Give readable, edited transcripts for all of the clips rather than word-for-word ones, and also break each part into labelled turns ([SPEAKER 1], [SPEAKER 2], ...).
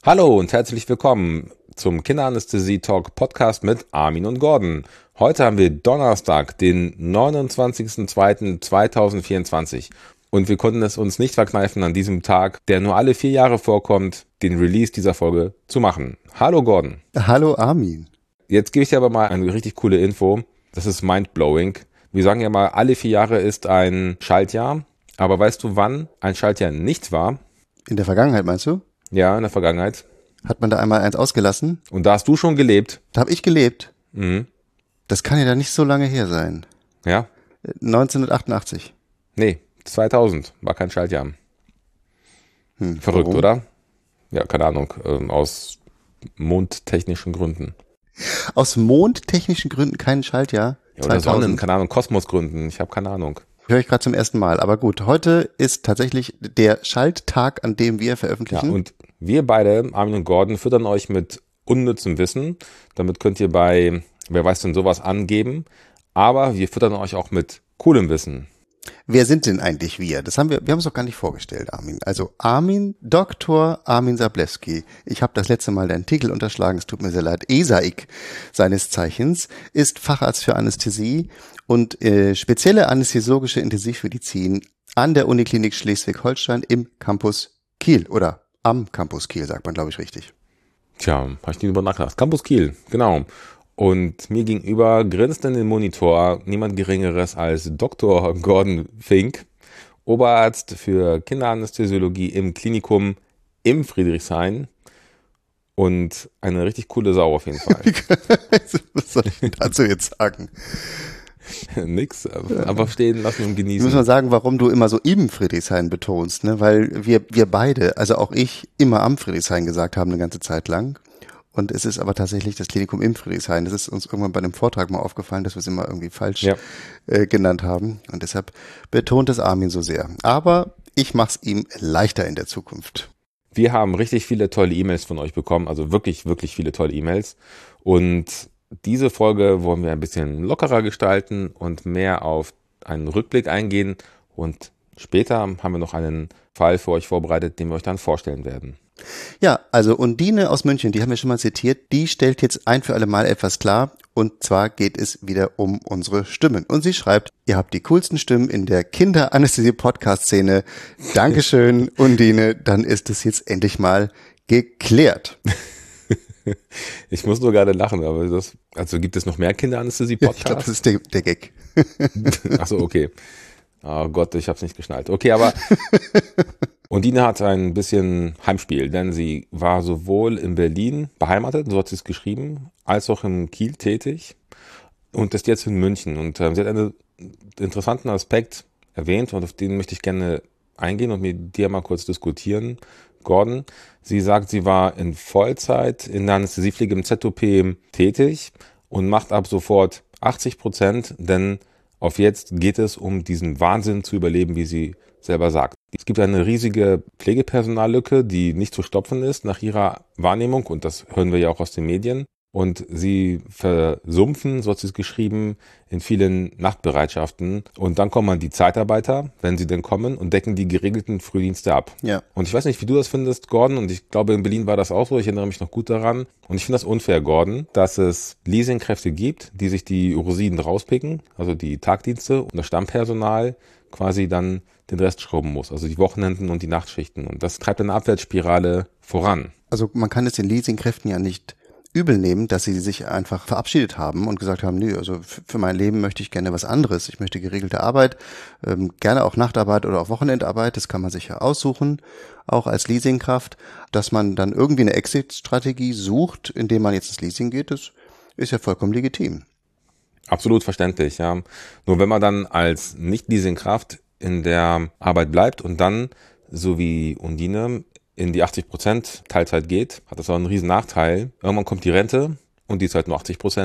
[SPEAKER 1] Hallo und herzlich willkommen zum Kinderanästhesie-Talk Podcast mit Armin und Gordon. Heute haben wir Donnerstag, den 29.02.2024 und wir konnten es uns nicht verkneifen, an diesem Tag, der nur alle 4 Jahre vorkommt, den Release dieser Folge zu machen. Hallo Gordon.
[SPEAKER 2] Hallo Armin.
[SPEAKER 1] Jetzt gebe ich dir aber mal eine richtig coole Info. Das ist mindblowing. Wir sagen ja mal, alle 4 Jahre ist ein Schaltjahr. Aber weißt du, wann ein Schaltjahr nicht war?
[SPEAKER 2] In der Vergangenheit meinst du?
[SPEAKER 1] Ja, in der Vergangenheit.
[SPEAKER 2] Hat man da einmal eins ausgelassen?
[SPEAKER 1] Und da hast du schon gelebt.
[SPEAKER 2] Da habe ich gelebt.
[SPEAKER 1] Mhm.
[SPEAKER 2] Das kann ja da nicht so lange her sein.
[SPEAKER 1] Ja?
[SPEAKER 2] 1988.
[SPEAKER 1] Nee, 2000 war kein Schaltjahr. Verrückt,
[SPEAKER 2] Warum?
[SPEAKER 1] oder? Ja, keine Ahnung. Aus mondtechnischen Gründen.
[SPEAKER 2] Aus mondtechnischen Gründen kein Schaltjahr?
[SPEAKER 1] Ja, oder Sonnen, keine Ahnung, Kosmosgründen. Ich habe keine Ahnung.
[SPEAKER 2] Höre ich gerade zum ersten Mal. Aber gut, heute ist tatsächlich der Schalttag, an dem wir veröffentlichen.
[SPEAKER 1] Ja, und wir beide, Armin und Gordon, füttern euch mit unnützem Wissen. Damit könnt ihr bei Wer weiß denn sowas angeben. Aber wir füttern euch auch mit coolem Wissen.
[SPEAKER 2] Wer sind denn eigentlich wir? Wir haben es doch gar nicht vorgestellt, Armin. Also Armin, Dr. Armin Sableski. Ich habe das letzte Mal deinen Titel unterschlagen, es tut mir sehr leid. ESAIC seines Zeichens, ist Facharzt für Anästhesie und spezielle anästhesiologische Intensivmedizin an der Uniklinik Schleswig-Holstein im Campus Kiel oder am Campus Kiel, sagt man, glaube ich, richtig.
[SPEAKER 1] Tja, habe ich nie drüber nachgedacht. Campus Kiel, genau. Und mir gegenüber grinst in den Monitor niemand Geringeres als Dr. Gordon Fink, Oberarzt für Kinderanästhesiologie im Klinikum im Friedrichshain und eine richtig coole Sau auf jeden Fall.
[SPEAKER 2] Was soll ich denn dazu jetzt sagen?
[SPEAKER 1] Nix, einfach stehen lassen und genießen.
[SPEAKER 2] Ich muss mal sagen, warum du immer so im Friedrichshain betonst, ne? Weil wir beide, also auch ich, immer am Friedrichshain gesagt haben eine ganze Zeit lang. Und es ist aber tatsächlich das Klinikum im Friedrichshain. Das ist uns irgendwann bei einem Vortrag mal aufgefallen, dass wir es immer irgendwie falsch genannt haben. Und deshalb betont es Armin so sehr. Aber ich mach's ihm leichter in der Zukunft.
[SPEAKER 1] Wir haben richtig viele tolle E-Mails von euch bekommen, also wirklich, wirklich viele tolle E-Mails. Und diese Folge wollen wir ein bisschen lockerer gestalten und mehr auf einen Rückblick eingehen. Und später haben wir noch einen Fall für euch vorbereitet, den wir euch dann vorstellen werden.
[SPEAKER 2] Ja, also Undine aus München, die haben wir schon mal zitiert, die stellt jetzt ein für alle Mal etwas klar. Und zwar geht es wieder um unsere Stimmen. Und sie schreibt, ihr habt die coolsten Stimmen in der Kinderanästhesie-Podcast-Szene. Dankeschön, Undine, dann ist es jetzt endlich mal geklärt.
[SPEAKER 1] Ich muss nur gerade lachen, aber also gibt es noch mehr Kinderanästhesie-Podcasts?
[SPEAKER 2] Ich glaube, das ist der Gag.
[SPEAKER 1] Ach so, okay. Oh Gott, ich hab's nicht geschnallt. Okay, aber Undine hat ein bisschen Heimspiel, denn sie war sowohl in Berlin beheimatet, so hat sie es geschrieben, als auch in Kiel tätig und ist jetzt in München. Und sie hat einen interessanten Aspekt erwähnt und auf den möchte ich gerne eingehen und mit dir mal kurz diskutieren. Gordon, sie sagt, sie war in Vollzeit in der Anästhesiepflege im ZOP tätig und macht ab sofort 80%, denn auf jetzt geht es um diesen Wahnsinn zu überleben, wie sie selber sagt. Es gibt eine riesige Pflegepersonallücke, die nicht zu stopfen ist nach ihrer Wahrnehmung und das hören wir ja auch aus den Medien. Und sie versumpfen, so hat sie es geschrieben, in vielen Nachtbereitschaften. Und dann kommen die Zeitarbeiter, wenn sie denn kommen, und decken die geregelten Frühdienste ab.
[SPEAKER 2] Ja.
[SPEAKER 1] Und ich weiß nicht, wie du das findest, Gordon, und ich glaube, in Berlin war das auch so, ich erinnere mich noch gut daran. Und ich finde das unfair, Gordon, dass es Leasingkräfte gibt, die sich die Rosinen rauspicken, also die Tagdienste, und das Stammpersonal quasi dann den Rest schrubben muss, also die Wochenenden und die Nachtschichten. Und das treibt eine Abwärtsspirale voran.
[SPEAKER 2] Also man kann es den Leasingkräften ja nicht übel nehmen, dass sie sich einfach verabschiedet haben und gesagt haben, nö, also für mein Leben möchte ich gerne was anderes. Ich möchte geregelte Arbeit, gerne auch Nachtarbeit oder auch Wochenendarbeit, das kann man sich ja aussuchen, auch als Leasingkraft. Dass man dann irgendwie eine Exit-Strategie sucht, indem man jetzt ins Leasing geht, das ist ja vollkommen legitim.
[SPEAKER 1] Absolut verständlich, ja. Nur wenn man dann als Nicht-Leasingkraft in der Arbeit bleibt und dann, so wie Undine, in die 80% Teilzeit geht, hat das auch einen riesen Nachteil. Irgendwann kommt die Rente und die ist halt nur 80%.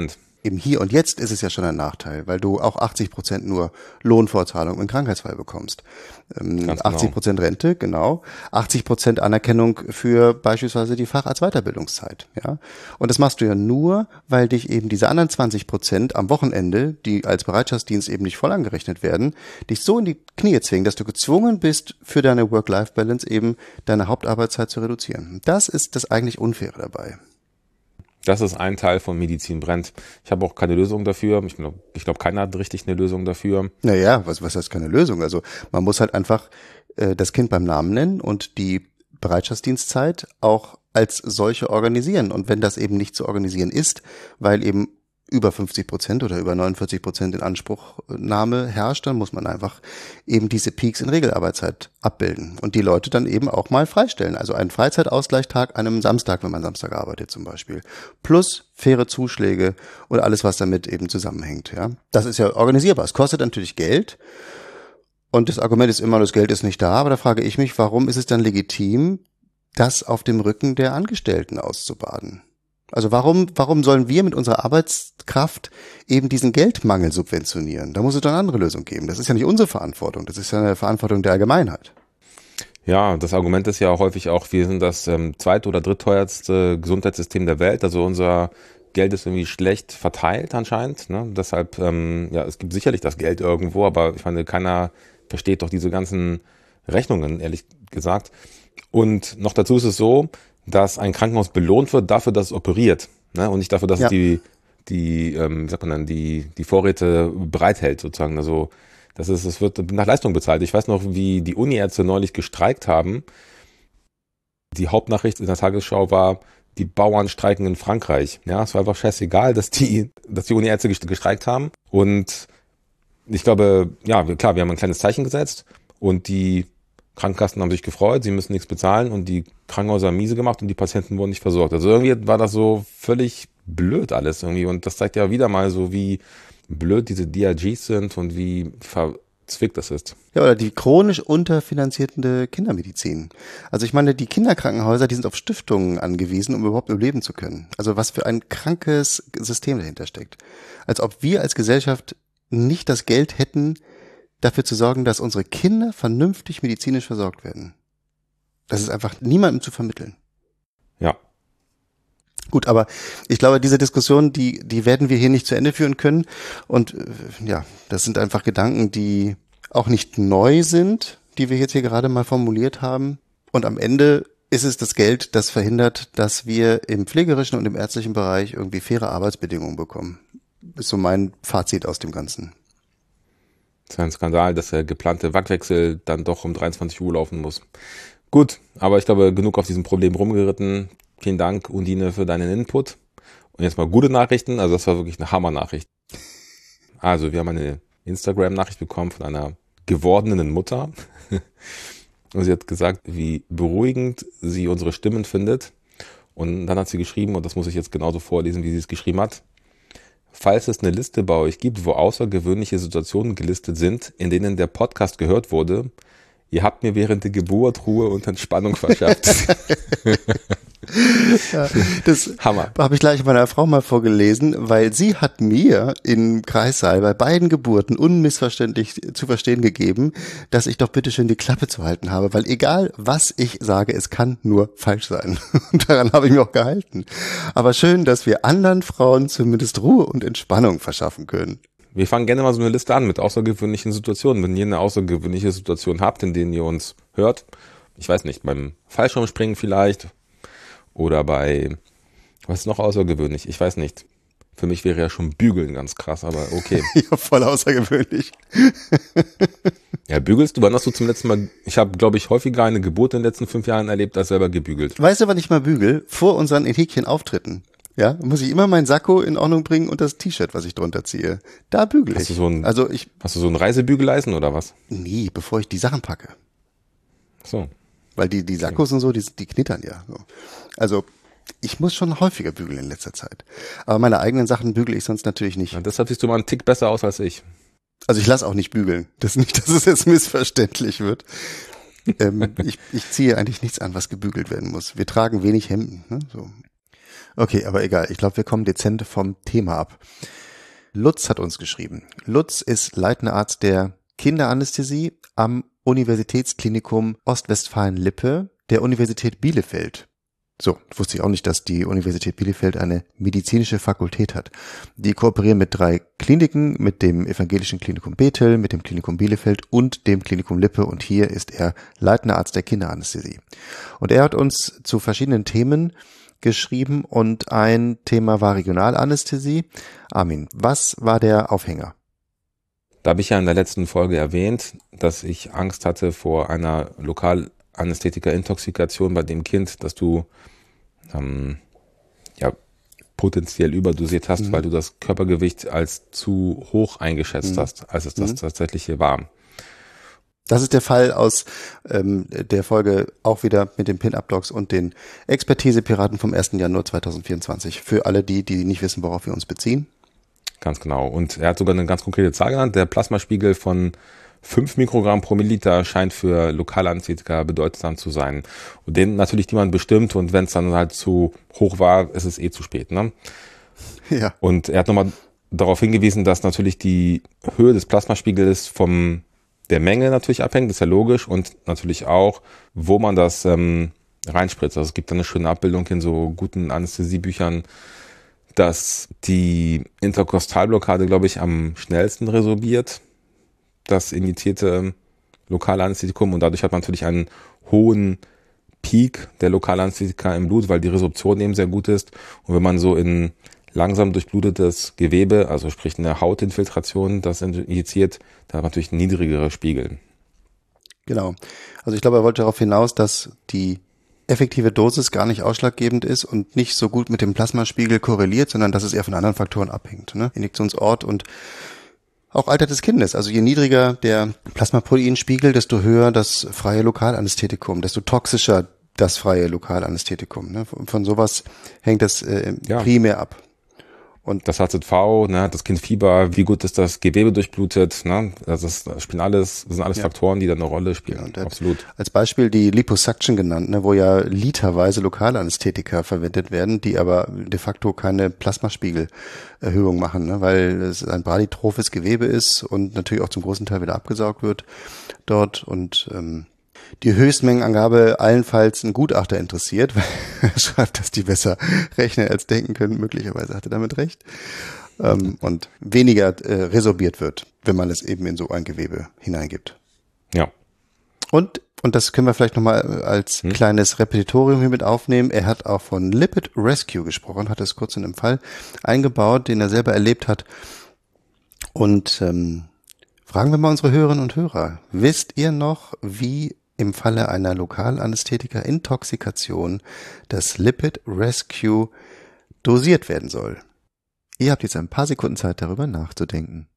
[SPEAKER 2] im Hier und Jetzt ist es ja schon ein Nachteil, weil du auch 80% nur Lohnfortzahlung im Krankheitsfall bekommst.
[SPEAKER 1] Ganz
[SPEAKER 2] 80% Rente, genau. 80% Anerkennung für beispielsweise die Facharztweiterbildungszeit, ja. Und das machst du ja nur, weil dich eben diese anderen 20% am Wochenende, die als Bereitschaftsdienst eben nicht voll angerechnet werden, dich so in die Knie zwingen, dass du gezwungen bist, für deine Work-Life-Balance eben deine Hauptarbeitszeit zu reduzieren. Das ist das eigentlich Unfaire dabei.
[SPEAKER 1] Das ist ein Teil von Medizin brennt. Ich habe auch keine Lösung dafür. Ich glaube, keiner hat richtig eine Lösung dafür.
[SPEAKER 2] Naja, was heißt keine Lösung? Also man muss halt einfach das Kind beim Namen nennen und die Bereitschaftsdienstzeit auch als solche organisieren. Und wenn das eben nicht zu organisieren ist, weil eben über 50% oder über 49% in Anspruchnahme herrscht, dann muss man einfach eben diese Peaks in Regelarbeitszeit abbilden und die Leute dann eben auch mal freistellen. Also einen Freizeitausgleichstag an einem Samstag, wenn man Samstag arbeitet zum Beispiel. Plus faire Zuschläge und alles, was damit eben zusammenhängt. Ja, das ist ja organisierbar. Es kostet natürlich Geld. Und das Argument ist immer, das Geld ist nicht da. Aber da frage ich mich, warum ist es dann legitim, das auf dem Rücken der Angestellten auszubaden? Also warum sollen wir mit unserer Arbeitskraft eben diesen Geldmangel subventionieren? Da muss es doch eine andere Lösung geben. Das ist ja nicht unsere Verantwortung. Das ist ja eine Verantwortung der Allgemeinheit.
[SPEAKER 1] Ja, das Argument ist ja häufig auch, wir sind das zweit- oder drittteuerste Gesundheitssystem der Welt. Also unser Geld ist irgendwie schlecht verteilt anscheinend. Ne? Deshalb, ja, es gibt sicherlich das Geld irgendwo, aber ich meine, keiner versteht doch diese ganzen Rechnungen, ehrlich gesagt. Und noch dazu ist es so, dass ein Krankenhaus belohnt wird dafür, dass es operiert, ne? Und nicht dafür, dass es wie sagt man dann, die Vorräte bereithält sozusagen. Also es wird nach Leistung bezahlt. Ich weiß noch, wie die Uniärzte neulich gestreikt haben. Die Hauptnachricht in der Tagesschau war, die Bauern streiken in Frankreich. Ja, es war einfach scheißegal, dass die Uniärzte gestreikt haben. Und ich glaube, ja, klar, wir haben ein kleines Zeichen gesetzt und die Krankenkassen haben sich gefreut, sie müssen nichts bezahlen und die Krankenhäuser haben miese gemacht und die Patienten wurden nicht versorgt. Also irgendwie war das so völlig blöd alles irgendwie und das zeigt ja wieder mal so, wie blöd diese DRGs sind und wie verzwickt das ist.
[SPEAKER 2] Ja, oder die chronisch unterfinanzierte Kindermedizin. Also ich meine, die Kinderkrankenhäuser, die sind auf Stiftungen angewiesen, um überhaupt überleben zu können. Also was für ein krankes System dahinter steckt. Als ob wir als Gesellschaft nicht das Geld hätten, dafür zu sorgen, dass unsere Kinder vernünftig medizinisch versorgt werden. Das ist einfach niemandem zu vermitteln.
[SPEAKER 1] Ja.
[SPEAKER 2] Gut, aber ich glaube, diese Diskussion, die werden wir hier nicht zu Ende führen können. Und ja, das sind einfach Gedanken, die auch nicht neu sind, die wir jetzt hier gerade mal formuliert haben. Und am Ende ist es das Geld, das verhindert, dass wir im pflegerischen und im ärztlichen Bereich irgendwie faire Arbeitsbedingungen bekommen. Ist so mein Fazit aus dem Ganzen.
[SPEAKER 1] Es ist ein Skandal, dass der geplante Wachwechsel dann doch um 23 Uhr laufen muss. Gut, aber ich glaube, genug auf diesem Problem rumgeritten. Vielen Dank, Undine, für deinen Input. Und jetzt mal gute Nachrichten. Also das war wirklich eine Hammer-Nachricht. Also wir haben eine Instagram-Nachricht bekommen von einer gewordenen Mutter. Und sie hat gesagt, wie beruhigend sie unsere Stimmen findet. Und dann hat sie geschrieben, und das muss ich jetzt genauso vorlesen, wie sie es geschrieben hat. Falls es eine Liste bei euch gibt, wo außergewöhnliche Situationen gelistet sind, in denen der Podcast gehört wurde, ihr habt mir während der Geburt Ruhe und Entspannung verschafft.
[SPEAKER 2] Ja, das
[SPEAKER 1] Hammer.
[SPEAKER 2] Habe ich gleich meiner Frau mal vorgelesen, weil sie hat mir im Kreissaal bei beiden Geburten unmissverständlich zu verstehen gegeben, dass ich doch bitte schön die Klappe zu halten habe, weil egal was ich sage, es kann nur falsch sein. Und daran habe ich mich auch gehalten. Aber schön, dass wir anderen Frauen zumindest Ruhe und Entspannung verschaffen können.
[SPEAKER 1] Wir fangen gerne mal so eine Liste an mit außergewöhnlichen Situationen. Wenn ihr eine außergewöhnliche Situation habt, in denen ihr uns hört, ich weiß nicht, beim Fallschirmspringen vielleicht, oder bei, was ist noch außergewöhnlich? Ich weiß nicht. Für mich wäre ja schon Bügeln ganz krass, aber okay.
[SPEAKER 2] Ja, voll außergewöhnlich.
[SPEAKER 1] Ja, bügelst du? Wann hast du zum letzten Mal, ich habe, glaube ich, häufiger eine Geburt in den letzten 5 Jahren erlebt, als selber gebügelt.
[SPEAKER 2] Weißt du, wann ich mal bügel? Vor unseren Häkchen-Auftritten. Ja, muss ich immer meinen Sakko in Ordnung bringen und das T-Shirt, was ich drunter ziehe. Da bügel ich.
[SPEAKER 1] Hast du so ein Reisebügeleisen oder was?
[SPEAKER 2] Nee, bevor ich die Sachen packe.
[SPEAKER 1] So.
[SPEAKER 2] Weil die Sakkos und so, die knittern ja. So. Also ich muss schon häufiger bügeln in letzter Zeit. Aber meine eigenen Sachen bügele ich sonst natürlich nicht.
[SPEAKER 1] Ja, deshalb siehst du mal einen Tick besser aus als ich.
[SPEAKER 2] Also ich lasse auch nicht bügeln. Das ist nicht, dass es jetzt missverständlich wird. Ich ziehe eigentlich nichts an, was gebügelt werden muss. Wir tragen wenig Hemden. Ne? So. Okay, aber egal. Ich glaube, wir kommen dezent vom Thema ab. Lutz hat uns geschrieben. Lutz ist leitender Arzt der Kinderanästhesie am Universitätsklinikum Ostwestfalen-Lippe der Universität Bielefeld. So, wusste ich auch nicht, dass die Universität Bielefeld eine medizinische Fakultät hat. Die kooperieren mit 3 Kliniken, mit dem Evangelischen Klinikum Bethel, mit dem Klinikum Bielefeld und dem Klinikum Lippe, und hier ist er leitender Arzt der Kinderanästhesie. Und er hat uns zu verschiedenen Themen geschrieben und ein Thema war Regionalanästhesie. Armin, was war der Aufhänger?
[SPEAKER 1] Da habe ich ja in der letzten Folge erwähnt, dass ich Angst hatte vor einer Lokalanästhetika-Intoxikation bei dem Kind, dass du potenziell überdosiert hast, weil du das Körpergewicht als zu hoch eingeschätzt hast, als es das tatsächlich war.
[SPEAKER 2] Das ist der Fall aus der Folge auch wieder mit den Pin-Up-Dogs und den Expertise-Piraten vom 1. Januar 2024. Für alle die nicht wissen, worauf wir uns beziehen.
[SPEAKER 1] Ganz genau. Und er hat sogar eine ganz konkrete Zahl genannt. Der Plasmaspiegel von 5 Mikrogramm pro Milliliter scheint für Lokalanästhetika bedeutsam zu sein. Und den natürlich niemand bestimmt, und wenn es dann halt zu hoch war, ist es zu spät, ne?
[SPEAKER 2] Ja.
[SPEAKER 1] Und er hat nochmal darauf hingewiesen, dass natürlich die Höhe des Plasmaspiegels von der Menge natürlich abhängt, das ist ja logisch, und natürlich auch, wo man das reinspritzt. Also es gibt dann eine schöne Abbildung in so guten Anästhesiebüchern, dass die Interkostalblockade, glaube ich, am schnellsten resorbiert, das injizierte Lokalanästhetikum, und dadurch hat man natürlich einen hohen Peak der Lokalanästhetika im Blut, weil die Resorption eben sehr gut ist. Und wenn man so in langsam durchblutetes Gewebe, also sprich eine Hautinfiltration, das injiziert, da hat man natürlich niedrigere Spiegel.
[SPEAKER 2] Genau. Also ich glaube, er wollte darauf hinaus, dass die effektive Dosis gar nicht ausschlaggebend ist und nicht so gut mit dem Plasmaspiegel korreliert, sondern dass es eher von anderen Faktoren abhängt, ne? Injektionsort und auch Alter des Kindes. Also je niedriger der Plasmaproteinspiegel, desto höher das freie Lokalanästhetikum, desto toxischer das freie Lokalanästhetikum. Ne? Von sowas hängt das primär ab. Und
[SPEAKER 1] das HZV, ne, das Kind Fieber, wie gut ist das Gewebe durchblutet, ne? Das sind alles Faktoren, die da eine Rolle spielen.
[SPEAKER 2] Ja,
[SPEAKER 1] absolut.
[SPEAKER 2] Als Beispiel die Liposuction genannt, ne, wo ja literweise Lokalanästhetika verwendet werden, die aber de facto keine Plasmaspiegelerhöhung machen, ne, weil es ein bradytrophes Gewebe ist und natürlich auch zum großen Teil wieder abgesaugt wird dort, und die Höchstmengenangabe allenfalls ein Gutachter interessiert, weil er schreibt, dass die besser rechnen als denken können. Möglicherweise hat er damit recht. Und weniger resorbiert wird, wenn man es eben in so ein Gewebe hineingibt.
[SPEAKER 1] Ja.
[SPEAKER 2] Und das können wir vielleicht nochmal als kleines Repetitorium hier mit aufnehmen. Er hat auch von Lipid Rescue gesprochen, hat es kurz in einem Fall eingebaut, den er selber erlebt hat. Und fragen wir mal unsere Hörerinnen und Hörer. Wisst ihr noch, wie im Falle einer Lokalanästhetika-Intoxikation das Lipid Rescue dosiert werden soll? Ihr habt jetzt ein paar Sekunden Zeit, darüber nachzudenken.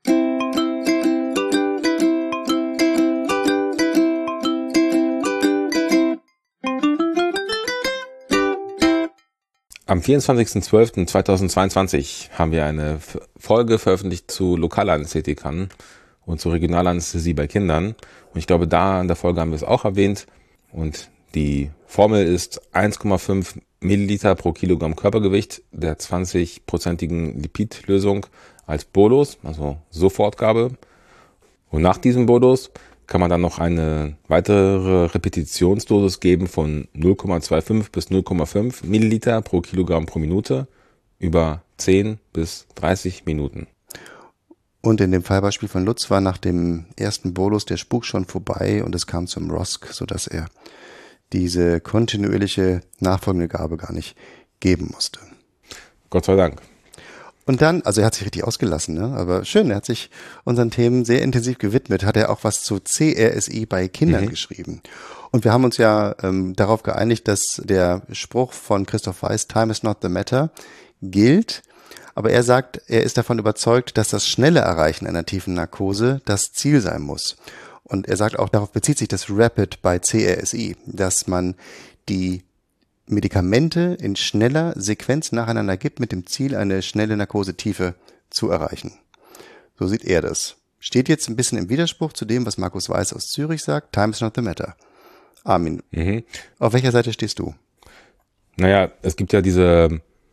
[SPEAKER 1] Am 24.12.2022 haben wir eine Folge veröffentlicht zu Lokalanästhetikern und zur Regionalanästhesie bei Kindern. Und ich glaube, da in der Folge haben wir es auch erwähnt. Und die Formel ist 1,5 Milliliter pro Kilogramm Körpergewicht der 20-prozentigen Lipidlösung als Bolus, also Sofortgabe. Und nach diesem Bolus kann man dann noch eine weitere Repetitionsdosis geben von 0,25 bis 0,5 Milliliter pro Kilogramm pro Minute über 10 bis 30 Minuten.
[SPEAKER 2] Und in dem Fallbeispiel von Lutz war nach dem ersten Bolus der Spuk schon vorbei und es kam zum ROSC, sodass er diese kontinuierliche nachfolgende Gabe gar nicht geben musste.
[SPEAKER 1] Gott sei Dank.
[SPEAKER 2] Und dann, also er hat sich richtig ausgelassen, ne? Aber schön, er hat sich unseren Themen sehr intensiv gewidmet, hat er auch was zu CRSI bei Kindern geschrieben. Und wir haben uns ja darauf geeinigt, dass der Spruch von Christoph Weiß, Time is not the matter, gilt. Aber er sagt, er ist davon überzeugt, dass das schnelle Erreichen einer tiefen Narkose das Ziel sein muss. Und er sagt auch, darauf bezieht sich das Rapid bei CRSI, dass man die Medikamente in schneller Sequenz nacheinander gibt, mit dem Ziel, eine schnelle Narkosetiefe zu erreichen. So sieht er das. Steht jetzt ein bisschen im Widerspruch zu dem, was Markus Weiß aus Zürich sagt, Time is not the matter. Armin, auf welcher Seite stehst du?
[SPEAKER 1] Naja, es gibt ja diese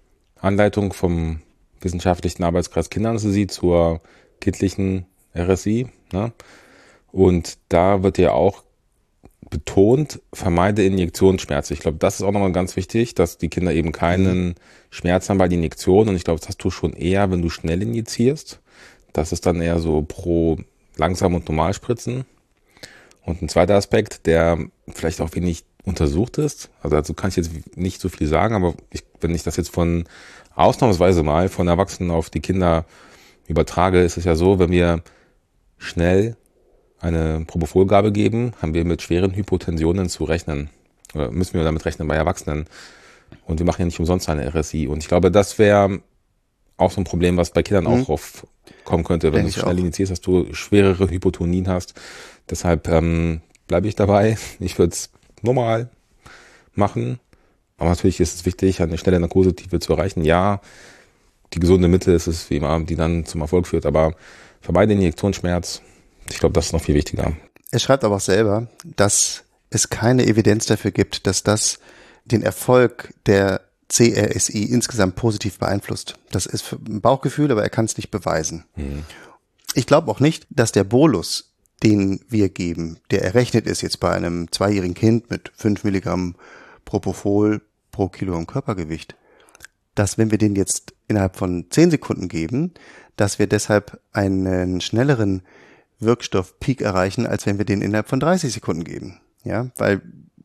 [SPEAKER 1] Anleitung vom Wissenschaftlichen Arbeitskreis Kinderanästhesie zur kindlichen RSI. Ne? Und da wird ja auch betont, vermeide Injektionsschmerzen. Ich glaube, das ist auch nochmal ganz wichtig, dass die Kinder eben keinen Schmerz haben bei der Injektion. Und ich glaube, das hast du schon eher, wenn du schnell injizierst. Das ist dann eher so pro langsam und normal spritzen. Und ein zweiter Aspekt, der vielleicht auch wenig untersucht ist, also dazu kann ich jetzt nicht so viel sagen, aber wenn ich das jetzt von ausnahmsweise mal von Erwachsenen auf die Kinder übertrage, ist es ja so, wenn wir schnell eine Propofolgabe geben, haben wir mit schweren Hypotensionen zu rechnen. Oder müssen wir damit rechnen bei Erwachsenen. Und wir machen ja nicht umsonst eine RSI. Und ich glaube, das wäre auch so ein Problem, was bei Kindern auch aufkommen könnte, wenn du schnell injizierst, dass du schwerere Hypotonien hast. Deshalb bleibe ich dabei. Ich würde es normal machen. Aber natürlich ist es wichtig, eine schnelle Narkosetiefe zu erreichen. Ja, die gesunde Mitte ist es wie immer, die dann zum Erfolg führt. Aber vermeide Injektionsschmerz. Ich glaube, das ist noch viel wichtiger.
[SPEAKER 2] Er schreibt aber auch selber, dass es keine Evidenz dafür gibt, dass das den Erfolg der CRSI insgesamt positiv beeinflusst. Das ist ein Bauchgefühl, aber er kann es nicht beweisen. Ich glaube auch nicht, dass der Bolus, den wir geben, der errechnet ist jetzt bei einem 2-jährigen Kind mit 5 Milligramm Propofol pro Kilogramm Körpergewicht, dass wenn wir den jetzt innerhalb von 10 Sekunden geben, dass wir deshalb einen schnelleren Wirkstoffpeak erreichen, als wenn wir den innerhalb von 30 Sekunden geben. Ja, weil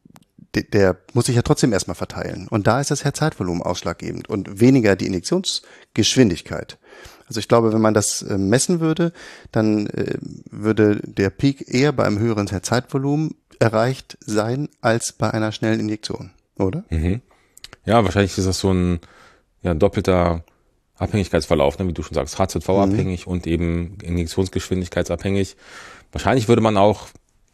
[SPEAKER 2] der muss sich ja trotzdem erstmal verteilen. Und da ist das Herzzeitvolumen ausschlaggebend und weniger die Injektionsgeschwindigkeit. Also ich glaube, wenn man das messen würde, dann würde der Peak eher bei einem höheren Herzzeitvolumen erreicht sein, als bei einer schnellen Injektion, oder?
[SPEAKER 1] Ja, wahrscheinlich ist das so ein doppelter Abhängigkeitsverlauf, ne? Wie du schon sagst, HZV-abhängig und eben injektionsgeschwindigkeitsabhängig. Wahrscheinlich würde man auch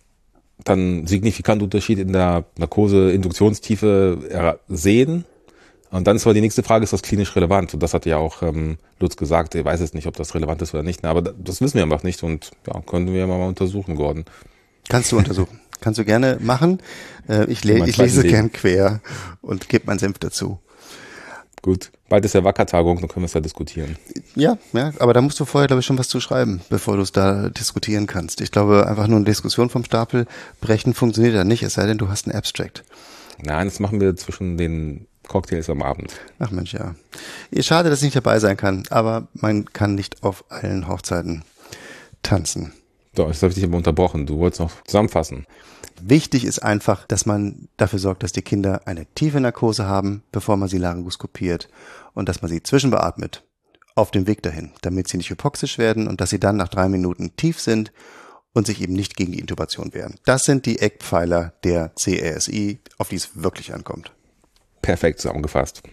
[SPEAKER 1] dann signifikant Unterschied in der Narkose-Induktionstiefe sehen. Und dann ist aber die nächste Frage, ist das klinisch relevant? Und das hat ja auch Lutz gesagt, er weiß jetzt nicht, ob das relevant ist oder nicht. Aber das wissen wir einfach nicht und ja, können wir mal untersuchen, Gordon.
[SPEAKER 2] Kannst du untersuchen. Kannst du gerne machen. Ich lese gern quer und gebe meinen Senf dazu.
[SPEAKER 1] Gut, bald ist ja Wacker-Tagung, dann können wir es ja diskutieren.
[SPEAKER 2] Ja, aber da musst du vorher, glaube ich, schon was zu schreiben, bevor du es da diskutieren kannst. Ich glaube, einfach nur eine Diskussion vom Stapel brechen funktioniert ja nicht, es sei denn, du hast einen Abstract.
[SPEAKER 1] Nein, das machen wir zwischen den Cocktails am Abend.
[SPEAKER 2] Ach Mensch, ja. Schade, dass ich nicht dabei sein kann, aber man kann nicht auf allen Hochzeiten tanzen.
[SPEAKER 1] So, jetzt habe ich dich aber unterbrochen. Du wolltest noch zusammenfassen.
[SPEAKER 2] Wichtig ist einfach, dass man dafür sorgt, dass die Kinder eine tiefe Narkose haben, bevor man sie laryngoskopiert und dass man sie zwischenbeatmet auf dem Weg dahin, damit sie nicht hypoxisch werden und dass sie dann nach 3 Minuten tief sind und sich eben nicht gegen die Intubation wehren. Das sind die Eckpfeiler der CRSI, auf die es wirklich ankommt.
[SPEAKER 1] Perfekt zusammengefasst.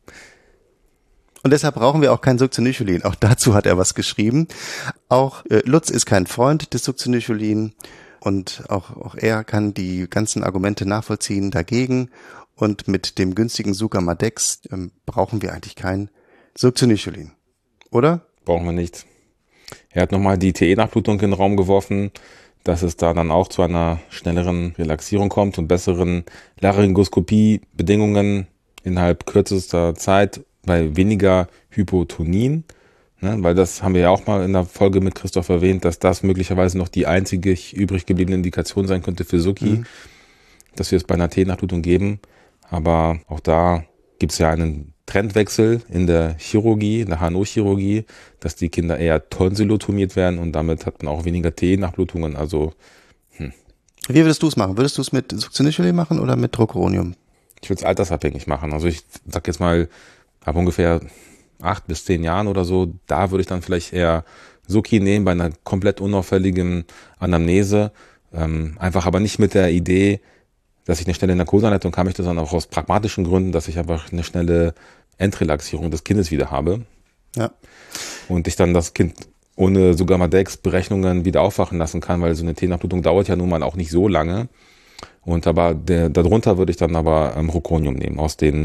[SPEAKER 2] Und deshalb brauchen wir auch kein Succinylcholin. Auch dazu hat er was geschrieben. Auch Lutz ist kein Freund des Succinylcholin. Und auch er kann die ganzen Argumente nachvollziehen dagegen. Und mit dem günstigen Sucamadex brauchen wir eigentlich kein Succinylcholin. Oder?
[SPEAKER 1] Brauchen wir nicht. Er hat nochmal die TE-Nachblutung in den Raum geworfen, dass es da dann auch zu einer schnelleren Relaxierung kommt und besseren Laryngoskopie-Bedingungen innerhalb kürzester Zeit bei weniger Hypotonien. Ne, weil das haben wir ja auch mal in der Folge mit Christoph erwähnt, dass das möglicherweise noch die einzige übrig gebliebene Indikation sein könnte für Suki, dass wir es bei einer T-Nachblutung geben. Aber auch da gibt es ja einen Trendwechsel in der Chirurgie, in der HNO-Chirurgie, dass die Kinder eher tonsillotomiert werden und damit hat man auch weniger T-Nachblutungen. Also
[SPEAKER 2] Wie würdest du es machen? Würdest du es mit Succinylcholin machen oder mit Droconium?
[SPEAKER 1] Ich würde es altersabhängig machen. Also ich sag jetzt mal, ab ungefähr 8 bis 10 Jahren oder so, da würde ich dann vielleicht eher Suki nehmen bei einer komplett unauffälligen Anamnese. Einfach aber nicht mit der Idee, dass ich eine schnelle Narkoseanleitung haben möchte, sondern auch aus pragmatischen Gründen, dass ich einfach eine schnelle Endrelaxierung des Kindes wieder habe. Ja. Und ich dann das Kind ohne Sucamadex-Berechnungen wieder aufwachen lassen kann, weil so eine T-Nachblutung dauert ja nun mal auch nicht so lange. Und aber darunter würde ich dann aber Roconium nehmen, aus den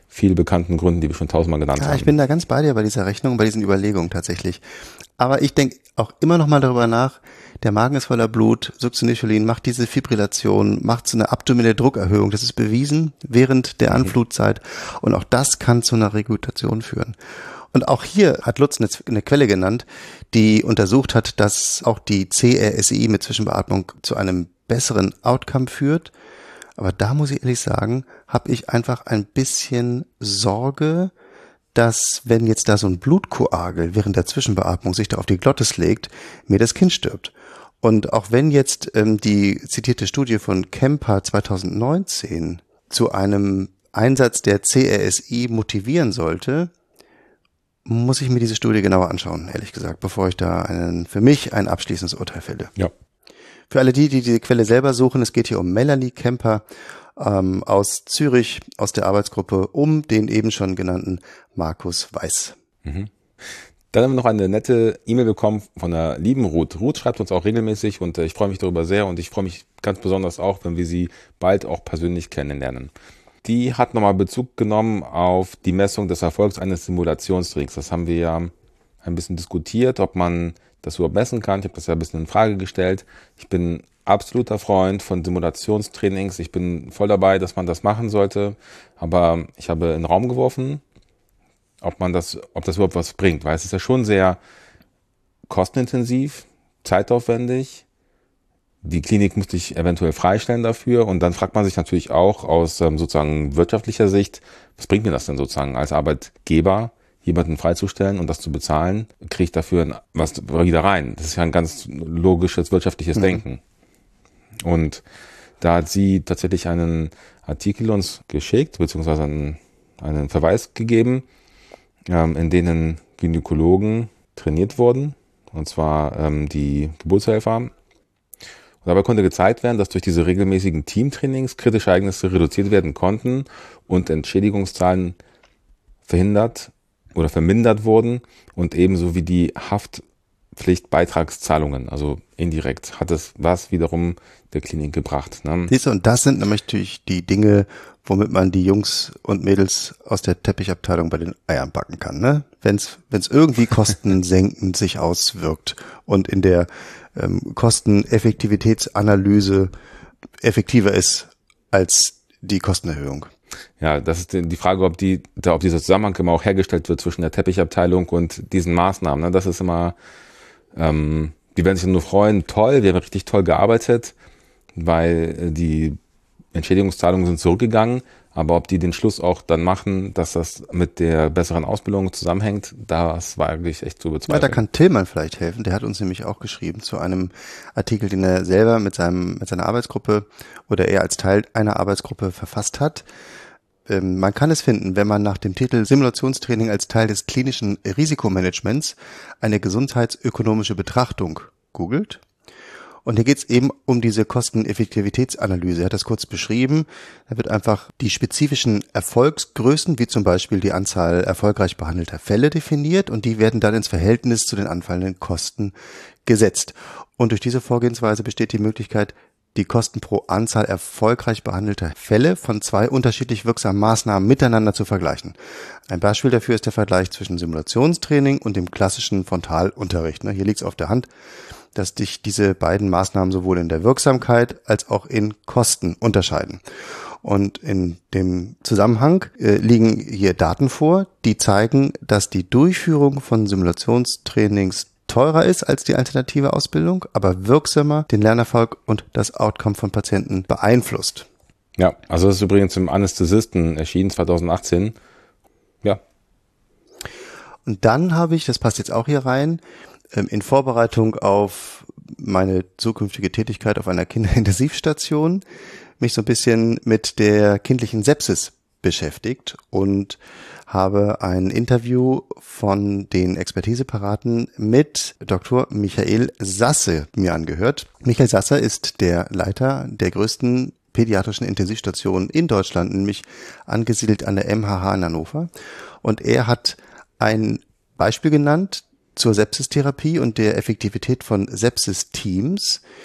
[SPEAKER 1] viel bekannten Gründen, die wir schon tausendmal genannt haben.
[SPEAKER 2] Ich bin da ganz bei dir bei dieser Rechnung, bei diesen Überlegungen tatsächlich. Aber ich denke auch immer noch mal darüber nach, der Magen ist voller Blut, Succinylcholin macht diese Fibrillation, macht so eine abdominelle Druckerhöhung. Das ist bewiesen während der Anflutzeit. Und auch das kann zu einer Regurgitation führen. Und auch hier hat Lutz eine Quelle genannt, die untersucht hat, dass auch die CRSI mit Zwischenbeatmung zu einem besseren Outcome führt. Aber da muss ich ehrlich sagen, habe ich einfach ein bisschen Sorge, dass wenn jetzt da so ein Blutkoagel während der Zwischenbeatmung sich da auf die Glottis legt, mir das Kind stirbt. Und auch wenn jetzt die zitierte Studie von Kemper 2019 zu einem Einsatz der CRSI motivieren sollte, muss ich mir diese Studie genauer anschauen, ehrlich gesagt, bevor ich da für mich ein abschließendes Urteil fälle.
[SPEAKER 1] Ja.
[SPEAKER 2] Für alle die diese Quelle selber suchen, es geht hier um Melanie Kemper aus Zürich, aus der Arbeitsgruppe um den eben schon genannten Markus Weiß.
[SPEAKER 1] Mhm. Dann haben wir noch eine nette E-Mail bekommen von der lieben Ruth. Ruth schreibt uns auch regelmäßig und ich freue mich darüber sehr und ich freue mich ganz besonders auch, wenn wir sie bald auch persönlich kennenlernen. Die hat nochmal Bezug genommen auf die Messung des Erfolgs eines Simulationstrainings. Das haben wir ja ein bisschen diskutiert, ob man das überhaupt messen kann. Ich habe das ja ein bisschen in Frage gestellt. Ich bin absoluter Freund von Simulationstrainings. Ich bin voll dabei, dass man das machen sollte. Aber ich habe in den Raum geworfen, ob das überhaupt was bringt. Weil es ist ja schon sehr kostenintensiv, zeitaufwendig. Die Klinik müsste ich eventuell freistellen dafür. Und dann fragt man sich natürlich auch aus sozusagen wirtschaftlicher Sicht, was bringt mir das denn sozusagen als Arbeitgeber, jemanden freizustellen und das zu bezahlen? Kriege ich dafür was wieder rein? Das ist ja ein ganz logisches wirtschaftliches Denken. Und da hat sie tatsächlich einen Artikel uns geschickt, beziehungsweise einen Verweis gegeben, in denen Gynäkologen trainiert wurden, und zwar die Geburtshelfer. Und dabei konnte gezeigt werden, dass durch diese regelmäßigen Teamtrainings kritische Ereignisse reduziert werden konnten und Entschädigungszahlen verhindert oder vermindert wurden und ebenso wie die Haftpflichtbeitragszahlungen, also indirekt, hat es was wiederum der Klinik gebracht. Ne?
[SPEAKER 2] Siehst du, und das sind nämlich natürlich die Dinge, womit man die Jungs und Mädels aus der Teppichabteilung bei den Eiern backen kann. Ne? Wenn's irgendwie kostensenkend sich auswirkt und in der Kosteneffektivitätsanalyse effektiver ist als die Kostenerhöhung.
[SPEAKER 1] Ja, das ist die Frage, ob dieser Zusammenhang immer auch hergestellt wird zwischen der Teppichabteilung und diesen Maßnahmen. Ne? Das ist immer, die werden sich nur freuen, toll, wir haben richtig toll gearbeitet, weil die Entschädigungszahlungen sind zurückgegangen, aber ob die den Schluss auch dann machen, dass das mit der besseren Ausbildung zusammenhängt, das war eigentlich echt zu bezweifeln.
[SPEAKER 2] Ja, da kann Tillmann vielleicht helfen, der hat uns nämlich auch geschrieben zu einem Artikel, den er selber mit seiner Arbeitsgruppe oder er als Teil einer Arbeitsgruppe verfasst hat. Man kann es finden, wenn man nach dem Titel Simulationstraining als Teil des klinischen Risikomanagements eine gesundheitsökonomische Betrachtung googelt. Und hier geht es eben um diese Kosteneffektivitätsanalyse. Er hat das kurz beschrieben. Da wird einfach die spezifischen Erfolgsgrößen, wie zum Beispiel die Anzahl erfolgreich behandelter Fälle definiert und die werden dann ins Verhältnis zu den anfallenden Kosten gesetzt. Und durch diese Vorgehensweise besteht die Möglichkeit, die Kosten pro Anzahl erfolgreich behandelter Fälle von zwei unterschiedlich wirksamen Maßnahmen miteinander zu vergleichen. Ein Beispiel dafür ist der Vergleich zwischen Simulationstraining und dem klassischen Frontalunterricht. Hier liegt es auf der Hand, dass sich diese beiden Maßnahmen sowohl in der Wirksamkeit als auch in Kosten unterscheiden. Und in dem Zusammenhang liegen hier Daten vor, die zeigen, dass die Durchführung von Simulationstrainings teurer ist als die alternative Ausbildung, aber wirksamer den Lernerfolg und das Outcome von Patienten beeinflusst.
[SPEAKER 1] Ja, also das ist übrigens im Anästhesisten erschienen, 2018. Ja.
[SPEAKER 2] Und dann habe ich, das passt jetzt auch hier rein, in Vorbereitung auf meine zukünftige Tätigkeit auf einer Kinderintensivstation mich so ein bisschen mit der kindlichen Sepsis beschäftigt und habe ein Interview von den Expertiseparaten mit Dr. Michael Sasse mir angehört. Michael Sasse ist der Leiter der größten pädiatrischen Intensivstation in Deutschland, nämlich angesiedelt an der MHH in Hannover. Und er hat ein Beispiel genannt zur Sepsistherapie und der Effektivität von Sepsis-Teams,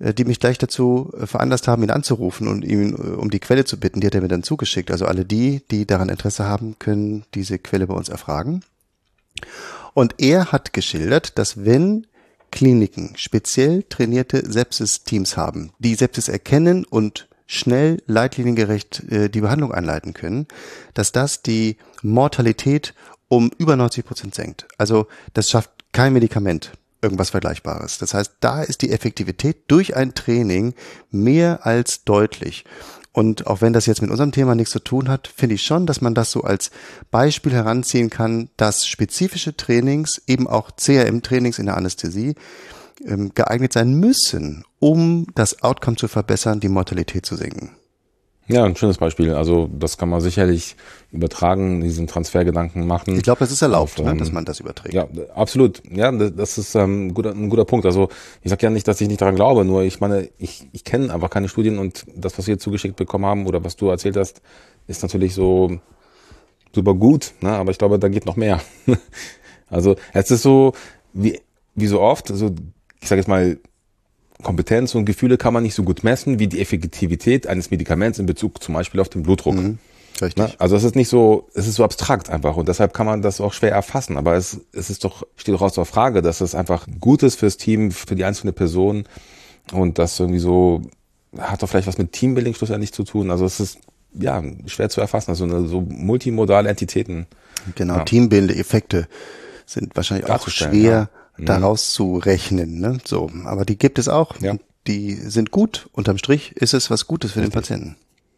[SPEAKER 2] die mich gleich dazu veranlasst haben, ihn anzurufen und ihn um die Quelle zu bitten. Die hat er mir dann zugeschickt. Also alle die daran Interesse haben, können diese Quelle bei uns erfragen. Und er hat geschildert, dass wenn Kliniken speziell trainierte Sepsis-Teams haben, die Sepsis erkennen und schnell, leitliniengerecht die Behandlung einleiten können, dass das die Mortalität um über 90% senkt. Also das schafft kein Medikament, irgendwas Vergleichbares. Das heißt, da ist die Effektivität durch ein Training mehr als deutlich. Und auch wenn das jetzt mit unserem Thema nichts zu tun hat, finde ich schon, dass man das so als Beispiel heranziehen kann, dass spezifische Trainings, eben auch CRM-Trainings in der Anästhesie, geeignet sein müssen, um das Outcome zu verbessern, die Mortalität zu senken.
[SPEAKER 1] Ja, ein schönes Beispiel. Also das kann man sicherlich übertragen, diesen Transfergedanken machen.
[SPEAKER 2] Ich glaube, das ist erlaubt, dass man das überträgt.
[SPEAKER 1] Ja, absolut. Ja, das ist ein guter Punkt. Also ich sage ja nicht, dass ich nicht daran glaube, nur ich meine, ich kenne einfach keine Studien und das, was wir zugeschickt bekommen haben oder was du erzählt hast, ist natürlich so super gut, ne? Aber ich glaube, da geht noch mehr. Also es ist so, wie so oft, so ich sage jetzt mal, Kompetenz und Gefühle kann man nicht so gut messen wie die Effektivität eines Medikaments in Bezug zum Beispiel auf den Blutdruck.
[SPEAKER 2] Richtig.
[SPEAKER 1] Also es ist nicht so, es ist so abstrakt einfach und deshalb kann man das auch schwer erfassen. Aber es ist doch, steht doch außer Frage, dass es einfach gut ist fürs Team, für die einzelne Person und das irgendwie so, hat doch vielleicht was mit Teambuilding schlussendlich zu tun. Also es ist, ja, schwer zu erfassen, also so multimodale Entitäten.
[SPEAKER 2] Genau,
[SPEAKER 1] ja.
[SPEAKER 2] Teambildende Effekte sind wahrscheinlich auch schwer daraus zu rechnen, ne? So, aber die gibt es auch.
[SPEAKER 1] Ja.
[SPEAKER 2] Die sind gut. Unterm Strich ist es was Gutes für den Patienten.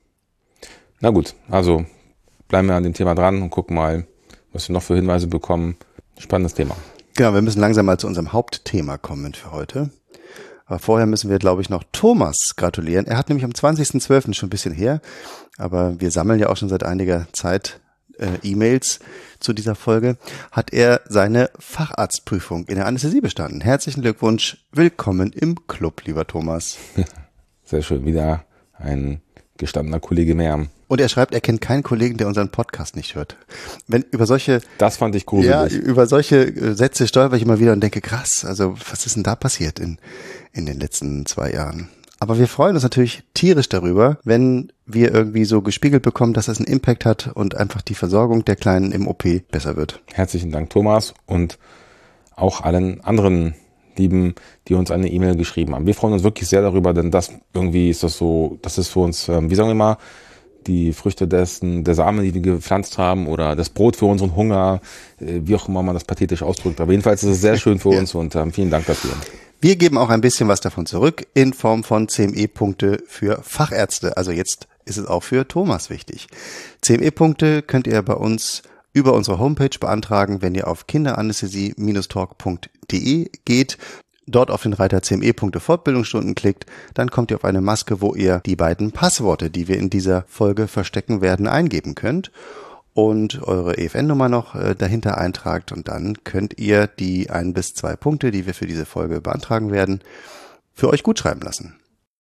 [SPEAKER 1] Na gut, also bleiben wir an dem Thema dran und gucken mal, was wir noch für Hinweise bekommen. Spannendes Thema.
[SPEAKER 2] Genau, wir müssen langsam mal zu unserem Hauptthema kommen für heute. Aber vorher müssen wir, glaube ich, noch Thomas gratulieren. Er hat nämlich am 20.12. schon ein bisschen her, aber wir sammeln ja auch schon seit einiger Zeit E-Mails zu dieser Folge, hat er seine Facharztprüfung in der Anästhesie bestanden. Herzlichen Glückwunsch, willkommen im Club, lieber Thomas.
[SPEAKER 1] Sehr schön, wieder ein gestandener Kollege mehr.
[SPEAKER 2] Und er schreibt, er kennt keinen Kollegen, der unseren Podcast nicht hört. Wenn über solche,
[SPEAKER 1] das fand ich gruselig.
[SPEAKER 2] Ja, über solche Sätze stolper ich immer wieder und denke, krass, also was ist denn da passiert in den letzten 2 Jahren? Aber wir freuen uns natürlich tierisch darüber, wenn wir irgendwie so gespiegelt bekommen, dass das einen Impact hat und einfach die Versorgung der Kleinen im OP besser wird.
[SPEAKER 1] Herzlichen Dank, Thomas, und auch allen anderen Lieben, die uns eine E-Mail geschrieben haben. Wir freuen uns wirklich sehr darüber, denn das irgendwie ist das so, das ist für uns, wie sagen wir mal, die Früchte der Samen, die wir gepflanzt haben, oder das Brot für unseren Hunger, wie auch immer man das pathetisch ausdrückt. Aber jedenfalls ist es sehr schön für uns und vielen Dank dafür.
[SPEAKER 2] Wir geben auch ein bisschen was davon zurück in Form von CME-Punkte für Fachärzte. Also jetzt ist es auch für Thomas wichtig. CME-Punkte könnt ihr bei uns über unsere Homepage beantragen, wenn ihr auf kinderanästhesie-talk.de geht. Dort auf den Reiter CME-Punkte Fortbildungsstunden klickt, dann kommt ihr auf eine Maske, wo ihr die beiden Passworte, die wir in dieser Folge verstecken werden, eingeben könnt und eure EFN-Nummer noch dahinter eintragt, und dann könnt ihr die 1 bis 2 Punkte, die wir für diese Folge beantragen werden, für euch gut schreiben lassen.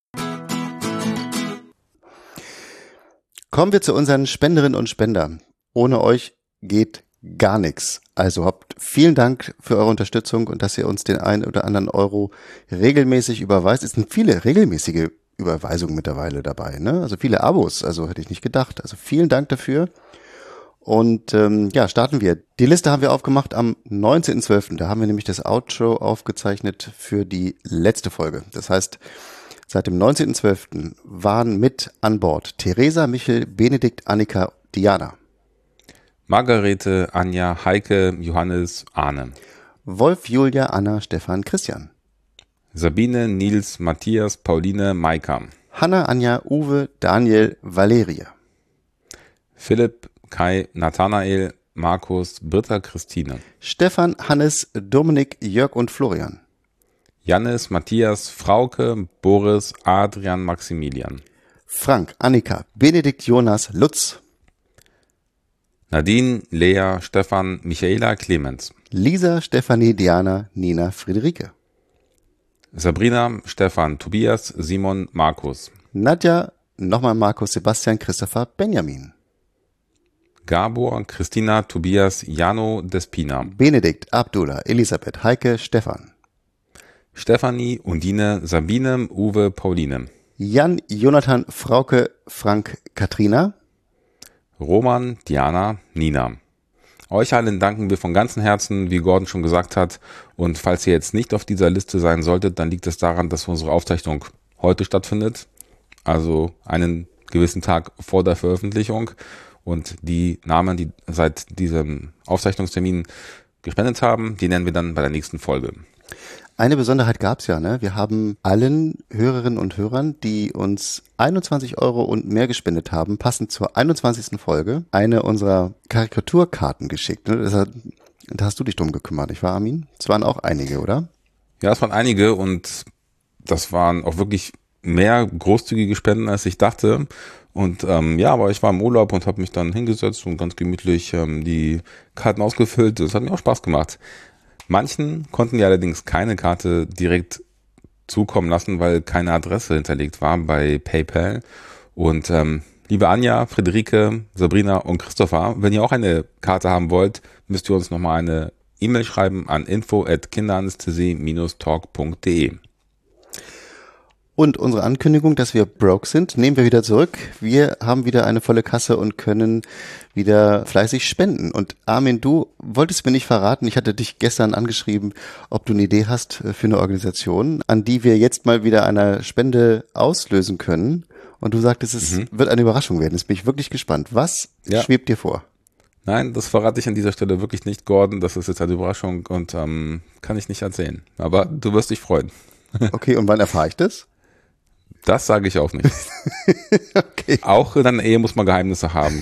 [SPEAKER 2] Kommen wir zu unseren Spenderinnen und Spender. Ohne euch geht gar nichts. Also habt vielen Dank für eure Unterstützung und dass ihr uns den einen oder anderen Euro regelmäßig überweist. Es sind viele regelmäßige Überweisungen mittlerweile dabei, ne? Also viele Abos, also hätte ich nicht gedacht. Also vielen Dank dafür. Und ja, starten wir. Die Liste haben wir aufgemacht am 19.12. Da haben wir nämlich das Outro aufgezeichnet für die letzte Folge. Das heißt, seit dem 19.12. waren mit an Bord Theresa, Michel, Benedikt, Annika, Diana,
[SPEAKER 1] Margarete, Anja, Heike, Johannes, Arne,
[SPEAKER 2] Wolf, Julia, Anna, Stefan, Christian,
[SPEAKER 1] Sabine, Nils, Matthias, Pauline, Maika,
[SPEAKER 2] Hanna, Anja, Uwe, Daniel, Valeria,
[SPEAKER 1] Philipp, Kai, Nathanael, Markus, Britta, Christine,
[SPEAKER 2] Stefan, Hannes, Dominik, Jörg und Florian,
[SPEAKER 1] Jannis, Matthias, Frauke, Boris, Adrian, Maximilian,
[SPEAKER 2] Frank, Annika, Benedikt, Jonas, Lutz,
[SPEAKER 1] Nadine, Lea, Stefan, Michaela, Clemens,
[SPEAKER 2] Lisa, Stefanie, Diana, Nina, Friederike,
[SPEAKER 1] Sabrina, Stefan, Tobias, Simon, Markus,
[SPEAKER 2] Nadja, nochmal Markus, Sebastian, Christopher, Benjamin,
[SPEAKER 1] Gabor, Christina, Tobias, Jano, Despina,
[SPEAKER 2] Benedikt, Abdullah, Elisabeth, Heike, Stefan,
[SPEAKER 1] Stefanie, Undine, Sabine, Uwe, Pauline.
[SPEAKER 2] Jan, Jonathan, Frauke, Frank, Katrina.
[SPEAKER 1] Roman, Diana, Nina. Euch allen danken wir von ganzem Herzen, wie Gordon schon gesagt hat. Und falls ihr jetzt nicht auf dieser Liste sein solltet, dann liegt es daran, dass unsere Aufzeichnung heute stattfindet. Also einen gewissen Tag vor der Veröffentlichung. Und die Namen, die seit diesem Aufzeichnungstermin gespendet haben, die nennen wir dann bei der nächsten Folge.
[SPEAKER 2] Eine Besonderheit gab's ja, ne? Wir haben allen Hörerinnen und Hörern, die uns 21 € und mehr gespendet haben, passend zur 21. Folge, eine unserer Karikaturkarten geschickt. Ne? Da hast du dich drum gekümmert, nicht wahr, Armin? Es waren auch einige, oder?
[SPEAKER 1] Ja, es waren einige und das waren auch wirklich mehr großzügige Spenden, als ich dachte. Und aber ich war im Urlaub und habe mich dann hingesetzt und ganz gemütlich die Karten ausgefüllt. Das hat mir auch Spaß gemacht. Manchen konnten ja allerdings keine Karte direkt zukommen lassen, weil keine Adresse hinterlegt war bei PayPal. Und liebe Anja, Friederike, Sabrina und Christopher, wenn ihr auch eine Karte haben wollt, müsst ihr uns nochmal eine E-Mail schreiben an info@kinderanästhesie-talk.de.
[SPEAKER 2] Und unsere Ankündigung, dass wir broke sind, nehmen wir wieder zurück. Wir haben wieder eine volle Kasse und können wieder fleißig spenden. Und Armin, du wolltest mir nicht verraten, ich hatte dich gestern angeschrieben, ob du eine Idee hast für eine Organisation, an die wir jetzt mal wieder eine Spende auslösen können. Und du sagtest, es wird eine Überraschung werden. Jetzt bin ich wirklich gespannt. Was schwebt dir vor?
[SPEAKER 1] Nein, das verrate ich an dieser Stelle wirklich nicht, Gordon. Das ist jetzt eine Überraschung und kann ich nicht erzählen. Aber du wirst dich freuen.
[SPEAKER 2] Okay, und wann erfahre ich das?
[SPEAKER 1] Das sage ich auch nicht.
[SPEAKER 2] Okay.
[SPEAKER 1] Auch in deiner Ehe muss man Geheimnisse haben.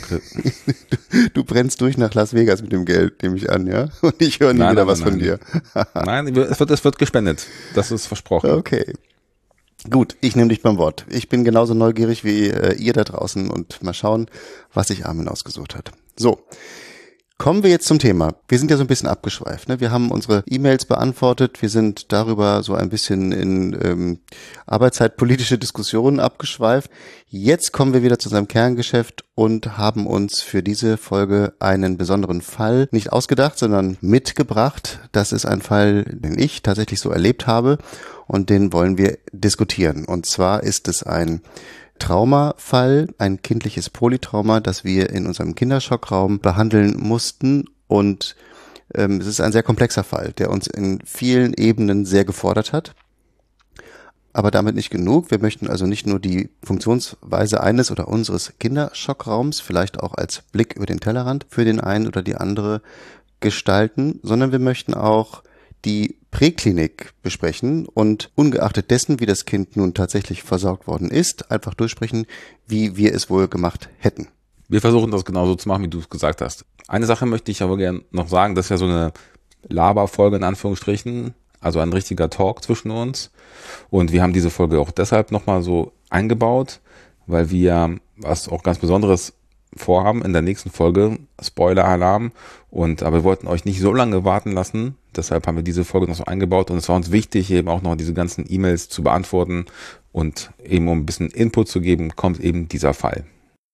[SPEAKER 2] Du brennst durch nach Las Vegas mit dem Geld, nehme ich an, ja? Und ich höre nie wieder was von dir.
[SPEAKER 1] Nein, es wird gespendet. Das ist versprochen.
[SPEAKER 2] Okay. Gut, ich nehme dich beim Wort. Ich bin genauso neugierig wie ihr da draußen und mal schauen, was sich Armin ausgesucht hat. So. Kommen wir jetzt zum Thema. Wir sind ja so ein bisschen abgeschweift. Ne? Wir haben unsere E-Mails beantwortet. Wir sind darüber so ein bisschen in arbeitszeitpolitische Diskussionen abgeschweift. Jetzt kommen wir wieder zu unserem Kerngeschäft und haben uns für diese Folge einen besonderen Fall nicht ausgedacht, sondern mitgebracht. Das ist ein Fall, den ich tatsächlich so erlebt habe und den wollen wir diskutieren. Und zwar ist es ein Traumafall, ein kindliches Polytrauma, das wir in unserem Kinderschockraum behandeln mussten und es ist ein sehr komplexer Fall, der uns in vielen Ebenen sehr gefordert hat. Aber damit nicht genug. Wir möchten also nicht nur die Funktionsweise eines oder unseres Kinderschockraums, vielleicht auch als Blick über den Tellerrand für den einen oder die andere gestalten, sondern wir möchten auch die Präklinik besprechen und ungeachtet dessen, wie das Kind nun tatsächlich versorgt worden ist, einfach durchsprechen, wie wir es wohl gemacht hätten.
[SPEAKER 1] Wir versuchen das genauso zu machen, wie du es gesagt hast. Eine Sache möchte ich aber gerne noch sagen, das ist ja so eine Laberfolge in Anführungsstrichen, also ein richtiger Talk zwischen uns. Und wir haben diese Folge auch deshalb nochmal so eingebaut, weil wir was auch ganz Besonderes vorhaben in der nächsten Folge, Spoiler-Alarm, aber wir wollten euch nicht so lange warten lassen, deshalb haben wir diese Folge noch so eingebaut und es war uns wichtig, eben auch noch diese ganzen E-Mails zu beantworten und eben um ein bisschen Input zu geben, kommt eben dieser Fall.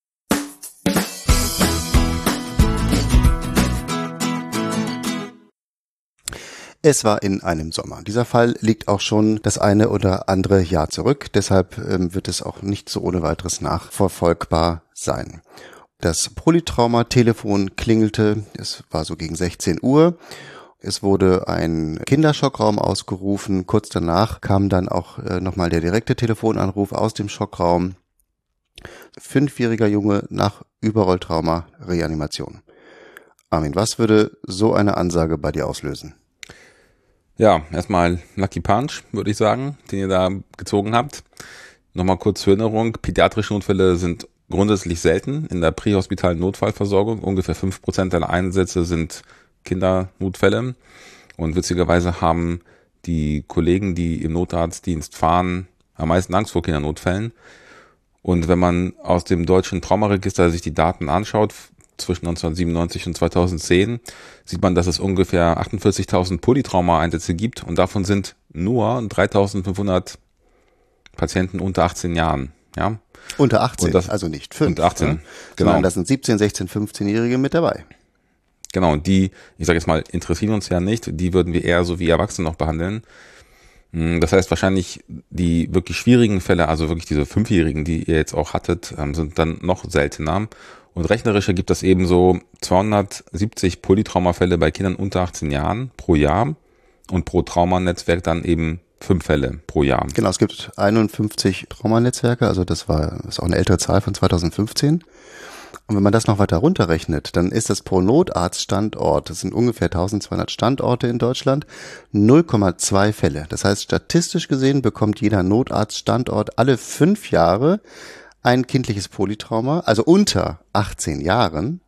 [SPEAKER 2] Es war in einem Sommer. Dieser Fall liegt auch schon das eine oder andere Jahr zurück, deshalb wird es auch nicht so ohne weiteres nachverfolgbar sein. Das Polytrauma-Telefon klingelte, es war so gegen 16 Uhr. Es wurde ein Kinderschockraum ausgerufen. Kurz danach kam dann auch nochmal der direkte Telefonanruf aus dem Schockraum. 5-jähriger Junge nach Überrolltrauma, Reanimation. Armin, was würde so eine Ansage bei dir auslösen?
[SPEAKER 1] Ja, erstmal Lucky Punch, würde ich sagen, den ihr da gezogen habt. Nochmal kurz zur Erinnerung, pädiatrische Notfälle sind grundsätzlich selten in der prähospitalen Notfallversorgung. Ungefähr 5% aller Einsätze sind Kindernotfälle. Und witzigerweise haben die Kollegen, die im Notarztdienst fahren, am meisten Angst vor Kindernotfällen. Und wenn man aus dem deutschen Traumaregister sich die Daten anschaut, zwischen 1997 und 2010, sieht man, dass es ungefähr 48.000 Polytrauma-Einsätze gibt und davon sind nur 3.500 Patienten unter 18 Jahren. Ja?
[SPEAKER 2] Unter 18, also nicht 5.
[SPEAKER 1] Unter 18,
[SPEAKER 2] ne?
[SPEAKER 1] genau.
[SPEAKER 2] Sondern da sind 17, 16, 15-Jährige mit dabei.
[SPEAKER 1] Genau, und die, ich sage jetzt mal, interessieren uns ja nicht, die würden wir eher so wie Erwachsene noch behandeln. Das heißt wahrscheinlich die wirklich schwierigen Fälle, also wirklich diese 5-Jährigen, die ihr jetzt auch hattet, sind dann noch seltener. Und rechnerisch ergibt das eben so 270 Polytraumafälle bei Kindern unter 18 Jahren pro Jahr und pro Traumanetzwerk dann eben 5 Fälle pro Jahr.
[SPEAKER 2] Genau, es gibt 51 Traumanetzwerke, also das ist auch eine ältere Zahl von 2015. Und wenn man das noch weiter runterrechnet, dann ist das pro Notarztstandort, das sind ungefähr 1200 Standorte in Deutschland, 0,2 Fälle. Das heißt, statistisch gesehen bekommt jeder Notarztstandort alle 5 Jahre ein kindliches Polytrauma, also unter 18 Jahren.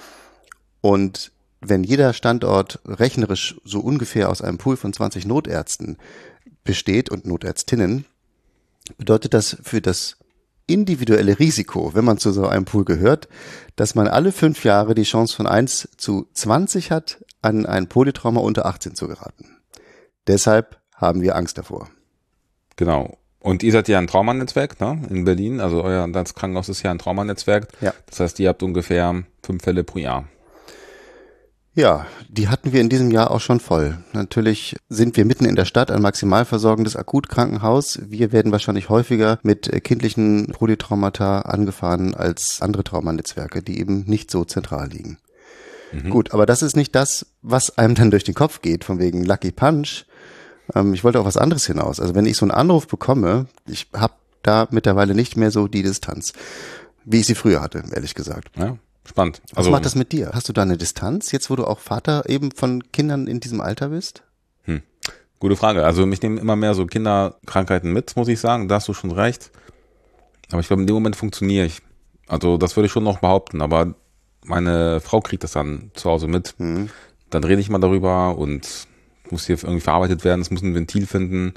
[SPEAKER 2] Und wenn jeder Standort rechnerisch so ungefähr aus einem Pool von 20 Notärzten besteht und Notärztinnen, bedeutet das für das individuelle Risiko, wenn man zu so einem Pool gehört, dass man alle 5 Jahre die Chance von 1 zu 20 hat, an ein Polytrauma unter 18 zu geraten. Deshalb haben wir Angst davor.
[SPEAKER 1] Genau. Und ihr seid ja ein Traumanetzwerk, ne, in Berlin, also euer das Krankenhaus ist ja ein Traumanetzwerk.
[SPEAKER 2] Ja.
[SPEAKER 1] Das heißt, ihr habt ungefähr 5 Fälle pro Jahr.
[SPEAKER 2] Ja, die hatten wir in diesem Jahr auch schon voll. Natürlich sind wir mitten in der Stadt, ein maximal versorgendes Akutkrankenhaus. Wir werden wahrscheinlich häufiger mit kindlichen Polytraumata angefahren als andere Traumanetzwerke, die eben nicht so zentral liegen. Gut, aber das ist nicht das, was einem dann durch den Kopf geht, von wegen Lucky Punch. Ich wollte auf was anderes hinaus. Also wenn ich so einen Anruf bekomme, ich habe da mittlerweile nicht mehr so die Distanz, wie ich sie früher hatte, ehrlich gesagt.
[SPEAKER 1] Ja. Spannend.
[SPEAKER 2] Was macht das mit dir? Hast du da eine Distanz, jetzt wo du auch Vater eben von Kindern in diesem Alter bist?
[SPEAKER 1] Gute Frage. Also mich nehmen immer mehr so Kinderkrankheiten mit, muss ich sagen. Da hast du schon recht. Aber ich glaube, in dem Moment funktioniere ich. Also das würde ich schon noch behaupten. Aber meine Frau kriegt das dann zu Hause mit. Dann rede ich mal darüber und muss hier irgendwie verarbeitet werden. Es muss ein Ventil finden.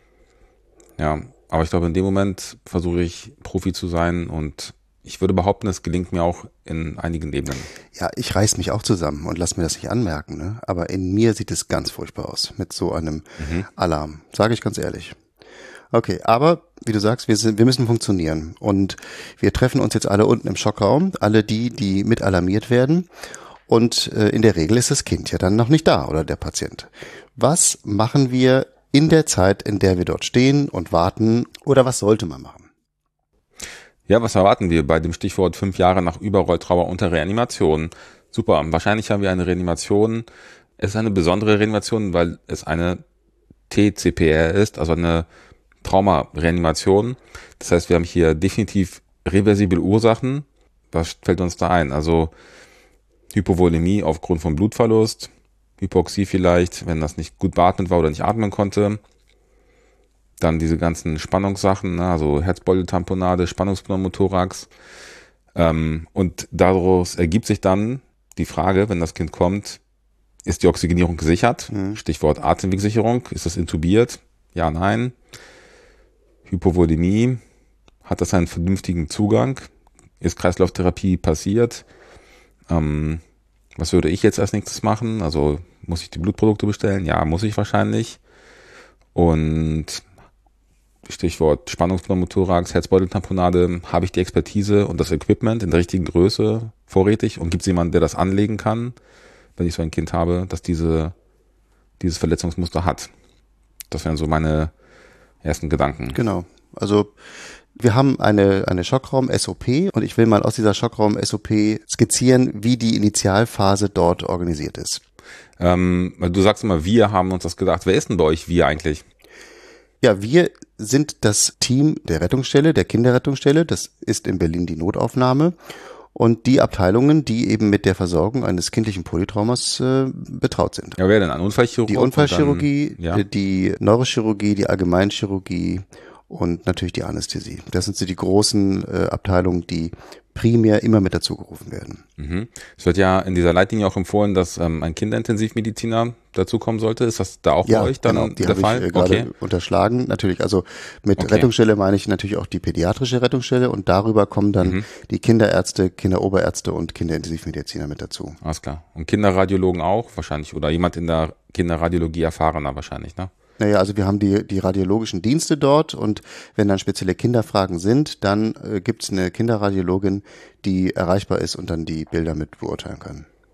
[SPEAKER 1] Ja, aber ich glaube, in dem Moment versuche ich Profi zu sein und ich würde behaupten, es gelingt mir auch in einigen Ebenen.
[SPEAKER 2] Ja, ich reiß mich auch zusammen und lass mir das nicht anmerken, ne? Aber in mir sieht es ganz furchtbar aus mit so einem Alarm, sage ich ganz ehrlich. Okay, aber wie du sagst, wir müssen funktionieren und wir treffen uns jetzt alle unten im Schockraum, alle die mit alarmiert werden und in der Regel ist das Kind ja dann noch nicht da oder der Patient. Was machen wir in der Zeit, in der wir dort stehen und warten oder was sollte man machen?
[SPEAKER 1] Ja, was erwarten wir bei dem Stichwort 5 Jahre nach Überrolltrauer unter Reanimation? Super, wahrscheinlich haben wir eine Reanimation. Es ist eine besondere Reanimation, weil es eine TCPR ist, also eine Traumareanimation. Das heißt, wir haben hier definitiv reversible Ursachen. Was fällt uns da ein? Also Hypovolämie aufgrund von Blutverlust, Hypoxie vielleicht, wenn das nicht gut beatmet war oder nicht atmen konnte. Dann diese ganzen Spannungssachen, ne, also Herzbeuteltamponade, Spannungspneumothorax. Und daraus ergibt sich dann die Frage, wenn das Kind kommt, ist die Oxygenierung gesichert? Stichwort Atemwegsicherung. Ist das intubiert? Ja, nein. Hypovolämie. Hat das einen vernünftigen Zugang? Ist Kreislauftherapie passiert? Was würde ich jetzt als nächstes machen? Also muss ich die Blutprodukte bestellen? Ja, muss ich wahrscheinlich. Und Stichwort Spannungspneumothorax, Herzbeuteltamponade, habe ich die Expertise und das Equipment in der richtigen Größe vorrätig und gibt es jemanden, der das anlegen kann, wenn ich so ein Kind habe, das dieses Verletzungsmuster hat. Das wären so meine ersten Gedanken.
[SPEAKER 2] Genau. Also wir haben eine Schockraum-SOP und ich will mal aus dieser Schockraum-SOP skizzieren, wie die Initialphase dort organisiert ist.
[SPEAKER 1] Du sagst immer, wir haben uns das gedacht. Wer ist denn bei euch wir eigentlich?
[SPEAKER 2] Ja, wir sind das Team der Rettungsstelle, der Kinderrettungsstelle. Das ist in Berlin die Notaufnahme. Und die Abteilungen, die eben mit der Versorgung eines kindlichen Polytraumas betraut sind.
[SPEAKER 1] Ja, wer denn? Ein Unfallchirurg?
[SPEAKER 2] Die Unfallchirurgie,
[SPEAKER 1] dann,
[SPEAKER 2] die Neurochirurgie, die Allgemeinchirurgie und natürlich die Anästhesie. Das sind so die großen Abteilungen, die primär immer mit dazu gerufen werden.
[SPEAKER 1] Es wird ja in dieser Leitlinie auch empfohlen, dass ein Kinderintensivmediziner dazukommen sollte. Ist das da auch bei euch dann
[SPEAKER 2] genau, die
[SPEAKER 1] der Fall?
[SPEAKER 2] Ich gerade unterschlagen. Natürlich, also mit Rettungsstelle meine ich natürlich auch die pädiatrische Rettungsstelle und darüber kommen dann die Kinderärzte, Kinderoberärzte und Kinderintensivmediziner mit dazu.
[SPEAKER 1] Alles klar. Und Kinderradiologen auch wahrscheinlich oder jemand in der Kinderradiologie erfahrener wahrscheinlich, ne?
[SPEAKER 2] Naja, also wir haben die radiologischen Dienste dort und wenn dann spezielle Kinderfragen sind, dann gibt's eine Kinderradiologin, die erreichbar ist und dann die Bilder mit beurteilen kann.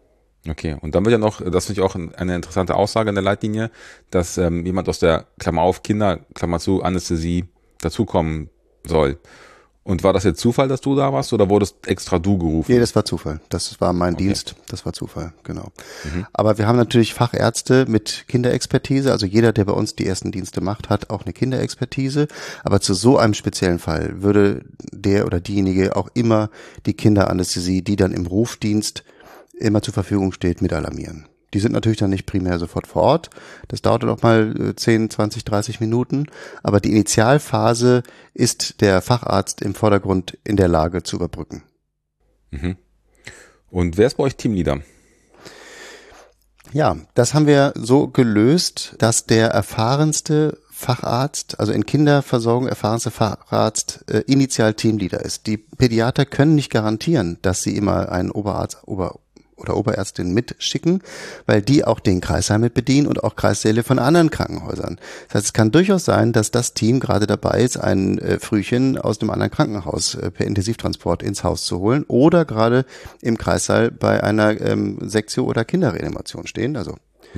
[SPEAKER 1] Okay, und dann wird ja noch, das finde ich auch eine interessante Aussage in der Leitlinie, dass jemand aus der, Klammer auf, Kinder, Klammer zu, Anästhesie dazukommen soll. Und war das jetzt Zufall, dass du da warst oder wurdest extra du gerufen?
[SPEAKER 2] Nee, das war Zufall. Das war mein
[SPEAKER 1] Okay.
[SPEAKER 2] Dienst. Das war Zufall, genau.
[SPEAKER 1] Mhm.
[SPEAKER 2] Aber wir haben natürlich Fachärzte mit Kinderexpertise. Also jeder, der bei uns die ersten Dienste macht, hat auch eine Kinderexpertise. Aber zu so einem speziellen Fall würde der oder diejenige auch immer die Kinderanästhesie, die dann im Rufdienst immer zur Verfügung steht, mit alarmieren. Die sind natürlich dann nicht primär sofort vor Ort. Das dauert dann auch mal 10, 20, 30 Minuten. Aber die Initialphase ist der Facharzt im Vordergrund in der Lage zu überbrücken.
[SPEAKER 1] Mhm. Und wer ist bei euch Teamleader?
[SPEAKER 2] Ja, das haben wir so gelöst, dass der erfahrenste Facharzt, also in Kinderversorgung erfahrenste Facharzt, initial Teamleader ist. Die Pädiater können nicht garantieren, dass sie immer einen Oberarzt, oder Oberärztin mitschicken, weil die auch den Kreissaal mit bedienen und auch Kreissäle von anderen Krankenhäusern. Das heißt, es kann durchaus sein, dass das Team gerade dabei ist, ein Frühchen aus dem anderen Krankenhaus per Intensivtransport ins Haus zu holen oder gerade im Kreissaal bei einer Sektio- oder Kinderreanimation stehen, also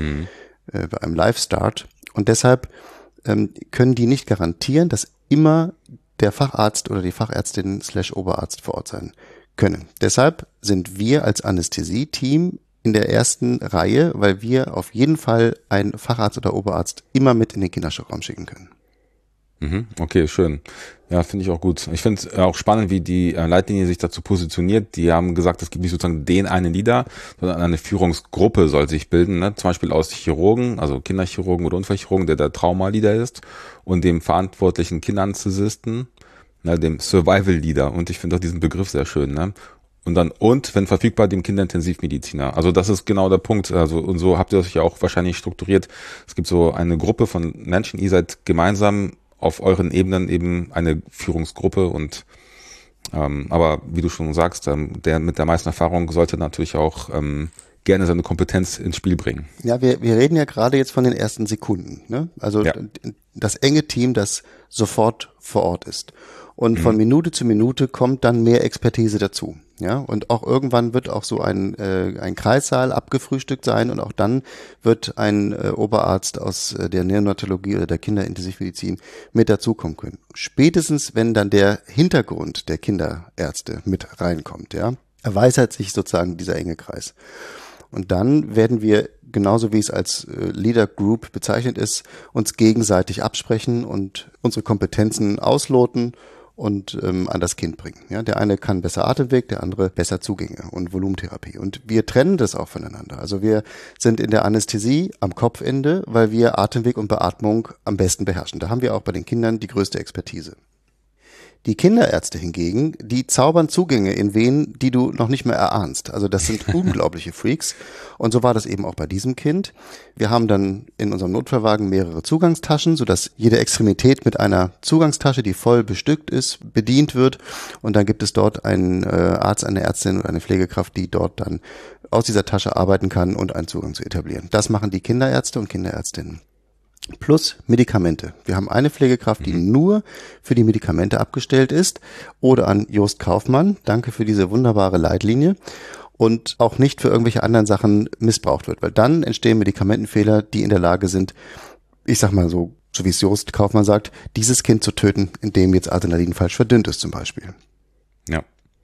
[SPEAKER 2] bei einem Live-Start. Und deshalb können die nicht garantieren, dass immer der Facharzt oder die Fachärztin / Oberarzt vor Ort sein können. Deshalb sind wir als Anästhesie-Team in der ersten Reihe, weil wir auf jeden Fall einen Facharzt oder Oberarzt immer mit in den Kinderschockraum schicken können.
[SPEAKER 1] Mhm. Okay, schön. Ja, finde ich auch gut. Ich finde es auch spannend, wie die Leitlinie sich dazu positioniert. Die haben gesagt, es gibt nicht sozusagen den einen Leader, sondern eine Führungsgruppe soll sich bilden, ne? Zum Beispiel aus Chirurgen, also Kinderchirurgen oder Unfallchirurgen, der Trauma-Leader ist, und dem verantwortlichen Kinderanästhesisten, ne, dem Survival-Leader. Und ich finde auch diesen Begriff sehr schön, ne? Und dann, wenn verfügbar, dem Kinderintensivmediziner. Also das ist genau der Punkt. Also, und so habt ihr euch ja auch wahrscheinlich strukturiert. Es gibt so eine Gruppe von Menschen, ihr seid gemeinsam auf euren Ebenen eben eine Führungsgruppe und aber wie du schon sagst, der mit der meisten Erfahrung sollte natürlich auch gerne seine Kompetenz ins Spiel bringen.
[SPEAKER 2] Ja, wir reden ja gerade jetzt von den ersten Sekunden, ne? Also
[SPEAKER 1] Ja.
[SPEAKER 2] das enge Team, das sofort vor Ort ist. Und von Minute zu Minute kommt dann mehr Expertise dazu. Ja, und auch irgendwann wird auch so ein Kreissaal abgefrühstückt sein und auch dann wird ein Oberarzt aus der Neonatologie oder der Kinderintensivmedizin mit dazukommen können. Spätestens, wenn dann der Hintergrund der Kinderärzte mit reinkommt, ja, erweitert sich sozusagen dieser enge Kreis. Und dann werden wir, genauso wie es als Leader Group bezeichnet ist, uns gegenseitig absprechen und unsere Kompetenzen ausloten und an das Kind bringen. Ja, der eine kann besser Atemweg, der andere besser Zugänge und Volumentherapie. Und wir trennen das auch voneinander. Also wir sind in der Anästhesie am Kopfende, weil wir Atemweg und Beatmung am besten beherrschen. Da haben wir auch bei den Kindern die größte Expertise. Die Kinderärzte hingegen, die zaubern Zugänge in Venen, die du noch nicht mehr erahnst. Also das sind unglaubliche Freaks. Und so war das eben auch bei diesem Kind. Wir haben dann in unserem Notfallwagen mehrere Zugangstaschen, sodass jede Extremität mit einer Zugangstasche, die voll bestückt ist, bedient wird. Und dann gibt es dort einen Arzt, eine Ärztin oder eine Pflegekraft, die dort dann aus dieser Tasche arbeiten kann und einen Zugang zu etablieren. Das machen die Kinderärzte und Kinderärztinnen. Plus Medikamente. Wir haben eine Pflegekraft, die nur für die Medikamente abgestellt ist, oder an Jost Kaufmann. Danke für diese wunderbare Leitlinie. Und auch nicht für irgendwelche anderen Sachen missbraucht wird, weil dann entstehen Medikamentenfehler, die in der Lage sind, ich sag mal so wie es Jost Kaufmann sagt, dieses Kind zu töten, indem jetzt Adrenalin falsch verdünnt ist zum Beispiel.
[SPEAKER 1] Ja.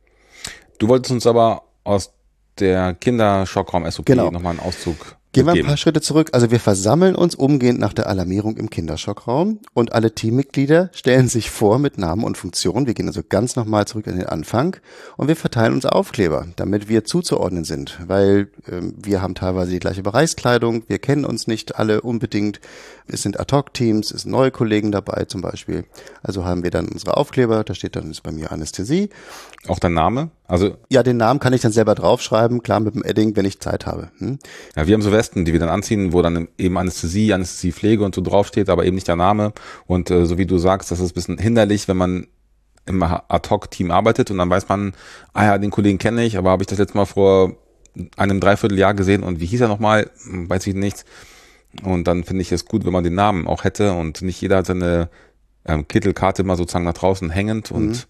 [SPEAKER 1] Du wolltest uns aber aus der Kinderschockraum-SOP nochmal einen Auszug
[SPEAKER 2] Gehen wir ein
[SPEAKER 1] mitgeben.
[SPEAKER 2] paar Schritte zurück. Also wir versammeln uns umgehend nach der Alarmierung im Kinderschockraum und alle Teammitglieder stellen sich vor mit Namen und Funktion. Wir gehen also ganz nochmal zurück an den Anfang und wir verteilen uns Aufkleber, damit wir zuzuordnen sind, weil wir haben teilweise die gleiche Bereichskleidung, wir kennen uns nicht alle unbedingt. Es sind Ad-Hoc-Teams, es sind neue Kollegen dabei zum Beispiel. Also haben wir dann unsere Aufkleber, da steht dann ist bei mir Anästhesie.
[SPEAKER 1] Auch dein Name? Also
[SPEAKER 2] Ja, den Namen kann ich dann selber draufschreiben, klar mit dem Edding, wenn ich Zeit habe.
[SPEAKER 1] ja, wir haben so Westen, die wir dann anziehen, wo dann eben Anästhesie, Anästhesiepflege und so draufsteht, aber eben nicht der Name. Und so wie du sagst, das ist ein bisschen hinderlich, wenn man im Ad-Hoc-Team arbeitet und dann weiß man, ah ja, den Kollegen kenne ich, aber habe ich das letzte Mal vor einem Dreivierteljahr gesehen und wie hieß er nochmal? Weiß ich nicht. Und dann finde ich es gut, wenn man den Namen auch hätte und nicht jeder hat seine Kittelkarte mal sozusagen nach draußen hängend und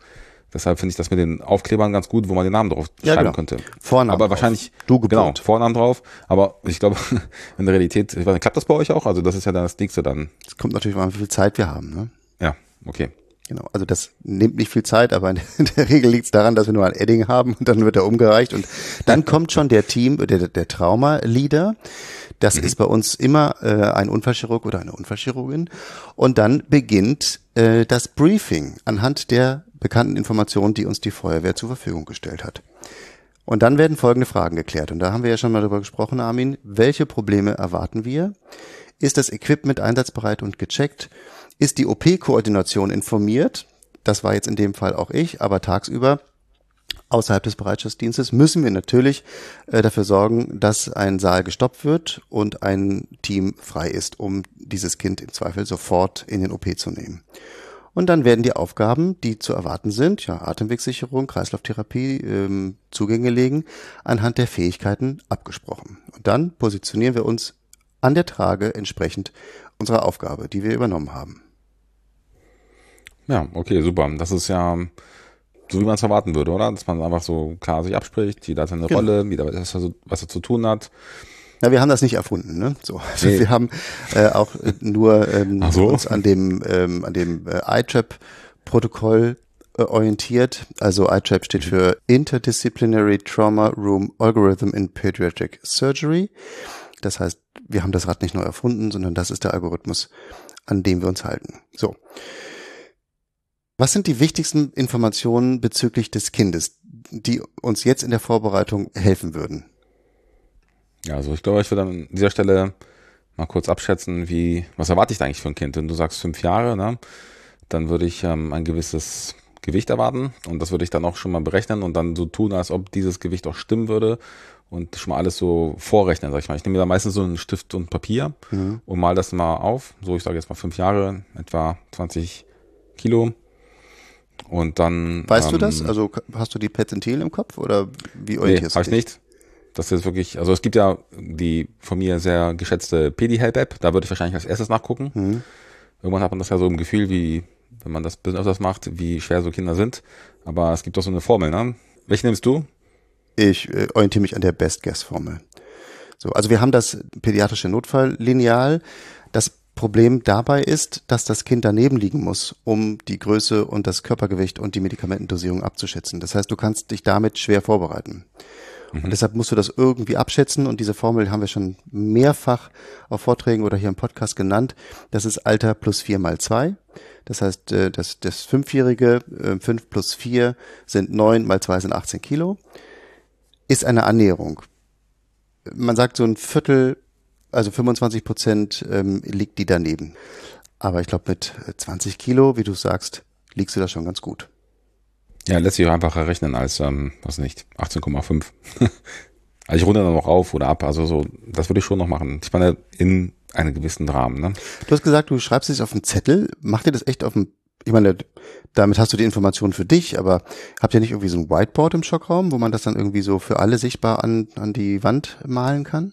[SPEAKER 1] Deshalb finde ich das mit den Aufklebern ganz gut, wo man den Namen drauf schreiben könnte.
[SPEAKER 2] Vornamen
[SPEAKER 1] aber
[SPEAKER 2] drauf.
[SPEAKER 1] wahrscheinlich,
[SPEAKER 2] Du Geburt.
[SPEAKER 1] genau, Vornamen drauf. Aber ich glaube, in der Realität, ich weiß nicht, klappt das bei euch auch? Also das ist ja dann das Nächste dann.
[SPEAKER 2] Es kommt natürlich mal, wie viel Zeit wir haben, ne?
[SPEAKER 1] Ja, okay.
[SPEAKER 2] Genau, also das nimmt nicht viel Zeit, aber in der Regel liegt es daran, dass wir nur ein Edding haben und dann wird er umgereicht und dann kommt schon der Trauma-Leader. Das ist bei uns immer ein Unfallchirurg oder eine Unfallchirurgin und dann beginnt das Briefing anhand der bekannten Informationen, die uns die Feuerwehr zur Verfügung gestellt hat. Und dann werden folgende Fragen geklärt und da haben wir ja schon mal darüber gesprochen, Armin. Welche Probleme erwarten wir? Ist das Equipment einsatzbereit und gecheckt? Ist die OP-Koordination informiert? Das war jetzt in dem Fall auch ich, aber tagsüber außerhalb des Bereitschaftsdienstes müssen wir natürlich dafür sorgen, dass ein Saal gestoppt wird und ein Team frei ist, um dieses Kind im Zweifel sofort in den OP zu nehmen. Und dann werden die Aufgaben, die zu erwarten sind, ja, Atemwegssicherung, Kreislauftherapie, Zugänge legen, anhand der Fähigkeiten abgesprochen. Und dann positionieren wir uns an der Trage entsprechend unserer Aufgabe, die wir übernommen haben.
[SPEAKER 1] Ja, okay, super. Das ist ja so, wie man es erwarten würde, oder? Dass man einfach so klar sich abspricht, jeder hat seine Rolle, jeder weiß, was er zu tun hat.
[SPEAKER 2] Ja, wir haben das nicht erfunden, ne? So, also
[SPEAKER 1] Nee.
[SPEAKER 2] wir haben auch nur
[SPEAKER 1] so.
[SPEAKER 2] uns an dem ITRAP-Protokoll orientiert. Also ITRAP steht für Interdisciplinary Trauma Room Algorithm in Pediatric Surgery. Das heißt, wir haben das Rad nicht neu erfunden, sondern das ist der Algorithmus, an dem wir uns halten. So. Was sind die wichtigsten Informationen bezüglich des Kindes, die uns jetzt in der Vorbereitung helfen würden?
[SPEAKER 1] Ja, also ich glaube, ich würde an dieser Stelle mal kurz abschätzen, was erwarte ich da eigentlich für ein Kind? Wenn du sagst 5 Jahre, ne, dann würde ich ein gewisses Gewicht erwarten und das würde ich dann auch schon mal berechnen und dann so tun, als ob dieses Gewicht auch stimmen würde und schon mal alles so vorrechnen, sag ich mal. Ich nehme mir da meistens so einen Stift und Papier und mal das mal auf. So, ich sage jetzt mal 5 Jahre, etwa 20 Kilo. Und dann.
[SPEAKER 2] Weißt du das? Also hast du die Perzentil im Kopf oder wie orientierst
[SPEAKER 1] hab
[SPEAKER 2] du
[SPEAKER 1] ich
[SPEAKER 2] dich?
[SPEAKER 1] nicht. Das ist wirklich, also es gibt ja die von mir sehr geschätzte PediHelp-App, da würde ich wahrscheinlich als erstes nachgucken. Irgendwann hat man das ja so im Gefühl, wie, wenn man das ein bisschen öfters macht, wie schwer so Kinder sind. Aber es gibt doch so eine Formel, ne? Welche nimmst du?
[SPEAKER 2] Ich orientiere mich an der Best-Guess-Formel. So, also wir haben das pädiatrische Notfalllineal. Das Problem dabei ist, dass das Kind daneben liegen muss, um die Größe und das Körpergewicht und die Medikamentendosierung abzuschätzen. Das heißt, du kannst dich damit schwer vorbereiten. Und deshalb musst du das irgendwie abschätzen und diese Formel haben wir schon mehrfach auf Vorträgen oder hier im Podcast genannt. Das ist Alter plus 4 mal 2. Das heißt, das 5-Jährige, 5 plus 4 sind 9 mal 2 sind 18 Kilo. Ist eine Annäherung. Man sagt so ein Viertel, also 25% liegt die daneben. Aber ich glaube mit 20 Kilo, wie du sagst, liegst du da schon ganz gut.
[SPEAKER 1] Ja, lässt sich auch einfacher rechnen als, 18,5. Also ich runde dann noch auf oder ab, also so, das würde ich schon noch machen. Ich meine, in einem gewissen Rahmen, ne?
[SPEAKER 2] Du hast gesagt, du schreibst es auf einen Zettel. Macht ihr das echt auf dem, ich meine, damit hast du die Informationen für dich, aber habt ihr nicht irgendwie so ein Whiteboard im Schockraum, wo man das dann irgendwie so für alle sichtbar an die Wand malen kann?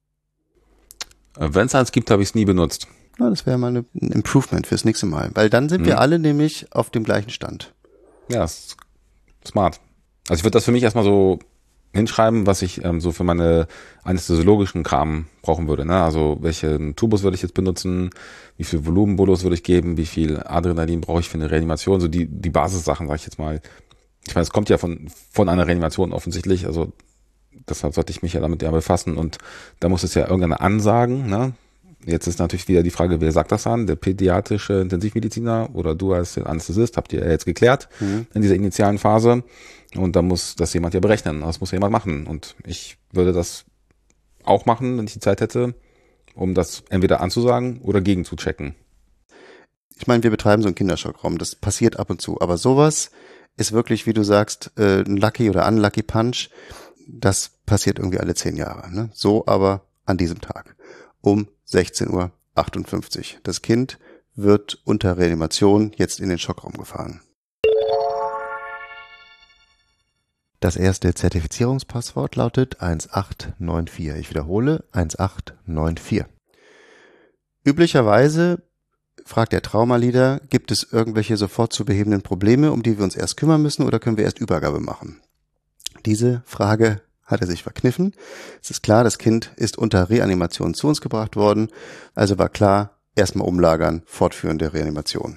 [SPEAKER 1] Wenn es eins gibt, habe ich es nie benutzt.
[SPEAKER 2] Na, das wäre mal ein Improvement fürs nächste Mal, weil dann sind wir alle nämlich auf dem gleichen Stand.
[SPEAKER 1] Ja, ist smart. Also ich würde das für mich erstmal so hinschreiben, was ich so für meine anästhesiologischen Kram brauchen würde. Ne? Also welchen Tubus würde ich jetzt benutzen, wie viel Volumenbolus würde ich geben, wie viel Adrenalin brauche ich für eine Reanimation, so die Basissachen, sage ich jetzt mal. Ich meine, es kommt ja von einer Reanimation offensichtlich, also deshalb sollte ich mich ja damit ja befassen und da muss es ja irgendeine ansagen, ne? Jetzt ist natürlich wieder die Frage, wer sagt das an? Der pädiatrische Intensivmediziner oder du als Anästhesist, habt ihr ja jetzt geklärt in dieser initialen Phase. Und da muss das jemand ja berechnen. Das muss ja jemand machen. Und ich würde das auch machen, wenn ich die Zeit hätte, um das entweder anzusagen oder gegen zu checken.
[SPEAKER 2] Ich meine, wir betreiben so einen Kinderschockraum. Das passiert ab und zu. Aber sowas ist wirklich, wie du sagst, ein Lucky oder Unlucky Punch. Das passiert irgendwie alle 10 Jahre. Ne? So aber an diesem Tag. Um 16:58 Uhr. Das Kind wird unter Reanimation jetzt in den Schockraum gefahren. Das erste Zertifizierungspasswort lautet 1894. Ich wiederhole 1894. Üblicherweise fragt der Traumaleader, gibt es irgendwelche sofort zu behebenden Probleme, um die wir uns erst kümmern müssen, oder können wir erst Übergabe machen? Diese Frage hat er sich verkniffen. Es ist klar, das Kind ist unter Reanimation zu uns gebracht worden, also war klar, erstmal umlagern, fortführende Reanimation.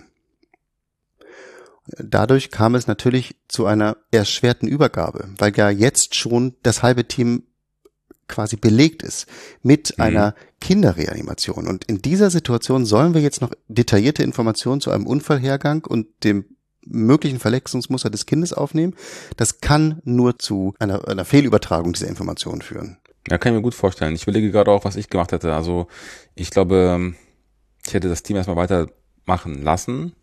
[SPEAKER 2] Dadurch kam es natürlich zu einer erschwerten Übergabe, weil ja jetzt schon das halbe Team quasi belegt ist mit einer Kinderreanimation. Und in dieser Situation sollen wir jetzt noch detaillierte Informationen zu einem Unfallhergang und dem möglichen Verletzungsmuster des Kindes aufnehmen. Das kann nur zu einer Fehlübertragung dieser Informationen führen.
[SPEAKER 1] Ja, kann ich mir gut vorstellen. Ich überlege gerade auch, was ich gemacht hätte. Also ich glaube, ich hätte das Team erstmal weitermachen lassen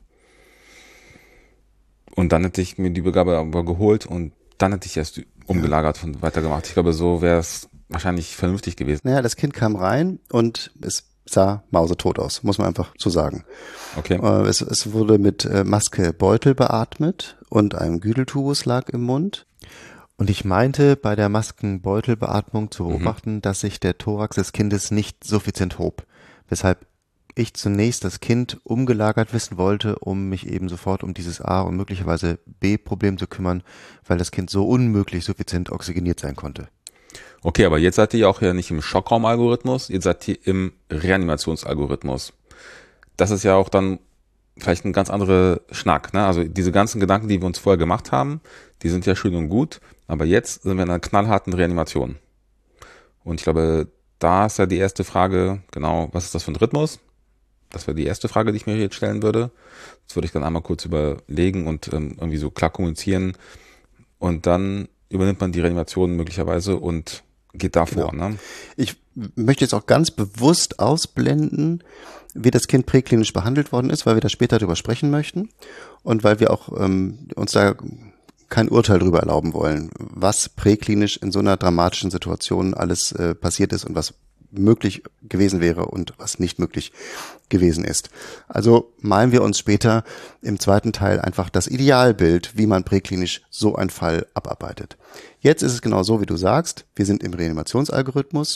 [SPEAKER 1] und dann hätte ich mir die Übergabe aber geholt und dann hätte ich erst umgelagert und weitergemacht. Ich glaube, so wäre es wahrscheinlich vernünftig gewesen.
[SPEAKER 2] Naja, das Kind kam rein und es sah mausetot aus, muss man einfach so sagen.
[SPEAKER 1] Okay.
[SPEAKER 2] Es wurde mit Maske Beutel beatmet und einem Güdeltubus lag im Mund. Und ich meinte, bei der Maskenbeutelbeatmung zu beobachten, dass sich der Thorax des Kindes nicht suffizient hob, weshalb ich zunächst das Kind umgelagert wissen wollte, um mich eben sofort um dieses A- und möglicherweise B-Problem zu kümmern, weil das Kind so unmöglich suffizient oxygeniert sein konnte.
[SPEAKER 1] Okay, aber jetzt seid ihr ja auch ja nicht im Schockraumalgorithmus, ihr seid hier im Reanimationsalgorithmus. Das ist ja auch dann vielleicht ein ganz anderer Schnack, ne? Also diese ganzen Gedanken, die wir uns vorher gemacht haben, die sind ja schön und gut, aber jetzt sind wir in einer knallharten Reanimation. Und ich glaube, da ist ja die erste Frage, genau, was ist das für ein Rhythmus? Das wäre die erste Frage, die ich mir jetzt stellen würde. Das würde ich dann einmal kurz überlegen und irgendwie so klar kommunizieren. Und dann übernimmt man die Reanimation möglicherweise und geht da vor.
[SPEAKER 2] Genau.
[SPEAKER 1] Ne?
[SPEAKER 2] Ich möchte jetzt auch ganz bewusst ausblenden, wie das Kind präklinisch behandelt worden ist, weil wir da später drüber sprechen möchten und weil wir auch uns da kein Urteil drüber erlauben wollen, was präklinisch in so einer dramatischen Situation alles passiert ist und was möglich gewesen wäre und was nicht möglich gewesen ist. Also malen wir uns später im zweiten Teil einfach das Idealbild, wie man präklinisch so einen Fall abarbeitet. Jetzt ist es genau so, wie du sagst. Wir sind im Reanimationsalgorithmus.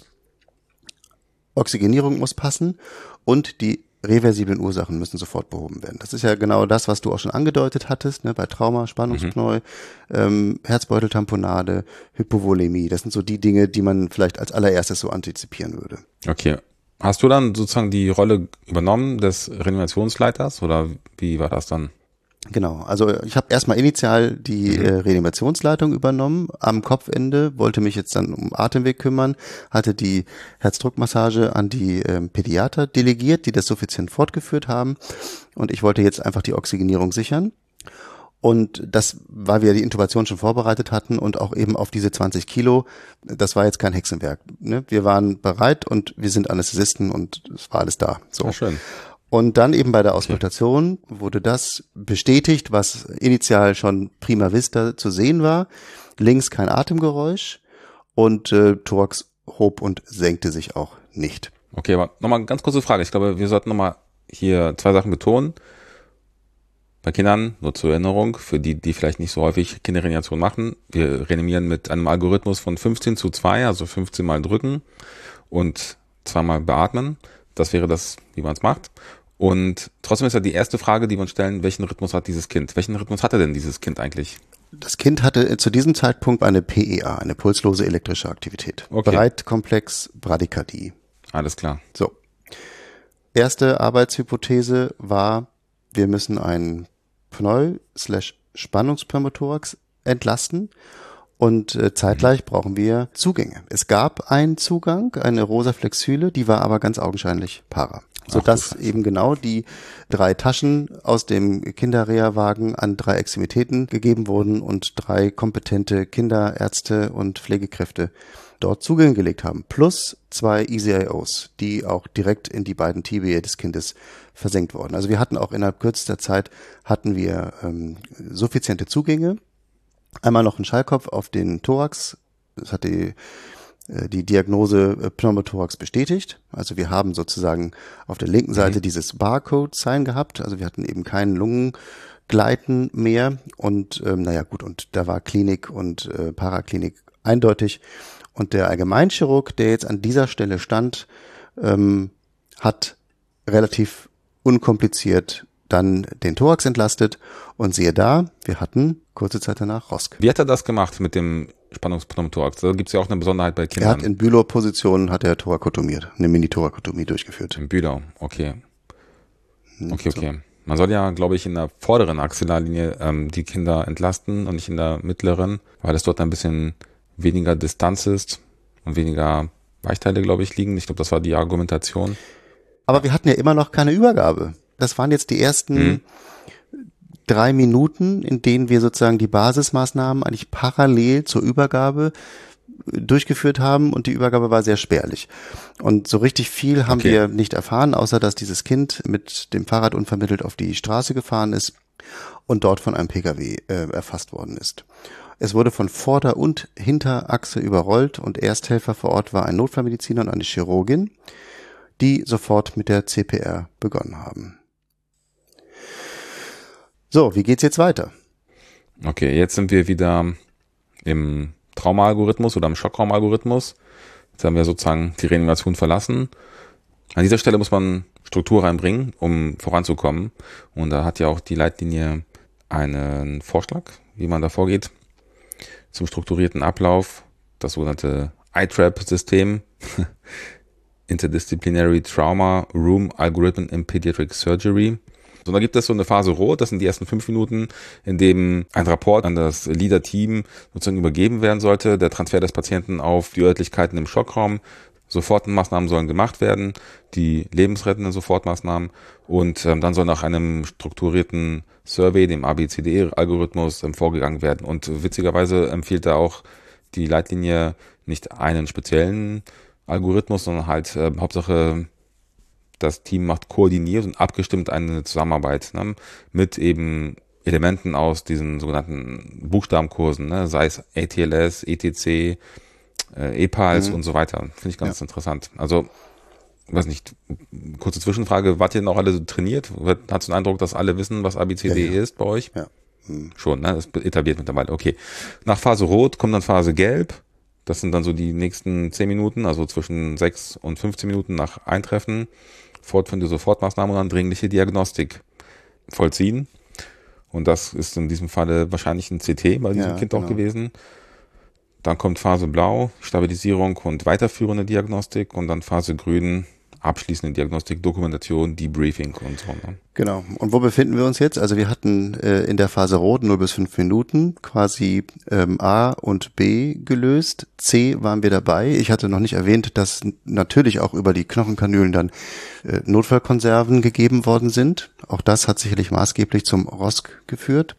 [SPEAKER 2] Oxygenierung muss passen und die reversiblen Ursachen müssen sofort behoben werden. Das ist ja genau das, was du auch schon angedeutet hattest, ne, bei Trauma, Spannungsknäuel, Herzbeuteltamponade, Hypovolämie. Das sind so die Dinge, die man vielleicht als allererstes so antizipieren würde.
[SPEAKER 1] Okay. Hast du dann sozusagen die Rolle übernommen des Reanimationsleiters oder wie war das dann?
[SPEAKER 2] Genau, also ich habe erstmal initial die Reanimationsleitung übernommen. Am Kopfende wollte mich jetzt dann um Atemweg kümmern, hatte die Herzdruckmassage an die Pädiater delegiert, die das suffizient fortgeführt haben. Und ich wollte jetzt einfach die Oxygenierung sichern. Und das, weil wir die Intubation schon vorbereitet hatten und auch eben auf diese 20 Kilo, das war jetzt kein Hexenwerk. Ne? Wir waren bereit und wir sind Anästhesisten und es war alles da. So.
[SPEAKER 1] Ja, schön.
[SPEAKER 2] Und dann eben bei der Auskultation wurde das bestätigt, was initial schon prima vista zu sehen war. Links kein Atemgeräusch und Thorax hob und senkte sich auch nicht.
[SPEAKER 1] Okay, aber nochmal eine ganz kurze Frage. Ich glaube, wir sollten nochmal hier zwei Sachen betonen. Bei Kindern, nur zur Erinnerung, für die, die vielleicht nicht so häufig Kinderreanimation machen, wir reanimieren mit einem Algorithmus von 15:2, also 15 Mal drücken und 2 Mal beatmen. Das wäre das, wie man es macht. Und trotzdem ist ja die erste Frage, die wir uns stellen, welchen Rhythmus hat dieses Kind? Welchen Rhythmus hatte denn dieses Kind eigentlich?
[SPEAKER 2] Das Kind hatte zu diesem Zeitpunkt eine PEA, eine pulslose elektrische Aktivität.
[SPEAKER 1] Okay.
[SPEAKER 2] Breitkomplex Bradykardie.
[SPEAKER 1] Alles klar.
[SPEAKER 2] So. Erste Arbeitshypothese war, wir müssen einen Pneu/Spannungspneumothorax entlasten und zeitgleich brauchen wir Zugänge. Es gab einen Zugang, eine rosa Flexüle, die war aber ganz augenscheinlich para. Sodass eben genau die 3 Taschen aus dem Kinderreha-Wagen an 3 Extremitäten gegeben wurden und 3 kompetente Kinderärzte und Pflegekräfte dort Zugänge gelegt haben. Plus 2 ECIOs, die auch direkt in die beiden Tibiae des Kindes versenkt wurden. Also wir hatten auch innerhalb kürzester Zeit suffiziente Zugänge. Einmal noch ein Schallkopf auf den Thorax. Das hat die Diagnose Pneumothorax bestätigt. Also wir haben sozusagen auf der linken Seite dieses Barcode-Sign gehabt. Also wir hatten eben keinen Lungengleiten mehr. Und und da war Klinik und Paraklinik eindeutig. Und der Allgemeinchirurg, der jetzt an dieser Stelle stand, hat relativ unkompliziert dann den Thorax entlastet und siehe da, wir hatten kurze Zeit danach Rosk.
[SPEAKER 1] Wie hat er das gemacht mit dem Spannungspneumothorax? Da gibt es ja auch eine Besonderheit bei Kindern.
[SPEAKER 2] Er hat in Bülow-Position thorakotomiert, eine Mini-Thorakotomie durchgeführt.
[SPEAKER 1] In Bülow, okay. Okay. Man soll ja, glaube ich, in der vorderen Axillarlinie die Kinder entlasten und nicht in der mittleren, weil es dort ein bisschen weniger Distanz ist und weniger Weichteile, glaube ich, liegen. Ich glaube, das war die Argumentation.
[SPEAKER 2] Aber wir hatten ja immer noch keine Übergabe. Das waren jetzt die ersten 3 Minuten, in denen wir sozusagen die Basismaßnahmen eigentlich parallel zur Übergabe durchgeführt haben und die Übergabe war sehr spärlich. Und so richtig viel haben wir nicht erfahren, außer dass dieses Kind mit dem Fahrrad unvermittelt auf die Straße gefahren ist und dort von einem Pkw erfasst worden ist. Es wurde von Vorder- und Hinterachse überrollt und Ersthelfer vor Ort war ein Notfallmediziner und eine Chirurgin, die sofort mit der CPR begonnen haben. So, wie geht's jetzt weiter?
[SPEAKER 1] Okay, jetzt sind wir wieder im Trauma-Algorithmus oder im Schockraum-Algorithmus. Jetzt haben wir sozusagen die Reanimation verlassen. An dieser Stelle muss man Struktur reinbringen, um voranzukommen. Und da hat ja auch die Leitlinie einen Vorschlag, wie man da vorgeht. Zum strukturierten Ablauf, das sogenannte ITRAP-System, Interdisciplinary Trauma Room Algorithm in Pediatric Surgery. Und da gibt es so eine Phase Rot, das sind die ersten 5 Minuten, in dem ein Rapport an das Leader-Team sozusagen übergeben werden sollte, der Transfer des Patienten auf die Örtlichkeiten im Schockraum. Sofortmaßnahmen sollen gemacht werden, die lebensrettenden Sofortmaßnahmen und dann soll nach einem strukturierten Survey, dem ABCDE-Algorithmus, vorgegangen werden. Und witzigerweise empfiehlt da auch die Leitlinie nicht einen speziellen Algorithmus, sondern halt Hauptsache das Team macht koordiniert und abgestimmt eine Zusammenarbeit, ne, mit eben Elementen aus diesen sogenannten Buchstabenkursen, ne, sei es ATLS, ETC, EPALS und so weiter. Finde ich ganz interessant. Also, weiß nicht, kurze Zwischenfrage, wart ihr noch alle so trainiert? Hast du den Eindruck, dass alle wissen, was ABCD ist bei euch?
[SPEAKER 2] Ja.
[SPEAKER 1] Schon, ne? Das ist etabliert mittlerweile. Okay. Nach Phase Rot kommt dann Phase Gelb. Das sind dann so die nächsten 10 Minuten, also zwischen 6 und 15 Minuten nach Eintreffen. Fortführende Sofortmaßnahmen und dann dringliche Diagnostik vollziehen. Und das ist in diesem Falle wahrscheinlich ein CT bei diesem Kind auch gewesen. Dann kommt Phase Blau, Stabilisierung und weiterführende Diagnostik und dann Phase Grün, abschließende Diagnostik, Dokumentation, Debriefing und so. Ne?
[SPEAKER 2] Genau. Und wo befinden wir uns jetzt? Also wir hatten in der Phase Rot 0 bis 5 Minuten quasi A und B gelöst. C waren wir dabei. Ich hatte noch nicht erwähnt, dass natürlich auch über die Knochenkanülen dann Notfallkonserven gegeben worden sind. Auch das hat sicherlich maßgeblich zum Rosk geführt.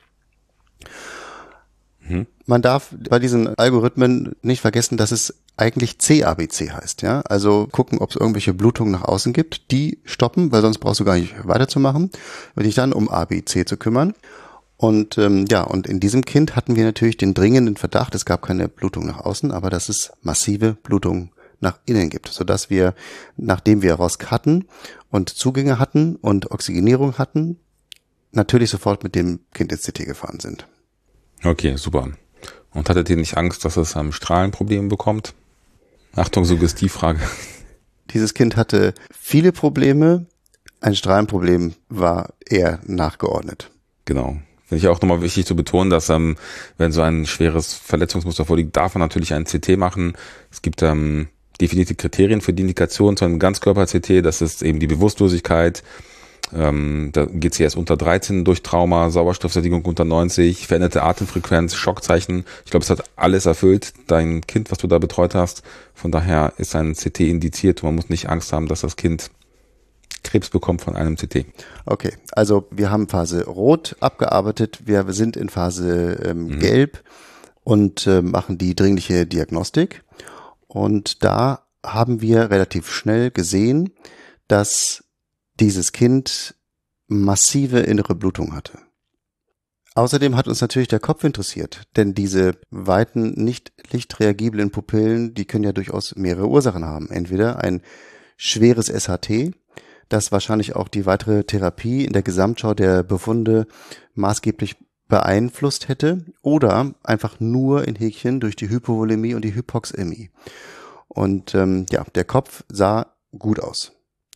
[SPEAKER 2] Man darf bei diesen Algorithmen nicht vergessen, dass es eigentlich CABC heißt, ja. Also gucken, ob es irgendwelche Blutungen nach außen gibt, die stoppen, weil sonst brauchst du gar nicht weiterzumachen, und dich dann um ABC zu kümmern. Und und in diesem Kind hatten wir natürlich den dringenden Verdacht, es gab keine Blutung nach außen, aber dass es massive Blutung nach innen gibt, sodass wir, nachdem wir Rosk hatten und Zugänge hatten und Oxygenierung hatten, natürlich sofort mit dem Kind ins CT gefahren sind.
[SPEAKER 1] Okay, super. Und hattet ihr nicht Angst, dass es Strahlenprobleme bekommt? Achtung, Suggestivfrage.
[SPEAKER 2] Dieses Kind hatte viele Probleme. Ein Strahlenproblem war eher nachgeordnet.
[SPEAKER 1] Genau. Finde ich auch nochmal wichtig zu betonen, dass wenn so ein schweres Verletzungsmuster vorliegt, darf man natürlich einen CT machen. Es gibt definierte Kriterien für die Indikation zu einem Ganzkörper-CT. Das ist eben die Bewusstlosigkeit, GCS unter 13 durch Trauma, Sauerstoffsättigung unter 90, veränderte Atemfrequenz, Schockzeichen. Ich glaube, es hat alles erfüllt, dein Kind, was du da betreut hast. Von daher ist ein CT indiziert und man muss nicht Angst haben, dass das Kind Krebs bekommt von einem CT.
[SPEAKER 2] Okay, also wir haben Phase Rot abgearbeitet, wir sind in Phase Gelb und machen die dringliche Diagnostik. Und da haben wir relativ schnell gesehen, dass dieses Kind massive innere Blutung hatte. Außerdem hat uns natürlich der Kopf interessiert, denn diese weiten, nicht lichtreagiblen Pupillen, die können ja durchaus mehrere Ursachen haben. Entweder ein schweres SHT, das wahrscheinlich auch die weitere Therapie in der Gesamtschau der Befunde maßgeblich beeinflusst hätte, oder einfach nur in Häkchen durch die Hypovolämie und die Hypoxämie. Und der Kopf sah gut aus.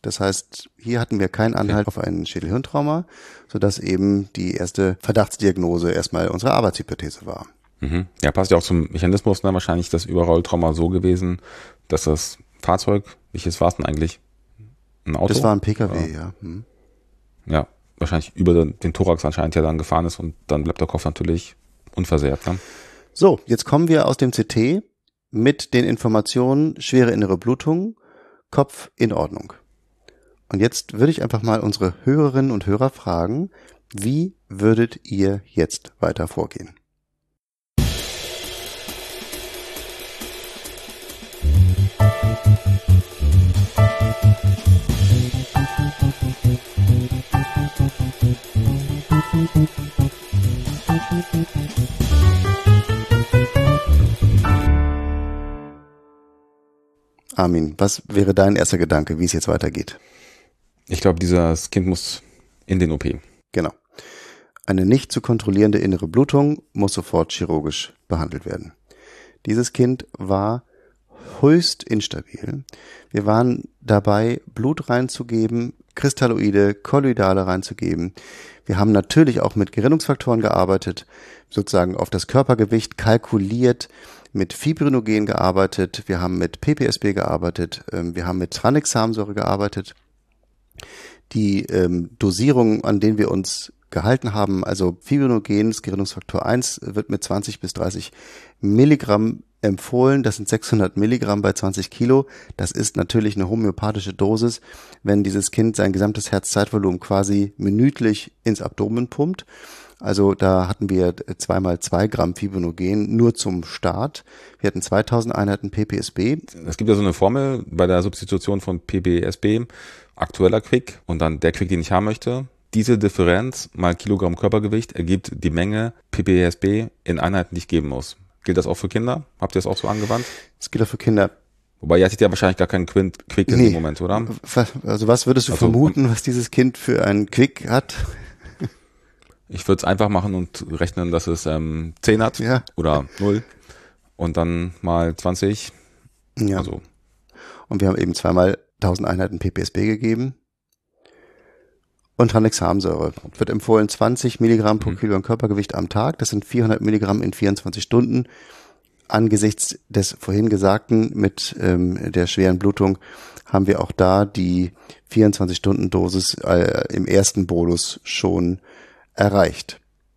[SPEAKER 2] Das heißt, hier hatten wir keinen Anhalt auf ein Schädelhirntrauma, sodass eben die erste Verdachtsdiagnose erstmal unsere Arbeitshypothese war.
[SPEAKER 1] Mhm. Ja, passt ja auch zum Mechanismus, ne? Wahrscheinlich das Überrolltrauma so gewesen, dass das Fahrzeug, welches war es denn eigentlich? Ein Auto?
[SPEAKER 2] Das war ein PKW, ja.
[SPEAKER 1] Ja, wahrscheinlich über den Thorax anscheinend ja dann gefahren ist und dann bleibt der Kopf natürlich unversehrt. Ne?
[SPEAKER 2] So, jetzt kommen wir aus dem CT mit den Informationen schwere innere Blutung, Kopf in Ordnung. Und jetzt würde ich einfach mal unsere Hörerinnen und Hörer fragen, wie würdet ihr jetzt weiter vorgehen? Armin, was wäre dein erster Gedanke, wie es jetzt weitergeht?
[SPEAKER 1] Ich glaube, dieses Kind muss in den OP.
[SPEAKER 2] Genau. Eine nicht zu kontrollierende innere Blutung muss sofort chirurgisch behandelt werden. Dieses Kind war höchst instabil. Wir waren dabei, Blut reinzugeben, Kristalloide, Kolloidale reinzugeben. Wir haben natürlich auch mit Gerinnungsfaktoren gearbeitet, sozusagen auf das Körpergewicht kalkuliert, mit Fibrinogen gearbeitet, wir haben mit PPSB gearbeitet, wir haben mit Tranexamsäure gearbeitet. Die Dosierungen, an denen wir uns gehalten haben, also Fibrinogen, Gerinnungsfaktor 1, wird mit 20 bis 30 Milligramm empfohlen. Das sind 600 Milligramm bei 20 Kilo. Das ist natürlich eine homöopathische Dosis, wenn dieses Kind sein gesamtes Herzzeitvolumen quasi minütlich ins Abdomen pumpt. Also da hatten wir 2x2 Gramm Fibrinogen nur zum Start. Wir hatten 2000 Einheiten PPSB.
[SPEAKER 1] Es gibt ja so eine Formel bei der Substitution von PPSB, aktueller Quick und dann der Quick, den ich haben möchte. Diese Differenz mal Kilogramm Körpergewicht ergibt die Menge PPSB in Einheiten, die ich geben muss. Gilt das auch für Kinder? Habt ihr das auch so angewandt?
[SPEAKER 2] Das gilt auch für Kinder.
[SPEAKER 1] Wobei, ihr hattet ja wahrscheinlich gar keinen Quick in dem Moment, oder?
[SPEAKER 2] Also was würdest du vermuten, was dieses Kind für einen Quick hat?
[SPEAKER 1] Ich würde es einfach machen und rechnen, dass es 10 hat oder 0 und dann mal 20.
[SPEAKER 2] Ja.
[SPEAKER 1] Also.
[SPEAKER 2] Und wir haben eben 2x 1000 Einheiten PPSB gegeben. Und Tranexamsäure wird empfohlen 20 Milligramm pro Kilogramm Körpergewicht am Tag. Das sind 400 Milligramm in 24 Stunden. Angesichts des vorhin Gesagten mit der schweren Blutung haben wir auch da die 24-Stunden-Dosis im ersten Bolus schon erreicht.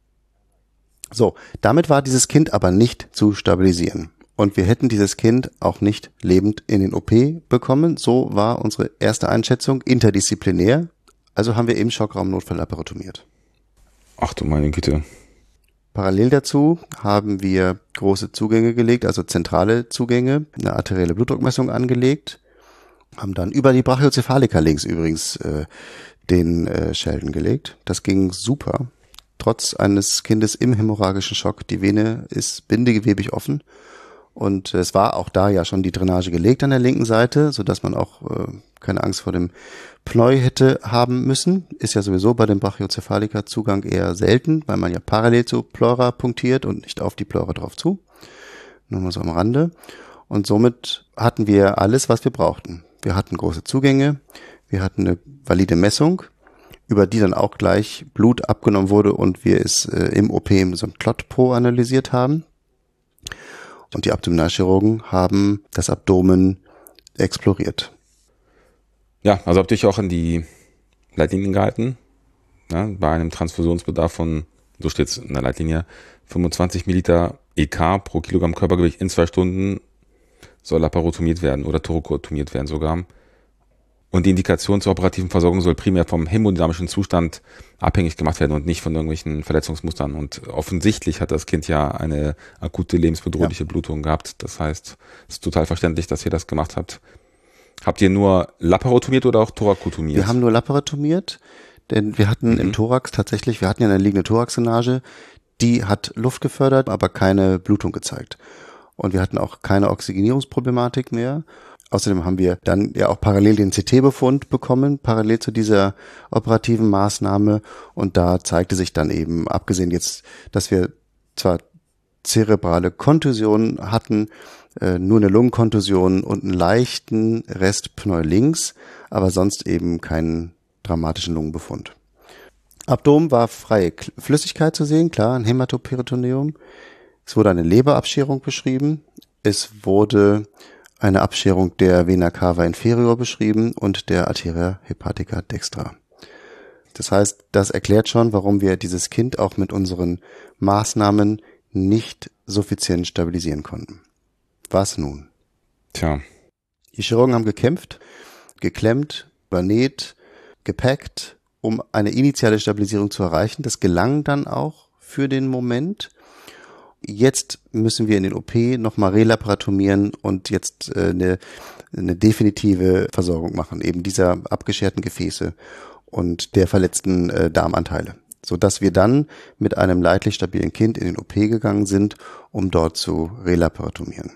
[SPEAKER 2] So, damit war dieses Kind aber nicht zu stabilisieren. Und wir hätten dieses Kind auch nicht lebend in den OP bekommen. So war unsere erste Einschätzung interdisziplinär. Also haben wir im Schockraum notfalllaparotomiert.
[SPEAKER 1] Ach du meine Güte.
[SPEAKER 2] Parallel dazu haben wir große Zugänge gelegt, also zentrale Zugänge, eine arterielle Blutdruckmessung angelegt, haben dann über die Brachiocephalika links übrigens den Sheldon gelegt. Das ging super. Trotz eines Kindes im hämorrhagischen Schock. Die Vene ist bindegewebig offen. Und es war auch da ja schon die Drainage gelegt an der linken Seite, sodass man auch keine Angst vor dem Pneu hätte haben müssen. Ist ja sowieso bei dem Brachiocephalika-Zugang eher selten, weil man ja parallel zur Pleura punktiert und nicht auf die Pleura drauf zu. Nur mal so am Rande. Und somit hatten wir alles, was wir brauchten. Wir hatten große Zugänge, wir hatten eine valide Messung, über die dann auch gleich Blut abgenommen wurde und wir es im OP so ein Clot-Pro analysiert haben. Und die Abdominalchirurgen haben das Abdomen exploriert.
[SPEAKER 1] Ja, also habt ihr euch auch an die Leitlinien gehalten. Ja, bei einem Transfusionsbedarf von, so steht es in der Leitlinie, 25 Milliliter EK pro Kilogramm Körpergewicht in 2 Stunden soll laparotomiert werden oder thorakotomiert werden sogar. Und die Indikation zur operativen Versorgung soll primär vom hämodynamischen Zustand abhängig gemacht werden und nicht von irgendwelchen Verletzungsmustern. Und offensichtlich hat das Kind ja eine akute lebensbedrohliche Blutung gehabt. Das heißt, es ist total verständlich, dass ihr das gemacht habt. Habt ihr nur laparotomiert oder auch thorakotomiert?
[SPEAKER 2] Wir haben nur laparotomiert, denn wir hatten im Thorax tatsächlich, wir hatten ja eine liegende Thoraxdrainage, die hat Luft gefördert, aber keine Blutung gezeigt. Und wir hatten auch keine Oxygenierungsproblematik mehr. Außerdem haben wir dann ja auch parallel den CT-Befund bekommen, parallel zu dieser operativen Maßnahme. Und da zeigte sich dann eben, abgesehen jetzt, dass wir zwar zerebrale Kontusion hatten, nur eine Lungenkontusion und einen leichten Rest Pneu links, aber sonst eben keinen dramatischen Lungenbefund. Abdomen war freie Flüssigkeit zu sehen, klar, ein Hämatoperitoneum. Es wurde eine Leberabscherung beschrieben. Es wurde eine Abscherung der Vena cava inferior beschrieben und der Arteria hepatica dextra. Das heißt, das erklärt schon, warum wir dieses Kind auch mit unseren Maßnahmen nicht suffizient stabilisieren konnten. Was nun?
[SPEAKER 1] Tja.
[SPEAKER 2] Die Chirurgen haben gekämpft, geklemmt, übernäht, gepackt, um eine initiale Stabilisierung zu erreichen. Das gelang dann auch für den Moment. Jetzt müssen wir in den OP nochmal relaparotomieren und jetzt eine definitive Versorgung machen, eben dieser abgescherten Gefäße und der verletzten Darmanteile, sodass wir dann mit einem leidlich stabilen Kind in den OP gegangen sind, um dort zu relaparotomieren.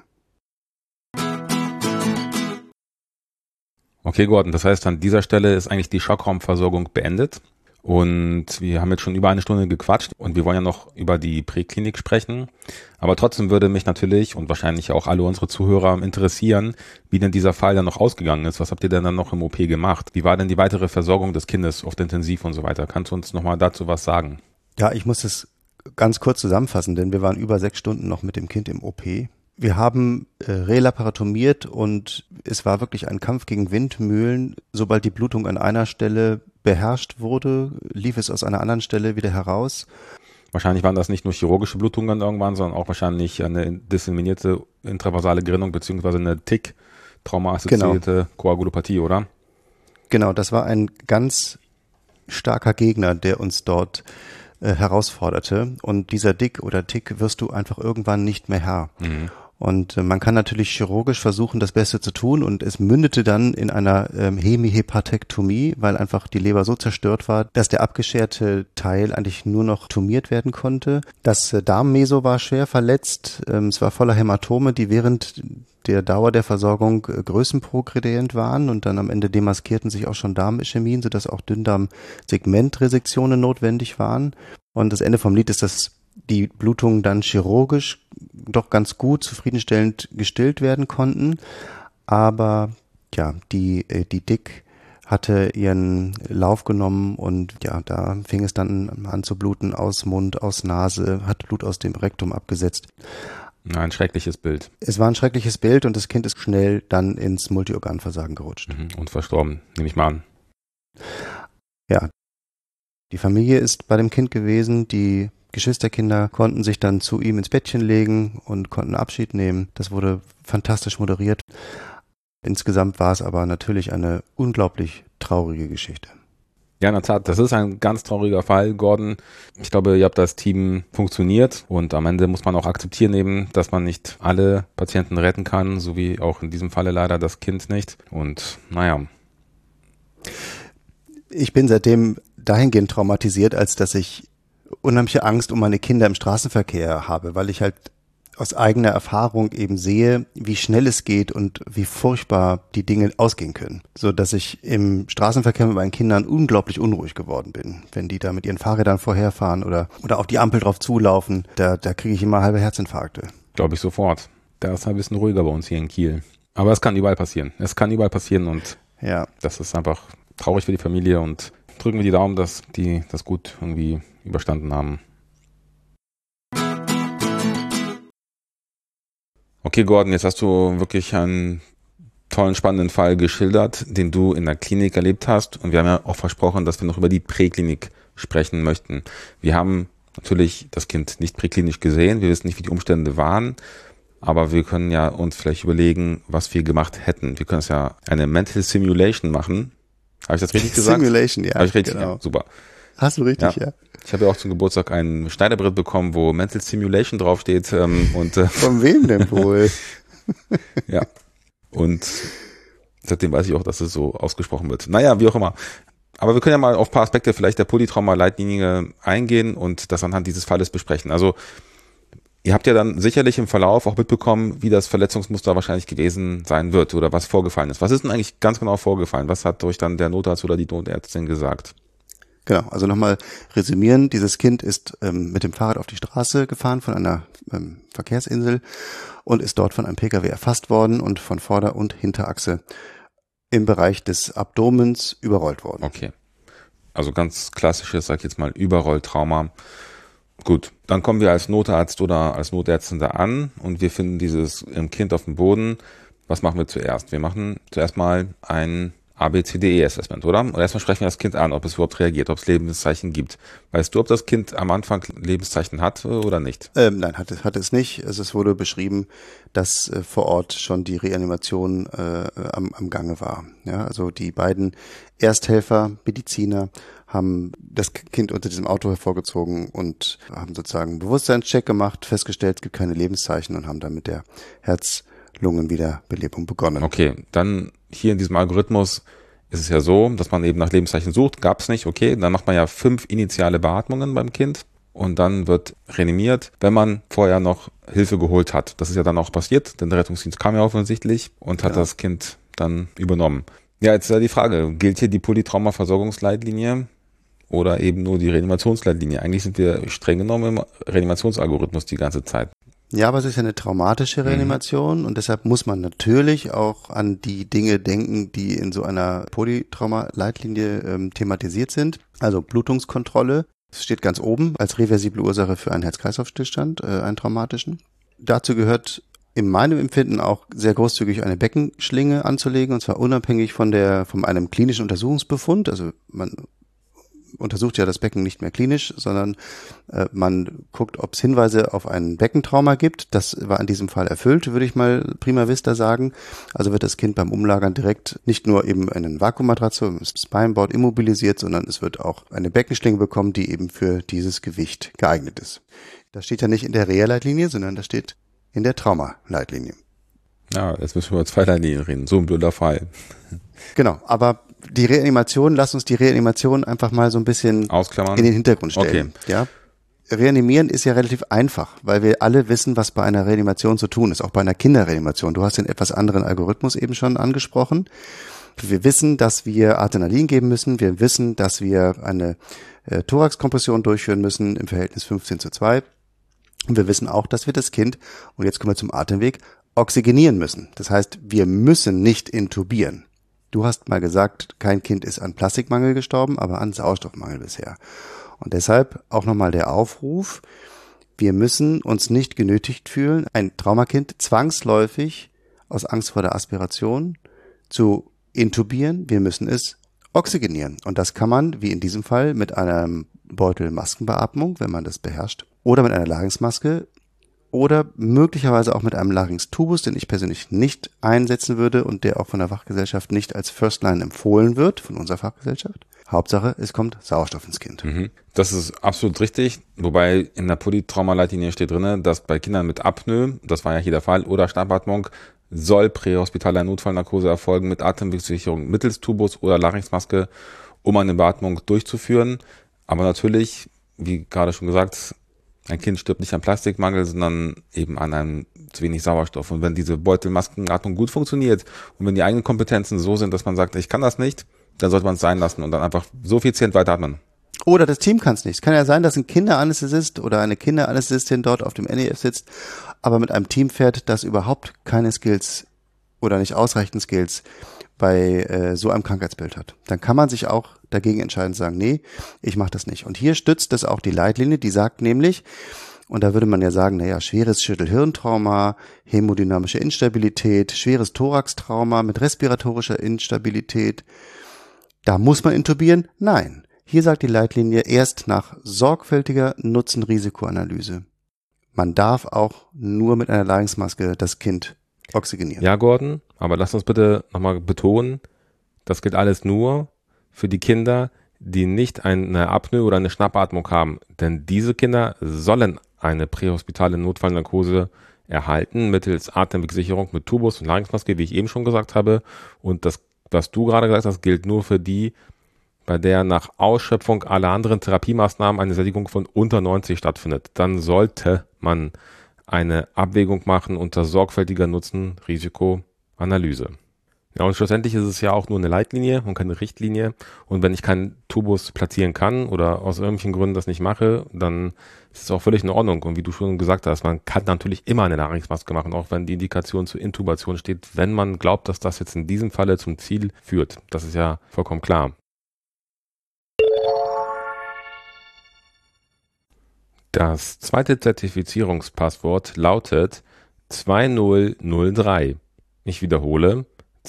[SPEAKER 1] Okay, Gordon, das heißt, an dieser Stelle ist eigentlich die Schockraumversorgung beendet und wir haben jetzt schon über 1 Stunde gequatscht und wir wollen ja noch über die Präklinik sprechen, aber trotzdem würde mich natürlich und wahrscheinlich auch alle unsere Zuhörer interessieren, wie denn dieser Fall dann noch ausgegangen ist. Was habt ihr denn dann noch im OP gemacht? Wie war denn die weitere Versorgung des Kindes auf der Intensiv und so weiter? Kannst du uns nochmal dazu was sagen?
[SPEAKER 2] Ja, ich muss es ganz kurz zusammenfassen, denn wir waren über 6 Stunden noch mit dem Kind im OP. Wir haben relaparotomiert und es war wirklich ein Kampf gegen Windmühlen. Sobald die Blutung an einer Stelle beherrscht wurde, lief es aus einer anderen Stelle wieder heraus.
[SPEAKER 1] Wahrscheinlich waren das nicht nur chirurgische Blutungen dann irgendwann, sondern auch wahrscheinlich eine disseminierte intravasale Gerinnung beziehungsweise eine TIC-Trauma-assoziierte Koagulopathie, oder?
[SPEAKER 2] Genau, das war ein ganz starker Gegner, der uns dort herausforderte. Und dieser Dick oder Tick wirst du einfach irgendwann nicht mehr Herr. Mhm. Und man kann natürlich chirurgisch versuchen, das Beste zu tun und es mündete dann in einer Hemihepatektomie, weil einfach die Leber so zerstört war, dass der abgescherte Teil eigentlich nur noch tumiert werden konnte. Das Darmmeso war schwer verletzt, es war voller Hämatome, die während der Dauer der Versorgung größenprogredient waren und dann am Ende demaskierten sich auch schon Darmischämien, sodass auch Dünndarm-Segmentresektionen notwendig waren. Und das Ende vom Lied ist, dass die Blutungen dann chirurgisch doch ganz gut, zufriedenstellend gestillt werden konnten. Aber ja, die Dick hatte ihren Lauf genommen und ja, da fing es dann an zu bluten aus Mund, aus Nase, hat Blut aus dem Rektum abgesetzt.
[SPEAKER 1] Ein schreckliches Bild.
[SPEAKER 2] Es war ein schreckliches Bild und das Kind ist schnell dann ins Multiorganversagen gerutscht.
[SPEAKER 1] Und verstorben, nehme ich mal an.
[SPEAKER 2] Ja, die Familie ist bei dem Kind gewesen, die Geschwisterkinder konnten sich dann zu ihm ins Bettchen legen und konnten Abschied nehmen. Das wurde fantastisch moderiert. Insgesamt war es aber natürlich eine unglaublich traurige Geschichte.
[SPEAKER 1] Ja, in der Tat, das ist ein ganz trauriger Fall, Gordon. Ich glaube, ihr habt das Team funktioniert und am Ende muss man auch akzeptieren eben, dass man nicht alle Patienten retten kann, so wie auch in diesem Falle leider das Kind nicht. Und naja.
[SPEAKER 2] Ich bin seitdem dahingehend traumatisiert, als dass ich unheimliche Angst um meine Kinder im Straßenverkehr habe, weil ich halt aus eigener Erfahrung eben sehe, wie schnell es geht und wie furchtbar die Dinge ausgehen können. So dass ich im Straßenverkehr mit meinen Kindern unglaublich unruhig geworden bin. Wenn die da mit ihren Fahrrädern vorherfahren oder auf die Ampel drauf zulaufen, da kriege ich immer halbe Herzinfarkte.
[SPEAKER 1] Glaube ich sofort. Da ist ein bisschen ruhiger bei uns hier in Kiel. Aber es kann überall passieren. Es kann überall passieren und ja, das ist einfach traurig für die Familie und drücken wir die Daumen, dass die das gut irgendwie überstanden haben. Okay, Gordon, jetzt hast du wirklich einen tollen, spannenden Fall geschildert, den du in der Klinik erlebt hast. Und wir haben ja auch versprochen, dass wir noch über die Präklinik sprechen möchten. Wir haben natürlich das Kind nicht präklinisch gesehen. Wir wissen nicht, wie die Umstände waren. Aber wir können ja uns vielleicht überlegen, was wir gemacht hätten. Wir können es ja eine Mental Simulation machen. Habe ich das richtig gesagt?
[SPEAKER 2] Simulation, ja.
[SPEAKER 1] Habe ich richtig?
[SPEAKER 2] Genau.
[SPEAKER 1] Ja, super.
[SPEAKER 2] Hast du richtig, ja.
[SPEAKER 1] Ich habe ja auch zum Geburtstag ein Schneiderbrett bekommen, wo Mental Simulation draufsteht.
[SPEAKER 2] Von wem denn wohl?
[SPEAKER 1] Ja. Und seitdem weiß ich auch, dass es so ausgesprochen wird. Naja, wie auch immer. Aber wir können ja mal auf ein paar Aspekte vielleicht der Polytrauma-Leitlinie eingehen und das anhand dieses Falles besprechen. Also ihr habt ja dann sicherlich im Verlauf auch mitbekommen, wie das Verletzungsmuster wahrscheinlich gewesen sein wird oder was vorgefallen ist. Was ist denn eigentlich ganz genau vorgefallen? Was hat euch dann der Notarzt oder die Notärztin gesagt?
[SPEAKER 2] Genau, also nochmal resümieren, dieses Kind ist mit dem Fahrrad auf die Straße gefahren von einer Verkehrsinsel und ist dort von einem Pkw erfasst worden und von Vorder- und Hinterachse im Bereich des Abdomens überrollt worden.
[SPEAKER 1] Okay, also ganz klassisches, sag ich jetzt mal, Überrolltrauma. Gut, dann kommen wir als Notarzt oder als Notärztin da an und wir finden dieses Kind auf dem Boden. Was machen wir zuerst? Wir machen zuerst mal ein ABCDE-Assessment, oder? Und erstmal sprechen wir das Kind an, ob es überhaupt reagiert, ob es Lebenszeichen gibt. Weißt du, ob das Kind am Anfang Lebenszeichen hat oder nicht?
[SPEAKER 2] Nein, hat es nicht. Es wurde beschrieben, dass vor Ort schon die Reanimation am Gange war. Ja, also die beiden Ersthelfer, Mediziner, haben das Kind unter diesem Auto hervorgezogen und haben sozusagen einen Bewusstseinscheck gemacht, festgestellt, es gibt keine Lebenszeichen und haben dann mit der Herz-Lungen-Wiederbelebung begonnen.
[SPEAKER 1] Okay, dann hier in diesem Algorithmus ist es ja so, dass man eben nach Lebenszeichen sucht, gab es nicht, okay, dann macht man ja 5 initiale Beatmungen beim Kind und dann wird reanimiert, wenn man vorher noch Hilfe geholt hat. Das ist ja dann auch passiert, denn der Rettungsdienst kam ja offensichtlich und hat das Kind dann übernommen. Ja, jetzt ist ja die Frage, gilt hier die Polytrauma-Versorgungsleitlinie oder eben nur die Reanimationsleitlinie? Eigentlich sind wir streng genommen im Reanimationsalgorithmus die ganze Zeit.
[SPEAKER 2] Ja, aber es ist ja eine traumatische Reanimation und deshalb muss man natürlich auch an die Dinge denken, die in so einer Polytrauma-Leitlinie thematisiert sind. Also Blutungskontrolle, das steht ganz oben als reversible Ursache für einen Herz-Kreislauf-Stillstand, einen traumatischen. Dazu gehört in meinem Empfinden auch sehr großzügig eine Beckenschlinge anzulegen und zwar unabhängig von einem klinischen Untersuchungsbefund. Also man untersucht ja das Becken nicht mehr klinisch, sondern man guckt, ob es Hinweise auf ein Beckentrauma gibt. Das war in diesem Fall erfüllt, würde ich mal prima vista sagen. Also wird das Kind beim Umlagern direkt nicht nur eben in eine Vakuummatratze, im Spineboard immobilisiert, sondern es wird auch eine Beckenschlinge bekommen, die eben für dieses Gewicht geeignet ist. Das steht ja nicht in der Reha-Leitlinie, sondern das steht in der Trauma-Leitlinie.
[SPEAKER 1] Ja, jetzt müssen wir über 2 Leitlinien reden. So ein blöder Fall.
[SPEAKER 2] Genau, aber die Reanimation, lass uns die Reanimation einfach mal so ein bisschen
[SPEAKER 1] ausklammern,
[SPEAKER 2] in den Hintergrund stellen.
[SPEAKER 1] Okay.
[SPEAKER 2] Ja? Reanimieren ist ja relativ einfach, weil wir alle wissen, was bei einer Reanimation zu tun ist, auch bei einer Kinderreanimation. Du hast den etwas anderen Algorithmus eben schon angesprochen. Wir wissen, dass wir Adrenalin geben müssen. Wir wissen, dass wir eine Thoraxkompression durchführen müssen im Verhältnis 15:2. Und wir wissen auch, dass wir das Kind, und jetzt kommen wir zum Atemweg, oxygenieren müssen. Das heißt, wir müssen nicht intubieren. Du hast mal gesagt, kein Kind ist an Plastikmangel gestorben, aber an Sauerstoffmangel bisher. Und deshalb auch nochmal der Aufruf, wir müssen uns nicht genötigt fühlen, ein Traumakind zwangsläufig aus Angst vor der Aspiration zu intubieren. Wir müssen es oxygenieren. Und das kann man, wie in diesem Fall, mit einem Beutel Maskenbeatmung, wenn man das beherrscht, oder mit einer Larynxmaske oder möglicherweise auch mit einem Larynx-Tubus, den ich persönlich nicht einsetzen würde und der auch von der Fachgesellschaft nicht als First Line empfohlen wird, von unserer Fachgesellschaft. Hauptsache, es kommt Sauerstoff ins Kind.
[SPEAKER 1] Das ist absolut richtig, wobei in der Polytrauma-Leitlinie steht drin, dass bei Kindern mit Apnoe, das war ja hier der Fall, oder Schnappatmung, soll prähospitale Notfallnarkose erfolgen mit Atemwegssicherung mittels Tubus oder Larynxmaske, um eine Beatmung durchzuführen. Aber natürlich, wie gerade schon gesagt, ein Kind stirbt nicht an Plastikmangel, sondern eben an einem zu wenig Sauerstoff. Und wenn diese Beutelmaskenatmung gut funktioniert und wenn die eigenen Kompetenzen so sind, dass man sagt, ich kann das nicht, dann sollte man es sein lassen und dann einfach so effizient weiteratmen.
[SPEAKER 2] Oder das Team kann es nicht. Es kann ja sein, dass ein Kinderanästhesist oder eine Kinderanästhesistin dort auf dem NEF sitzt, aber mit einem Team fährt, das überhaupt keine Skills oder nicht ausreichend Skills bei so einem Krankheitsbild hat. Dann kann man sich auch dagegen entscheiden und sagen, nee, ich mache das nicht. Und hier stützt das auch die Leitlinie, die sagt nämlich, und da würde man ja sagen, naja, schweres Schädel-Hirntrauma, hämodynamische Instabilität, schweres Thoraxtrauma mit respiratorischer Instabilität, da muss man intubieren? Nein. Hier sagt die Leitlinie erst nach sorgfältiger Nutzen-Risiko-Analyse. Man darf auch nur mit einer Larynxmaske das Kind oxygenieren.
[SPEAKER 1] Ja, Gordon, aber lass uns bitte nochmal betonen, das gilt alles nur für die Kinder, die nicht eine Apnoe oder eine Schnappatmung haben. Denn diese Kinder sollen eine prähospitale Notfallnarkose erhalten mittels Atemwegssicherung mit Tubus und Larynxmaske, wie ich eben schon gesagt habe. Und das, was du gerade gesagt hast, gilt nur für die, bei der nach Ausschöpfung aller anderen Therapiemaßnahmen eine Sättigung von unter 90 stattfindet. Dann sollte man eine Abwägung machen unter sorgfältiger Nutzen-Risiko-Analyse. Ja, und schlussendlich ist es ja auch nur eine Leitlinie und keine Richtlinie. Und wenn ich keinen Tubus platzieren kann oder aus irgendwelchen Gründen das nicht mache, dann ist es auch völlig in Ordnung. Und wie du schon gesagt hast, man kann natürlich immer eine Nahrungsmaske machen, auch wenn die Indikation zur Intubation steht, wenn man glaubt, dass das jetzt in diesem Falle zum Ziel führt. Das ist ja vollkommen klar. Das zweite Zertifizierungspasswort lautet 2003. Ich wiederhole,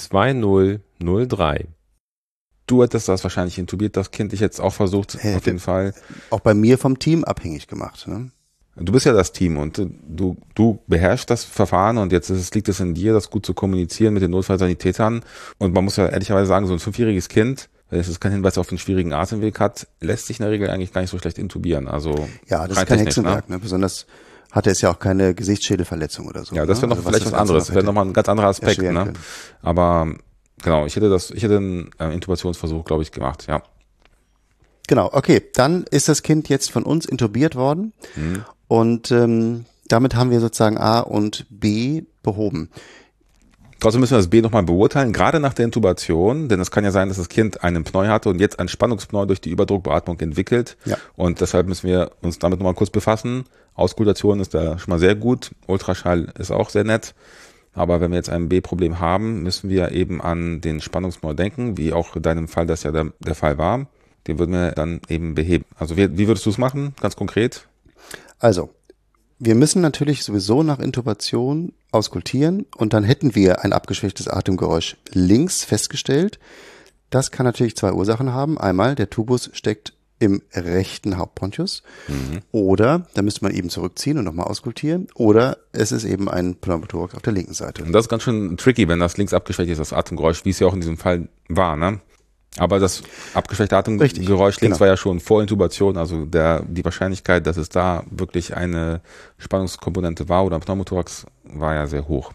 [SPEAKER 1] 2003. Du hättest das wahrscheinlich intubiert, das Kind. Ich jetzt auch versucht, auf jeden Fall.
[SPEAKER 2] Auch bei mir vom Team abhängig gemacht. Ne?
[SPEAKER 1] Du bist ja das Team und du beherrschst das Verfahren und jetzt liegt es in dir, das gut zu kommunizieren mit den Notfallsanitätern. Und man muss ja ehrlicherweise sagen, so ein 5-jähriges Kind, wenn es keinen Hinweis auf einen schwierigen Atemweg hat, lässt sich in der Regel eigentlich gar nicht so schlecht intubieren. Also
[SPEAKER 2] ja, das ist kein Hexenwerk, ne? Besonders hatte es ja auch keine Gesichtsschädelverletzung oder so.
[SPEAKER 1] Ja, das wäre noch vielleicht was anderes. Das wäre nochmal ein ganz anderer Aspekt. Ne? Aber genau, ich hätte einen Intubationsversuch, glaube ich, gemacht, ja.
[SPEAKER 2] Genau, okay. Dann ist das Kind jetzt von uns intubiert worden und damit haben wir sozusagen A und B behoben.
[SPEAKER 1] Trotzdem müssen wir das B nochmal beurteilen, gerade nach der Intubation, denn es kann ja sein, dass das Kind einen Pneu hatte und jetzt ein Spannungspneu durch die Überdruckbeatmung entwickelt. Ja. Und deshalb müssen wir uns damit nochmal kurz befassen. Auskultation ist da schon mal sehr gut, Ultraschall ist auch sehr nett. Aber wenn wir jetzt ein B-Problem haben, müssen wir eben an den Spannungspneu denken, wie auch in deinem Fall das ja der Fall war. Den würden wir dann eben beheben. Also wie würdest du es machen, ganz konkret?
[SPEAKER 2] Also, wir müssen natürlich sowieso nach Intubation auskultieren und dann hätten wir ein abgeschwächtes Atemgeräusch links festgestellt. Das kann natürlich 2 Ursachen haben. Einmal, der Tubus steckt im rechten Hauptbronchus oder, da müsste man eben zurückziehen und nochmal auskultieren, oder es ist eben ein Pneumothorax auf der linken Seite.
[SPEAKER 1] Und das ist ganz schön tricky, wenn das links abgeschwächt ist, das Atemgeräusch, wie es ja auch in diesem Fall war, ne? Aber das abgeschwächte Atemgeräusch links war ja schon vor Intubation, also die Wahrscheinlichkeit, dass es da wirklich eine Spannungskomponente war oder ein Pneumothorax, war ja sehr hoch.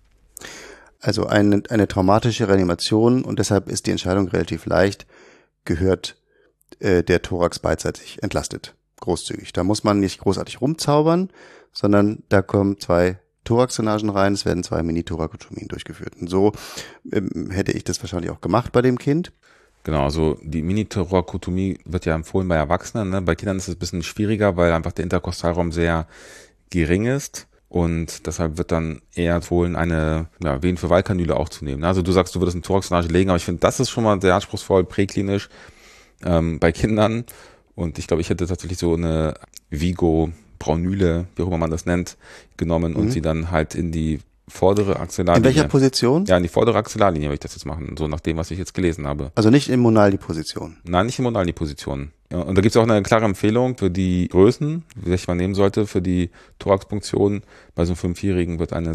[SPEAKER 2] Also eine traumatische Reanimation und deshalb ist die Entscheidung relativ leicht, gehört der Thorax beidseitig entlastet, großzügig. Da muss man nicht großartig rumzaubern, sondern da kommen 2 Thoraxdrainagen rein, es werden 2 Mini-Thorakotomien durchgeführt. Und so hätte ich das wahrscheinlich auch gemacht bei dem Kind.
[SPEAKER 1] Genau, also die Mini-Thorakotomie wird ja empfohlen bei Erwachsenen. Ne? Bei Kindern ist es ein bisschen schwieriger, weil einfach der Interkostalraum sehr gering ist. Und deshalb wird dann eher empfohlen, eine Venenverweilkanüle auch zu nehmen. Also du sagst, du würdest eine Thoraxdrainage legen, aber ich finde, das ist schon mal sehr anspruchsvoll, präklinisch bei Kindern. Und ich glaube, ich hätte tatsächlich so eine Vigo-Braunüle, wie auch immer man das nennt, genommen und sie dann halt in die vordere Axillarlinie.
[SPEAKER 2] In welcher Position?
[SPEAKER 1] Ja, in die vordere Axillarlinie würde ich das jetzt machen, so nach dem, was ich jetzt gelesen habe.
[SPEAKER 2] Also nicht in Monaldi-Position?
[SPEAKER 1] Nein, nicht in Monaldi-Position. Ja, und da gibt es auch eine klare Empfehlung für die Größen, welche man nehmen sollte für die Thoraxpunktion. Bei so einem 5-Jährigen wird eine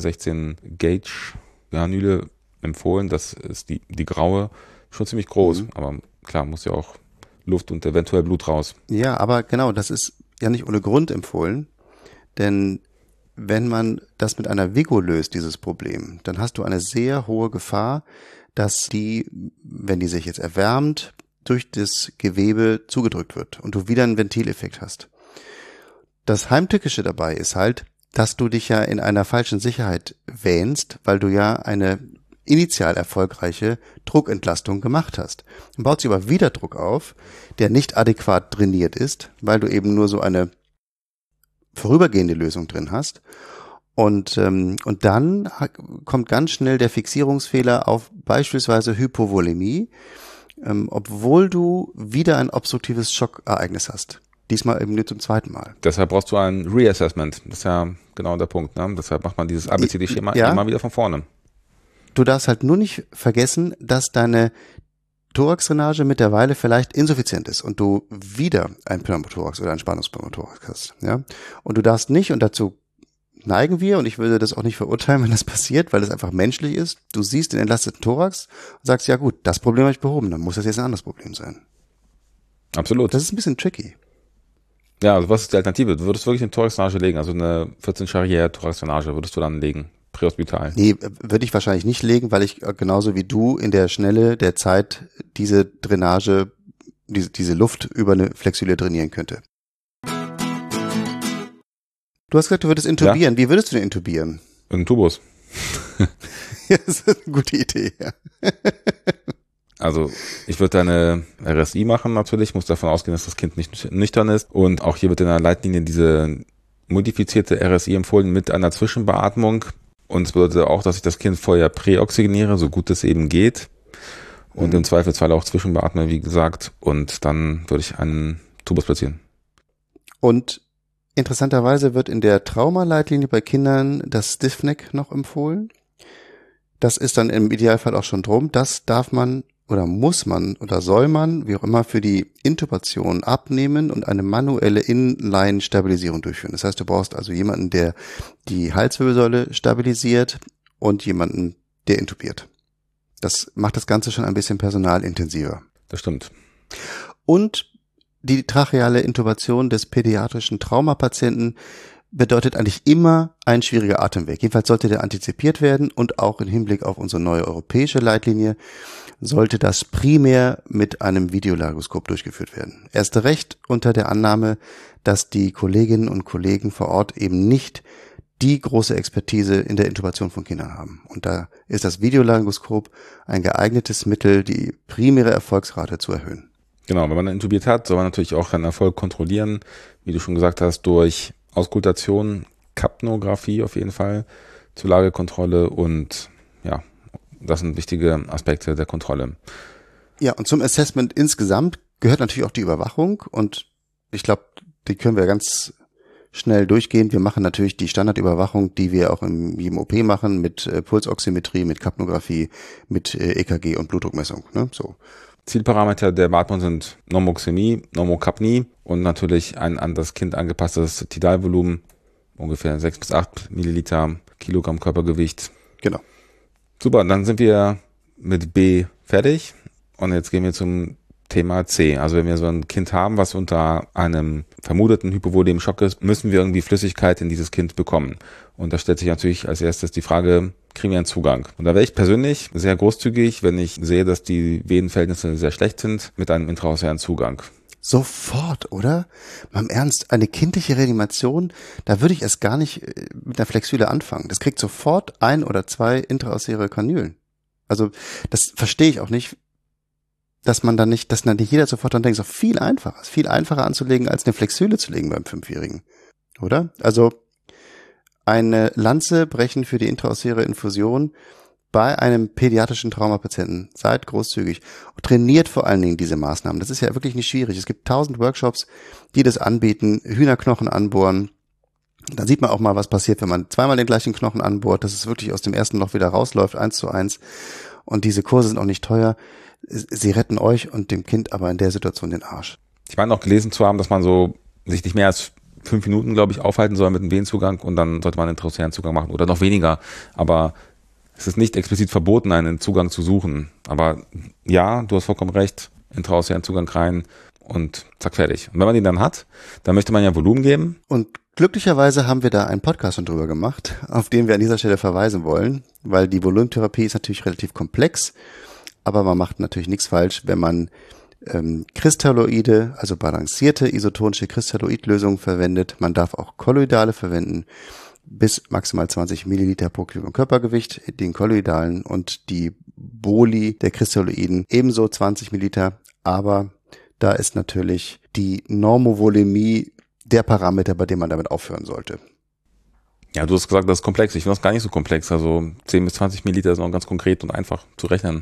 [SPEAKER 1] 16-Gauge-Granüle empfohlen. Das ist die graue, schon ziemlich groß, aber klar, muss ja auch Luft und eventuell Blut raus.
[SPEAKER 2] Ja, aber genau, das ist ja nicht ohne Grund empfohlen, denn wenn man das mit einer Vigo löst, dieses Problem, dann hast du eine sehr hohe Gefahr, dass die, wenn die sich jetzt erwärmt, durch das Gewebe zugedrückt wird und du wieder einen Ventileffekt hast. Das Heimtückische dabei ist halt, dass du dich ja in einer falschen Sicherheit wähnst, weil du ja eine initial erfolgreiche Druckentlastung gemacht hast. Dann baut sich aber wieder Druck auf, der nicht adäquat trainiert ist, weil du eben nur so eine vorübergehende Lösung drin hast. Und dann kommt ganz schnell der Fixierungsfehler auf beispielsweise Hypovolämie, obwohl du wieder ein obstruktives Schockereignis hast. Diesmal eben nur zum 2. Mal.
[SPEAKER 1] Deshalb brauchst du ein Reassessment. Das ist ja genau der Punkt. Ne? Deshalb macht man dieses ABCD-Schema immer wieder von vorne.
[SPEAKER 2] Du darfst halt nur nicht vergessen, dass deine Thoraxdrainage mittlerweile vielleicht insuffizient ist und du wieder ein Pneumothorax oder ein Spannungspneumothorax hast. Ja? Und du darfst nicht, und dazu neigen wir, und ich würde das auch nicht verurteilen, wenn das passiert, weil es einfach menschlich ist, du siehst den entlasteten Thorax und sagst, ja gut, das Problem habe ich behoben, dann muss das jetzt ein anderes Problem sein.
[SPEAKER 1] Absolut.
[SPEAKER 2] Das ist ein bisschen tricky.
[SPEAKER 1] Ja, also was ist die Alternative? Du würdest wirklich eine Thoraxdrainage legen, also eine 14-Charrière Thoraxdrainage würdest du dann legen? Prähospital.
[SPEAKER 2] Nee, würde ich wahrscheinlich nicht legen, weil ich genauso wie du in der Schnelle der Zeit diese Drainage, diese Luft über eine Flexüle trainieren könnte. Du hast gesagt, du würdest intubieren. Ja. Wie würdest du denn intubieren?
[SPEAKER 1] In Tubus.
[SPEAKER 2] Ja, das ist eine gute Idee, ja.
[SPEAKER 1] Also ich würde eine RSI machen natürlich, muss davon ausgehen, dass das Kind nicht nüchtern ist. Und auch hier wird in der Leitlinie diese modifizierte RSI empfohlen mit einer Zwischenbeatmung. Und es bedeutet auch, dass ich das Kind vorher präoxygeniere, so gut es eben geht. Und im Zweifelsfall auch zwischenbeatme, wie gesagt. Und dann würde ich einen Tubus platzieren.
[SPEAKER 2] Und interessanterweise wird in der Traumaleitlinie bei Kindern das Stiffneck noch empfohlen. Das ist dann im Idealfall auch schon drum. Das darf man oder muss man oder soll man, wie auch immer, für die Intubation abnehmen und eine manuelle Inline-Stabilisierung durchführen. Das heißt, du brauchst also jemanden, der die Halswirbelsäule stabilisiert und jemanden, der intubiert. Das macht das Ganze schon ein bisschen personalintensiver.
[SPEAKER 1] Das stimmt.
[SPEAKER 2] Und die tracheale Intubation des pädiatrischen Traumapatienten bedeutet eigentlich immer ein schwieriger Atemweg. Jedenfalls sollte der antizipiert werden und auch im Hinblick auf unsere neue europäische Leitlinie sollte das primär mit einem Videolaryngskop durchgeführt werden. Erst recht unter der Annahme, dass die Kolleginnen und Kollegen vor Ort eben nicht die große Expertise in der Intubation von Kindern haben. Und da ist das Videolaryngoskop ein geeignetes Mittel, die primäre Erfolgsrate zu erhöhen.
[SPEAKER 1] Genau, wenn man intubiert hat, soll man natürlich auch seinen Erfolg kontrollieren, wie du schon gesagt hast, durch Auskultation, Kapnographie auf jeden Fall, Zulagekontrolle und ja, das sind wichtige Aspekte der Kontrolle.
[SPEAKER 2] Ja, und zum Assessment insgesamt gehört natürlich auch die Überwachung und ich glaube, die können wir ganz schnell durchgehen. Wir machen natürlich die Standardüberwachung, die wir auch in jedem OP machen, mit Pulsoximetrie, mit Kapnographie, mit EKG und Blutdruckmessung. Ne? So.
[SPEAKER 1] Zielparameter der Beatmung sind Normoxämie, Normokapnie und natürlich ein an das Kind angepasstes Tidalvolumen, ungefähr 6 bis 8 Milliliter Kilogramm Körpergewicht.
[SPEAKER 2] Genau.
[SPEAKER 1] Super, dann sind wir mit B fertig und jetzt gehen wir zum Thema C. Also wenn wir so ein Kind haben, was unter einem vermuteten hypovolemischen Schock ist, müssen wir irgendwie Flüssigkeit in dieses Kind bekommen. Und da stellt sich natürlich als erstes die Frage, kriegen wir einen Zugang? Und da wäre ich persönlich sehr großzügig, wenn ich sehe, dass die Venenverhältnisse sehr schlecht sind, mit einem intraosären Zugang.
[SPEAKER 2] Sofort, oder? Mal im Ernst, eine kindliche Reanimation, da würde ich erst gar nicht mit einer Flexüle anfangen. Das kriegt sofort 1 oder 2 intraosäre Kanülen. Also das verstehe ich auch nicht, dass dann nicht jeder sofort dann denkt, es ist viel einfacher anzulegen, als eine Flexüle zu legen beim 5-Jährigen. Oder? Also eine Lanze brechen für die intraosäre Infusion bei einem pädiatrischen Traumapatienten. Seid großzügig. Und trainiert vor allen Dingen diese Maßnahmen. Das ist ja wirklich nicht schwierig. Es gibt 1000 Workshops, die das anbieten, Hühnerknochen anbohren. Da sieht man auch mal, was passiert, wenn man zweimal den gleichen Knochen anbohrt, dass es wirklich aus dem ersten Loch wieder rausläuft, 1:1. Und diese Kurse sind auch nicht teuer. Sie retten euch und dem Kind aber in der Situation den Arsch.
[SPEAKER 1] Ich meine auch gelesen zu haben, dass man so sich nicht mehr als 5 Minuten, glaube ich, aufhalten soll mit einem Venenzugang und dann sollte man einen intraosären Zugang machen oder noch weniger. Aber es ist nicht explizit verboten, einen Zugang zu suchen. Aber ja, du hast vollkommen recht, intraosären Zugang rein und zack, fertig. Und wenn man den dann hat, dann möchte man ja Volumen geben.
[SPEAKER 2] Und glücklicherweise haben wir da einen Podcast schon drüber gemacht, auf den wir an dieser Stelle verweisen wollen, weil die Volumentherapie ist natürlich relativ komplex, aber man macht natürlich nichts falsch, wenn man Kristalloide, also balancierte isotonische Kristalloidlösungen verwendet. Man darf auch Kolloidale verwenden, bis maximal 20 Milliliter pro Kilogramm Körpergewicht, den kolloidalen, und die Boli der Kristalloiden ebenso 20 Milliliter, aber da ist natürlich die Normovolemie der Parameter, bei dem man damit aufhören sollte.
[SPEAKER 1] Ja, du hast gesagt, das ist komplex. Ich finde das gar nicht so komplex. Also 10 bis 20 Milliliter ist noch ganz konkret und einfach zu rechnen.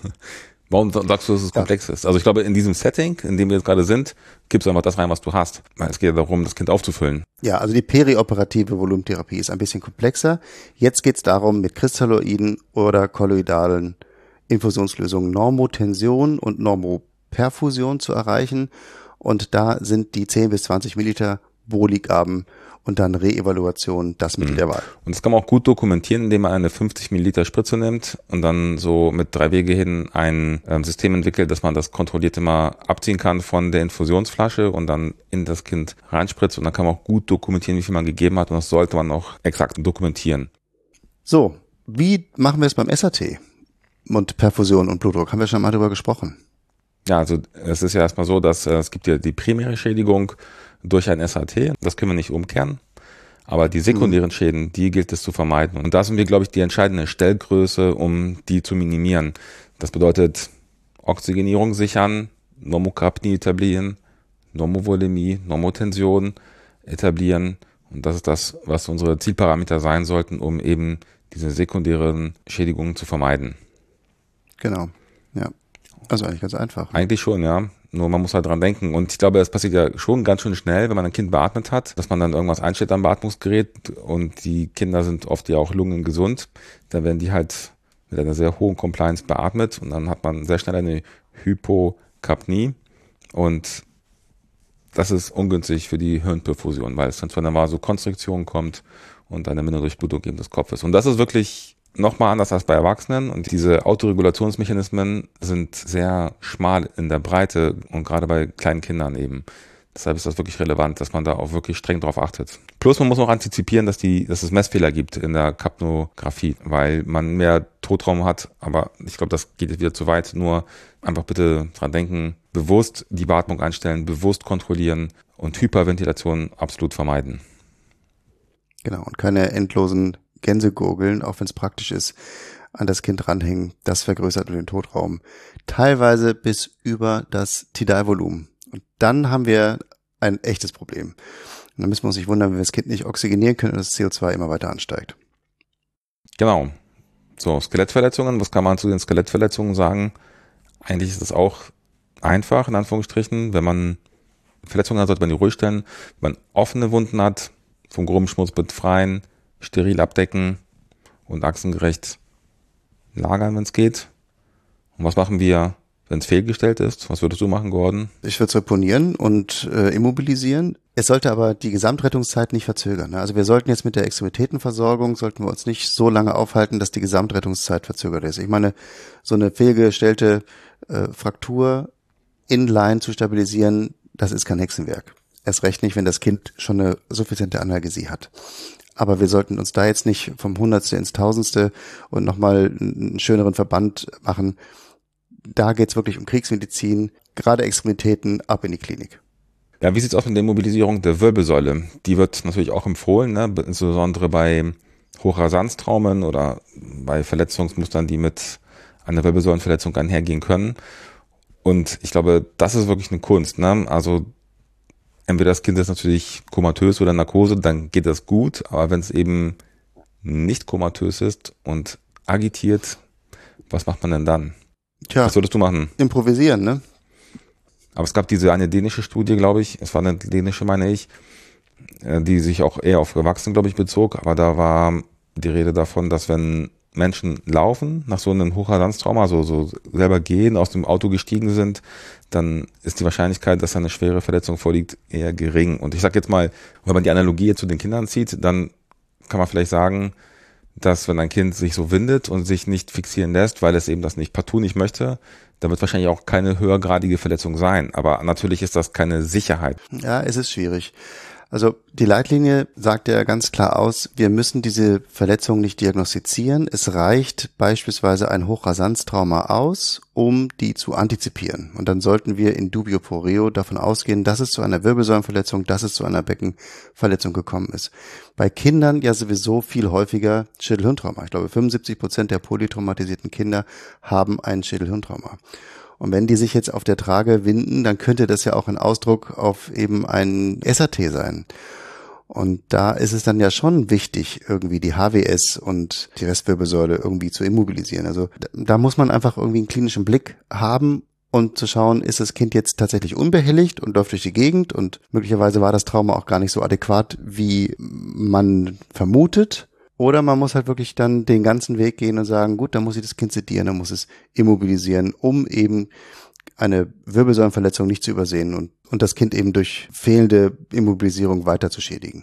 [SPEAKER 1] Warum sagst du, dass es komplex ist? Also ich glaube, in diesem Setting, in dem wir jetzt gerade sind, gibst du einfach das rein, was du hast. Weil es geht ja darum, das Kind aufzufüllen.
[SPEAKER 2] Ja, also die perioperative Volumentherapie ist ein bisschen komplexer. Jetzt geht es darum, mit Kristalloiden oder kolloidalen Infusionslösungen Normotension und Normoperfusion zu erreichen. Und da sind die 10 bis 20 Milliliter Boligaben und dann Reevaluation das Mittel der Wahl.
[SPEAKER 1] Und das kann man auch gut dokumentieren, indem man eine 50 Milliliter Spritze nimmt und dann so mit 3 Wege hin ein System entwickelt, dass man das kontrolliert immer abziehen kann von der Infusionsflasche und dann in das Kind reinspritzt. Und dann kann man auch gut dokumentieren, wie viel man gegeben hat. Und das sollte man auch exakt dokumentieren.
[SPEAKER 2] So, wie machen wir es beim SAT? Und Perfusion und Blutdruck, haben wir schon mal drüber gesprochen.
[SPEAKER 1] Ja, also es ist ja erstmal so, dass es gibt ja die primäre Schädigung durch ein SAT. Das können wir nicht umkehren. Aber die sekundären Schäden, die gilt es zu vermeiden. Und da sind wir, glaube ich, die entscheidende Stellgröße, um die zu minimieren. Das bedeutet Oxygenierung sichern, Normokapnie etablieren, Normovolämie, Normotension etablieren. Und das ist das, was unsere Zielparameter sein sollten, um eben diese sekundären Schädigungen zu vermeiden.
[SPEAKER 2] Genau, ja. Also eigentlich ganz einfach.
[SPEAKER 1] Eigentlich schon, ja. Nur man muss halt dran denken. Und ich glaube, das passiert ja schon ganz schön schnell, wenn man ein Kind beatmet hat, dass man dann irgendwas einstellt am Beatmungsgerät und die Kinder sind oft ja auch lungengesund. Dann werden die halt mit einer sehr hohen Compliance beatmet und dann hat man sehr schnell eine Hypokapnie und das ist ungünstig für die Hirnperfusion, weil es dann zu einer Vasokonstriktion kommt und eine Minderdurchblutung eben des Kopfes. Und das ist wirklich nochmal anders als bei Erwachsenen und diese Autoregulationsmechanismen sind sehr schmal in der Breite und gerade bei kleinen Kindern eben. Deshalb ist das wirklich relevant, dass man da auch wirklich streng drauf achtet. Plus man muss noch antizipieren, dass es Messfehler gibt in der Kapnographie, weil man mehr Totraum hat, aber ich glaube, das geht jetzt wieder zu weit. Nur einfach bitte dran denken, bewusst die Beatmung einstellen, bewusst kontrollieren und Hyperventilation absolut vermeiden.
[SPEAKER 2] Genau, und keine endlosen Gänsegurgeln, auch wenn es praktisch ist, an das Kind ranhängen. Das vergrößert nur den Totraum. Teilweise bis über das Tidalvolumen. Und dann haben wir ein echtes Problem. Und dann müssen wir uns nicht wundern, wenn wir das Kind nicht oxygenieren können und das CO2 immer weiter ansteigt.
[SPEAKER 1] Genau. So, Skelettverletzungen. Was kann man zu den Skelettverletzungen sagen? Eigentlich ist es auch einfach, in Anführungsstrichen. Wenn man Verletzungen hat, sollte man die ruhig stellen. Wenn man offene Wunden hat, vom groben Schmutz befreien, steril abdecken und achsengerecht lagern, wenn es geht. Und was machen wir, wenn es fehlgestellt ist? Was würdest du machen, Gordon?
[SPEAKER 2] Ich würde supponieren und immobilisieren. Es sollte aber die Gesamtrettungszeit nicht verzögern. Also wir sollten jetzt mit der Extremitätenversorgung, sollten wir uns nicht so lange aufhalten, dass die Gesamtrettungszeit verzögert ist. Ich meine, so eine fehlgestellte Fraktur inline zu stabilisieren, das ist kein Hexenwerk. Erst recht nicht, wenn das Kind schon eine suffiziente Analgesie hat. Aber wir sollten uns da jetzt nicht vom Hundertste ins Tausendste und nochmal einen schöneren Verband machen. Da geht's wirklich um Kriegsmedizin, gerade Extremitäten, ab in die Klinik.
[SPEAKER 1] Ja, wie sieht's aus mit der Immobilisierung der Wirbelsäule? Die wird natürlich auch empfohlen, ne? Insbesondere bei Hochrasanztraumen oder bei Verletzungsmustern, die mit einer Wirbelsäulenverletzung einhergehen können. Und ich glaube, das ist wirklich eine Kunst, ne? Also entweder das Kind ist natürlich komatös oder Narkose, dann geht das gut. Aber wenn es eben nicht komatös ist und agitiert, was macht man denn dann?
[SPEAKER 2] Tja,
[SPEAKER 1] was würdest du machen?
[SPEAKER 2] Improvisieren, ne?
[SPEAKER 1] Aber es gab eine dänische Studie, glaube ich, es war eine dänische, meine ich, die sich auch eher auf Erwachsene, glaube ich, bezog. Aber da war die Rede davon, dass wenn Menschen laufen, nach so einem Hochrasanztrauma, so selber gehen, aus dem Auto gestiegen sind, dann ist die Wahrscheinlichkeit, dass eine schwere Verletzung vorliegt, eher gering. Und ich sage jetzt mal, wenn man die Analogie zu den Kindern zieht, dann kann man vielleicht sagen, dass wenn ein Kind sich so windet und sich nicht fixieren lässt, weil es eben das nicht partout nicht möchte, dann wird wahrscheinlich auch keine höhergradige Verletzung sein. Aber natürlich ist das keine Sicherheit.
[SPEAKER 2] Ja, es ist schwierig. Also die Leitlinie sagt ja ganz klar aus, wir müssen diese Verletzung nicht diagnostizieren. Es reicht beispielsweise ein Hochrasanztrauma aus, um die zu antizipieren. Und dann sollten wir in dubio pro reo davon ausgehen, dass es zu einer Wirbelsäulenverletzung, dass es zu einer Beckenverletzung gekommen ist. Bei Kindern ja sowieso viel häufiger Schädelhirntrauma. Ich glaube, 75% der polytraumatisierten Kinder haben ein Schädelhirntrauma. Und wenn die sich jetzt auf der Trage winden, dann könnte das ja auch ein Ausdruck auf eben ein SAT sein. Und da ist es dann ja schon wichtig, irgendwie die HWS und die Restwirbelsäule irgendwie zu immobilisieren. Also da muss man einfach irgendwie einen klinischen Blick haben und zu schauen, ist das Kind jetzt tatsächlich unbehelligt und läuft durch die Gegend und möglicherweise war das Trauma auch gar nicht so adäquat, wie man vermutet. Oder man muss halt wirklich dann den ganzen Weg gehen und sagen, gut, dann muss ich das Kind sedieren, dann muss es immobilisieren, um eben eine Wirbelsäulenverletzung nicht zu übersehen und das Kind eben durch fehlende Immobilisierung weiter zu schädigen.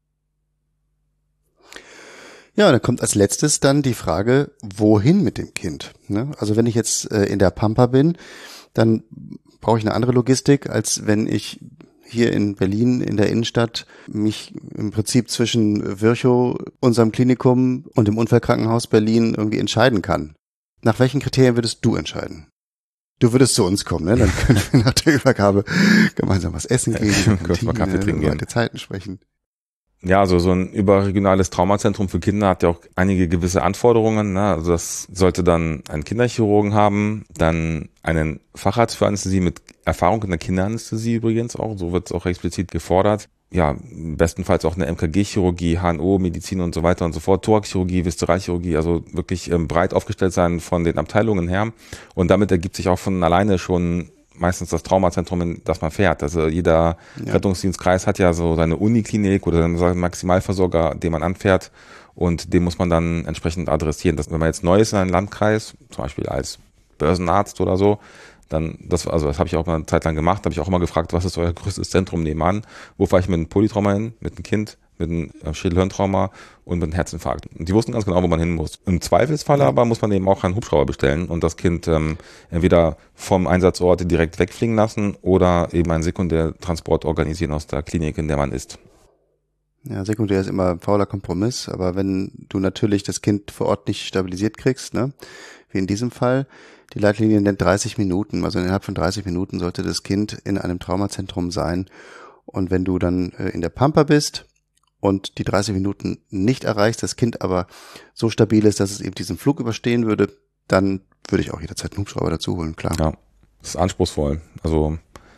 [SPEAKER 2] Ja, dann kommt als letztes dann die Frage, wohin mit dem Kind? Ne? Also wenn ich jetzt in der Pampa bin, dann brauche ich eine andere Logistik, als wenn ich hier in Berlin in der Innenstadt mich im Prinzip zwischen Virchow, unserem Klinikum und dem Unfallkrankenhaus Berlin irgendwie entscheiden kann. Nach welchen Kriterien würdest du entscheiden? Du würdest zu uns kommen, ne? Dann können wir nach der Übergabe gemeinsam was essen gehen,
[SPEAKER 1] kurz mal Kaffee trinken
[SPEAKER 2] gehen, Zeiten sprechen.
[SPEAKER 1] Ja, also so ein überregionales Traumazentrum für Kinder hat ja auch einige gewisse Anforderungen. Ne? Also das sollte dann einen Kinderchirurgen haben, dann einen Facharzt für Anästhesie mit Erfahrung in der Kinderanästhesie übrigens auch. So wird es auch explizit gefordert. Ja, bestenfalls auch eine MKG-Chirurgie, HNO, Medizin und so weiter und so fort, Thoraxchirurgie, Viszeralchirurgie, also wirklich breit aufgestellt sein von den Abteilungen her. Und damit ergibt sich auch von alleine schon meistens das Traumazentrum, in das man fährt. Also jeder Rettungsdienstkreis hat ja so seine Uniklinik oder seinen Maximalversorger, den man anfährt, und den muss man dann entsprechend adressieren. Wenn man jetzt neu ist in einem Landkreis, zum Beispiel als Börsenarzt oder so, dann, das habe ich auch mal eine Zeit lang gemacht, habe ich auch immer gefragt, was ist euer größtes Zentrum nebenan? Wo fahre ich mit einem Polytrauma hin, mit einem Kind, mit einem Schädelhirntrauma und mit einem Herzinfarkt? Und die wussten ganz genau, wo man hin muss. Im Zweifelsfall aber muss man eben auch einen Hubschrauber bestellen und das Kind entweder vom Einsatzort direkt wegfliegen lassen oder eben einen Sekundärtransport organisieren aus der Klinik, in der man ist.
[SPEAKER 2] Ja, sekundär ist immer ein fauler Kompromiss, aber wenn du natürlich das Kind vor Ort nicht stabilisiert kriegst, ne, wie in diesem Fall, die Leitlinie nennt 30 Minuten, also innerhalb von 30 Minuten sollte das Kind in einem Traumazentrum sein. Und wenn du dann in der Pampa bist und die 30 Minuten nicht erreichst, das Kind aber so stabil ist, dass es eben diesen Flug überstehen würde, dann würde ich auch jederzeit einen Hubschrauber dazu holen, klar.
[SPEAKER 1] Ja, das ist anspruchsvoll. Also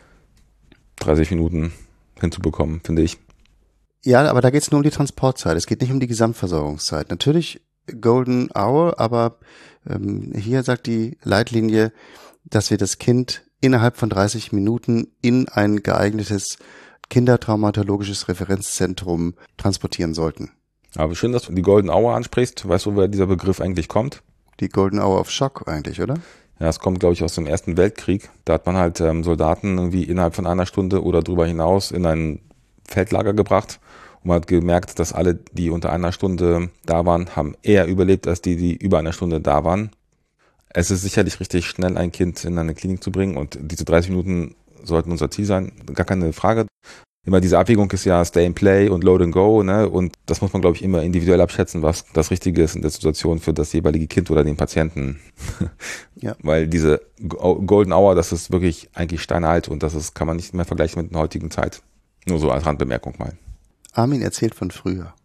[SPEAKER 1] 30 Minuten hinzubekommen, finde ich.
[SPEAKER 2] Ja, aber da geht es nur um die Transportzeit. Es geht nicht um die Gesamtversorgungszeit. Natürlich Golden Hour, aber hier sagt die Leitlinie, dass wir das Kind innerhalb von 30 Minuten in ein geeignetes kindertraumatologisches Referenzzentrum transportieren sollten.
[SPEAKER 1] Aber schön, dass du die Golden Hour ansprichst. Weißt du, woher dieser Begriff eigentlich kommt?
[SPEAKER 2] Die Golden Hour of Shock eigentlich, oder?
[SPEAKER 1] Ja, es kommt, glaube ich, aus dem Ersten Weltkrieg. Da hat man halt Soldaten irgendwie innerhalb von einer Stunde oder darüber hinaus in ein Feldlager gebracht. Und man hat gemerkt, dass alle, die unter einer Stunde da waren, haben eher überlebt, als die über einer Stunde da waren. Es ist sicherlich richtig, schnell ein Kind in eine Klinik zu bringen und diese 30 Minuten sollten unser Ziel sein, gar keine Frage. Immer diese Abwägung ist ja Stay and Play und Load and Go, ne? Und das muss man, glaube ich, immer individuell abschätzen, was das Richtige ist in der Situation für das jeweilige Kind oder den Patienten. Ja. Weil diese Golden Hour, das ist wirklich eigentlich steinalt und kann man nicht mehr vergleichen mit der heutigen Zeit. Nur so als Randbemerkung mal.
[SPEAKER 2] Armin erzählt von früher.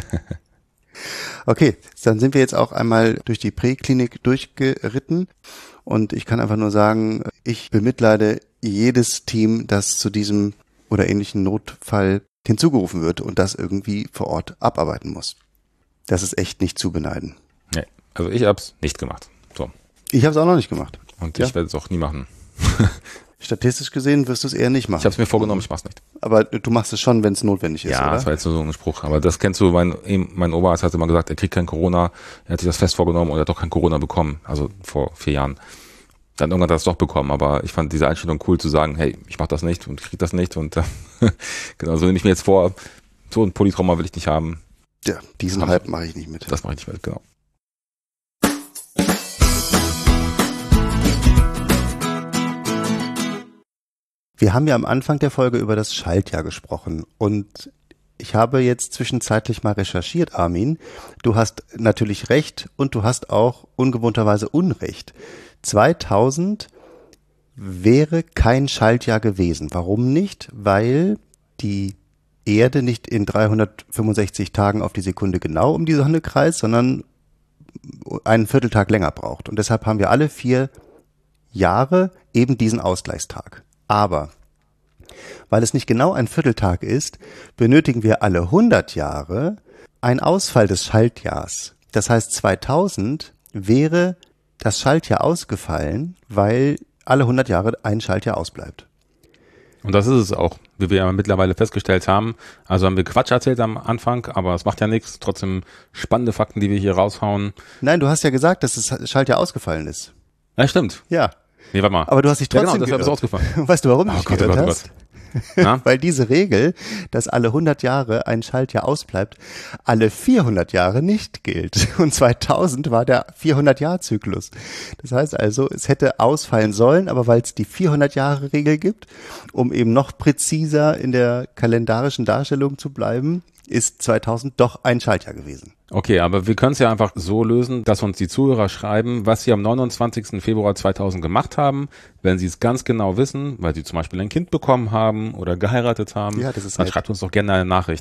[SPEAKER 2] Okay, dann sind wir jetzt auch einmal durch die Präklinik durchgeritten und ich kann einfach nur sagen, ich bemitleide jedes Team, das zu diesem oder ähnlichen Notfall hinzugerufen wird und das irgendwie vor Ort abarbeiten muss. Das ist echt nicht zu beneiden.
[SPEAKER 1] Nee, also ich hab's nicht gemacht. So.
[SPEAKER 2] Ich habe es auch noch nicht gemacht.
[SPEAKER 1] Und ich werde es auch nie machen.
[SPEAKER 2] Statistisch gesehen wirst du es eher nicht machen.
[SPEAKER 1] Ich habe es mir vorgenommen, ich mach's nicht.
[SPEAKER 2] Aber du machst es schon, wenn es notwendig ist,
[SPEAKER 1] ja,
[SPEAKER 2] oder?
[SPEAKER 1] Ja, das war jetzt nur so ein Spruch. Aber das kennst du, mein Oberarzt hat immer gesagt, er kriegt kein Corona. Er hat sich das fest vorgenommen und er hat doch kein Corona bekommen. Also vor 4 Jahren. Dann irgendwann hat er es doch bekommen. Aber ich fand diese Einstellung cool zu sagen, hey, ich mach das nicht und krieg das nicht. Und genau, so nehme ich mir jetzt vor, so ein Polytrauma will ich nicht haben.
[SPEAKER 2] Ja, diesen Hype mache ich nicht mit.
[SPEAKER 1] Das mache ich nicht mit, genau.
[SPEAKER 2] Wir haben ja am Anfang der Folge über das Schaltjahr gesprochen und ich habe jetzt zwischenzeitlich mal recherchiert, Armin. Du hast natürlich recht und du hast auch ungewohnterweise Unrecht. 2000 wäre kein Schaltjahr gewesen. Warum nicht? Weil die Erde nicht in 365 Tagen auf die Sekunde genau um die Sonne kreist, sondern einen Vierteltag länger braucht. Und deshalb haben wir alle 4 Jahre eben diesen Ausgleichstag. Aber weil es nicht genau ein Vierteltag ist, benötigen wir alle 100 Jahre einen Ausfall des Schaltjahrs. Das heißt, 2000 wäre das Schaltjahr ausgefallen, weil alle 100 Jahre ein Schaltjahr ausbleibt.
[SPEAKER 1] Und das ist es auch, wie wir ja mittlerweile festgestellt haben. Also haben wir Quatsch erzählt am Anfang, aber es macht ja nichts. Trotzdem spannende Fakten, die wir hier raushauen.
[SPEAKER 2] Nein, du hast ja gesagt, dass das Schaltjahr ausgefallen ist.
[SPEAKER 1] Ja, stimmt.
[SPEAKER 2] Ja.
[SPEAKER 1] Nee, warte mal.
[SPEAKER 2] Aber du hast dich trotzdem
[SPEAKER 1] deshalb ist es ausgefallen.
[SPEAKER 2] Weißt du, warum du dich geirrt hast?
[SPEAKER 1] Ja?
[SPEAKER 2] Weil diese Regel, dass alle 100 Jahre ein Schaltjahr ausbleibt, alle 400 Jahre nicht gilt. Und 2000 war der 400-Jahr-Zyklus. Das heißt also, es hätte ausfallen sollen, aber weil es die 400-Jahre-Regel gibt, um eben noch präziser in der kalendarischen Darstellung zu bleiben, ist 2000 doch ein Schaltjahr gewesen.
[SPEAKER 1] Okay, aber wir können es ja einfach so lösen, dass uns die Zuhörer schreiben, was sie am 29. Februar 2000 gemacht haben. Wenn sie es ganz genau wissen, weil sie zum Beispiel ein Kind bekommen haben oder geheiratet haben,
[SPEAKER 2] ja, das ist
[SPEAKER 1] dann
[SPEAKER 2] nett.
[SPEAKER 1] schreibt uns doch gerne eine Nachricht.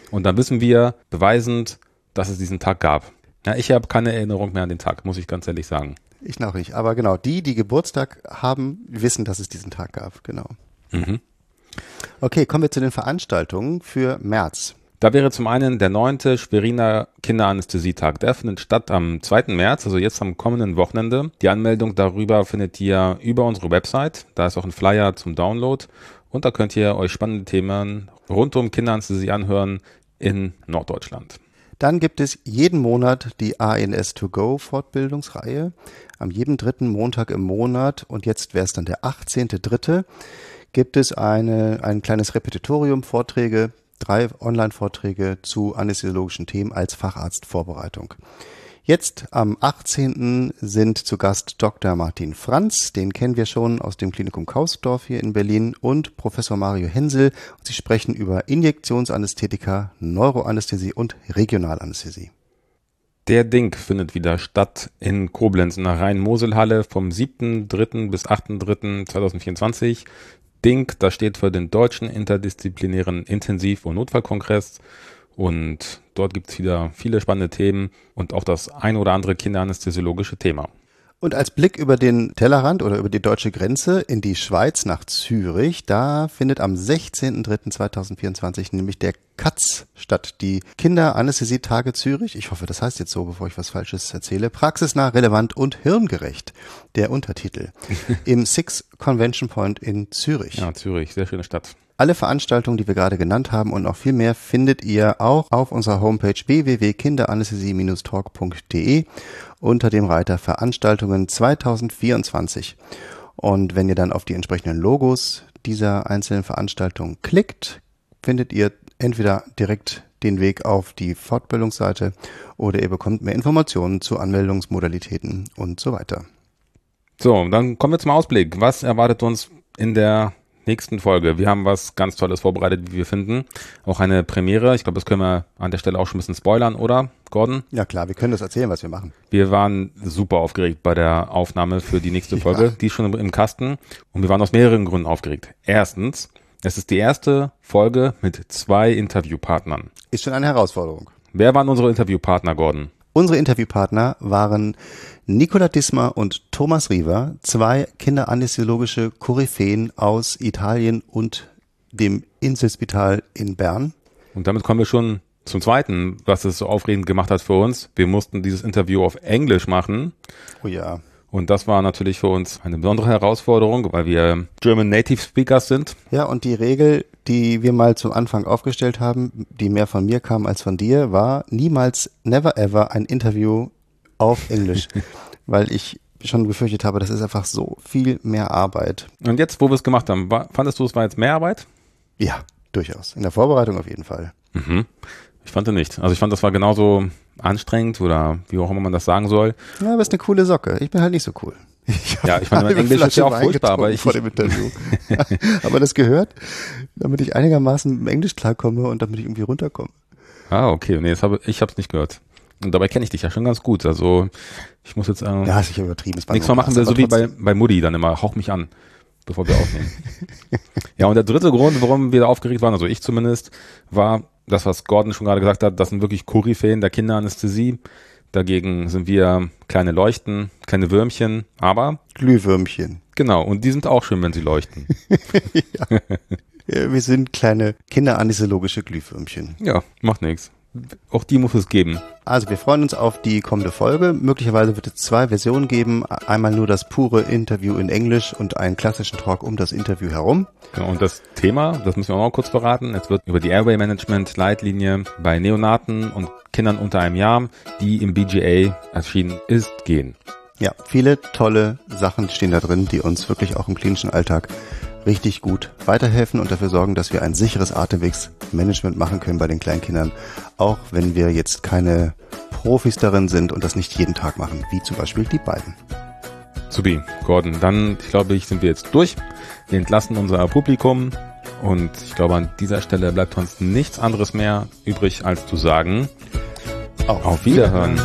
[SPEAKER 1] Und dann wissen wir beweisend, dass es diesen Tag gab. Ja, ich habe keine Erinnerung mehr an den Tag, muss ich ganz ehrlich sagen.
[SPEAKER 2] Ich noch nicht. Aber genau, die Geburtstag haben, wissen, dass es diesen Tag gab. Genau.
[SPEAKER 1] Mhm.
[SPEAKER 2] Okay, kommen wir zu den Veranstaltungen für März.
[SPEAKER 1] Da wäre zum einen der 9. Schweriner Kinderanästhesietag. Der findet statt am 2. März, also jetzt am kommenden Wochenende. Die Anmeldung darüber findet ihr über unsere Website. Da ist auch ein Flyer zum Download. Und da könnt ihr euch spannende Themen rund um Kinderanästhesie anhören in Norddeutschland.
[SPEAKER 2] Dann gibt es jeden Monat die ANS2Go Fortbildungsreihe. Am jedem 3. Montag im Monat, und jetzt wäre es dann der 18.3., gibt es ein kleines Repetitorium, Vorträge, 3 Online-Vorträge zu anästhesiologischen Themen als Facharztvorbereitung. Jetzt am 18. sind zu Gast Dr. Martin Franz, den kennen wir schon aus dem Klinikum Kausdorf hier in Berlin, und Professor Mario Hensel. Sie sprechen über Injektionsanästhetika, Neuroanästhesie und Regionalanästhesie.
[SPEAKER 1] Der DINK findet wieder statt in Koblenz in der Rhein-Mosel-Halle vom 7.3. bis 8.3.2024. DINK, das steht für den Deutschen Interdisziplinären Intensiv- und Notfallkongress, und dort gibt es wieder viele spannende Themen und auch das ein oder andere kinderanästhesiologische Thema.
[SPEAKER 2] Und als Blick über den Tellerrand oder über die deutsche Grenze in die Schweiz nach Zürich, da findet am 16.03.2024 nämlich der KATZ statt, die Kinderanästhesietage Zürich. Ich hoffe, das heißt jetzt so, bevor ich was Falsches erzähle. Praxisnah, relevant und hirngerecht, der Untertitel. Im Six Convention Point in Zürich.
[SPEAKER 1] Ja, Zürich, sehr schöne Stadt.
[SPEAKER 2] Alle Veranstaltungen, die wir gerade genannt haben und noch viel mehr, findet ihr auch auf unserer Homepage www.kinderanästhesie-talk.de unter dem Reiter Veranstaltungen 2024. Und wenn ihr dann auf die entsprechenden Logos dieser einzelnen Veranstaltungen klickt, findet ihr entweder direkt den Weg auf die Fortbildungsseite oder ihr bekommt mehr Informationen zu Anmeldungsmodalitäten und so weiter.
[SPEAKER 1] So, dann kommen wir zum Ausblick. Was erwartet uns in der nächsten Folge? Wir haben was ganz Tolles vorbereitet, wie wir finden. Auch eine Premiere. Ich glaube, das können wir an der Stelle auch schon ein bisschen spoilern, oder, Gordon?
[SPEAKER 2] Ja klar, wir können das erzählen, was wir machen.
[SPEAKER 1] Wir waren super aufgeregt bei der Aufnahme für die nächste Folge. Ja. Die ist schon im Kasten. Und wir waren aus mehreren Gründen aufgeregt. Erstens, es ist die erste Folge mit 2 Interviewpartnern.
[SPEAKER 2] Ist schon eine Herausforderung.
[SPEAKER 1] Wer waren unsere Interviewpartner, Gordon?
[SPEAKER 2] Unsere Interviewpartner waren Nicola Dismer und Thomas Riva, 2 kinderanästhesiologische Koryphäen aus Italien und dem Inselspital in Bern.
[SPEAKER 1] Und damit kommen wir schon zum Zweiten, was es so aufregend gemacht hat für uns. Wir mussten dieses Interview auf Englisch machen.
[SPEAKER 2] Oh ja.
[SPEAKER 1] Und das war natürlich für uns eine besondere Herausforderung, weil wir German Native Speakers sind.
[SPEAKER 2] Ja, und die Regel, die wir mal zum Anfang aufgestellt haben, die mehr von mir kam als von dir, war niemals, never ever ein Interview auf Englisch, weil ich schon befürchtet habe, das ist einfach so viel mehr Arbeit.
[SPEAKER 1] Und jetzt, wo wir es gemacht haben, fandest du, es war jetzt mehr Arbeit?
[SPEAKER 2] Ja, durchaus. In der Vorbereitung auf jeden Fall.
[SPEAKER 1] Mhm. Ich fand nicht. Also ich fand, das war genauso anstrengend oder wie auch immer man das sagen soll.
[SPEAKER 2] Ja, aber ist eine coole Socke. Ich bin halt nicht so cool.
[SPEAKER 1] Ich meine, mein Englisch ist ja auch furchtbar, aber
[SPEAKER 2] vor dem Interview. Aber das gehört, damit ich einigermaßen mit dem Englisch klarkomme und damit ich irgendwie runterkomme.
[SPEAKER 1] Ah, okay. Nee, ich hab's nicht gehört. Und dabei kenne ich dich ja schon ganz gut. Also ich muss jetzt
[SPEAKER 2] ja, ist sicher übertrieben.
[SPEAKER 1] Nichts mehr machen wir so wie bei Mutti dann immer. Hauch mich an, bevor wir aufnehmen. Ja, und der dritte Grund, warum wir da aufgeregt waren, also ich zumindest, war das, was Gordon schon gerade gesagt hat, das sind wirklich Koryphäen der Kinderanästhesie. Dagegen sind wir kleine Leuchten, kleine Würmchen, aber
[SPEAKER 2] Glühwürmchen.
[SPEAKER 1] Genau, und die sind auch schön, wenn sie leuchten.
[SPEAKER 2] Ja. Wir sind kleine kinderanästhesiologische Glühwürmchen.
[SPEAKER 1] Ja, macht nichts. Auch die muss es geben.
[SPEAKER 2] Also wir freuen uns auf die kommende Folge. Möglicherweise wird es 2 Versionen geben. Einmal nur das pure Interview in Englisch und einen klassischen Talk um das Interview herum.
[SPEAKER 1] Genau, und das Thema, das müssen wir auch noch kurz verraten. Es wird über die Airway Management Leitlinie bei Neonaten und Kindern unter einem Jahr, die im BGA erschienen ist, gehen.
[SPEAKER 2] Ja, viele tolle Sachen stehen da drin, die uns wirklich auch im klinischen Alltag richtig gut weiterhelfen und dafür sorgen, dass wir ein sicheres Atemwegsmanagement machen können bei den Kleinkindern, auch wenn wir jetzt keine Profis darin sind und das nicht jeden Tag machen, wie zum Beispiel die beiden.
[SPEAKER 1] Supi, Gordon, dann, sind wir jetzt durch. Wir entlassen unser Publikum und ich glaube, an dieser Stelle bleibt uns nichts anderes mehr übrig, als zu sagen, auf Wiederhören.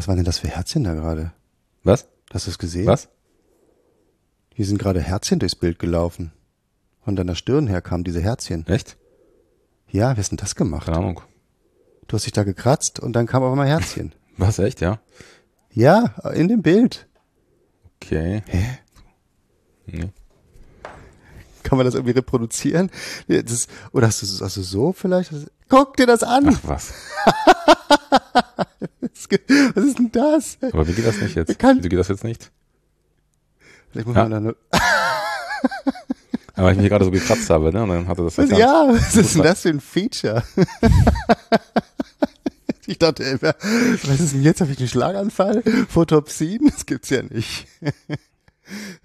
[SPEAKER 2] waren denn das für Herzchen da gerade?
[SPEAKER 1] Was?
[SPEAKER 2] Hast du es gesehen?
[SPEAKER 1] Was?
[SPEAKER 2] Hier sind gerade Herzchen durchs Bild gelaufen. Von deiner Stirn her kamen diese Herzchen.
[SPEAKER 1] Echt?
[SPEAKER 2] Ja, wie hast denn das gemacht?
[SPEAKER 1] Keine Ahnung.
[SPEAKER 2] Du hast dich da gekratzt und dann kam auf einmal Herzchen.
[SPEAKER 1] Was, echt, ja?
[SPEAKER 2] Ja, in dem Bild.
[SPEAKER 1] Okay.
[SPEAKER 2] Hä?
[SPEAKER 1] Nee.
[SPEAKER 2] Kann man das irgendwie reproduzieren? Oder hast du so vielleicht? Guck dir das an!
[SPEAKER 1] Ach, was?
[SPEAKER 2] Was ist denn das?
[SPEAKER 1] Aber wie geht das nicht jetzt?
[SPEAKER 2] Kann-
[SPEAKER 1] Wieso geht das jetzt nicht?
[SPEAKER 2] Vielleicht muss
[SPEAKER 1] Ja.
[SPEAKER 2] man da nur,
[SPEAKER 1] Aber weil ich mich hier gerade so gekratzt habe, ne? Und dann hatte das erkannt.
[SPEAKER 2] ja, was ist denn das für ein Feature? Ich dachte, ey, was ist denn jetzt? Habe ich einen Schlaganfall? Photopsin? Das gibt's ja nicht.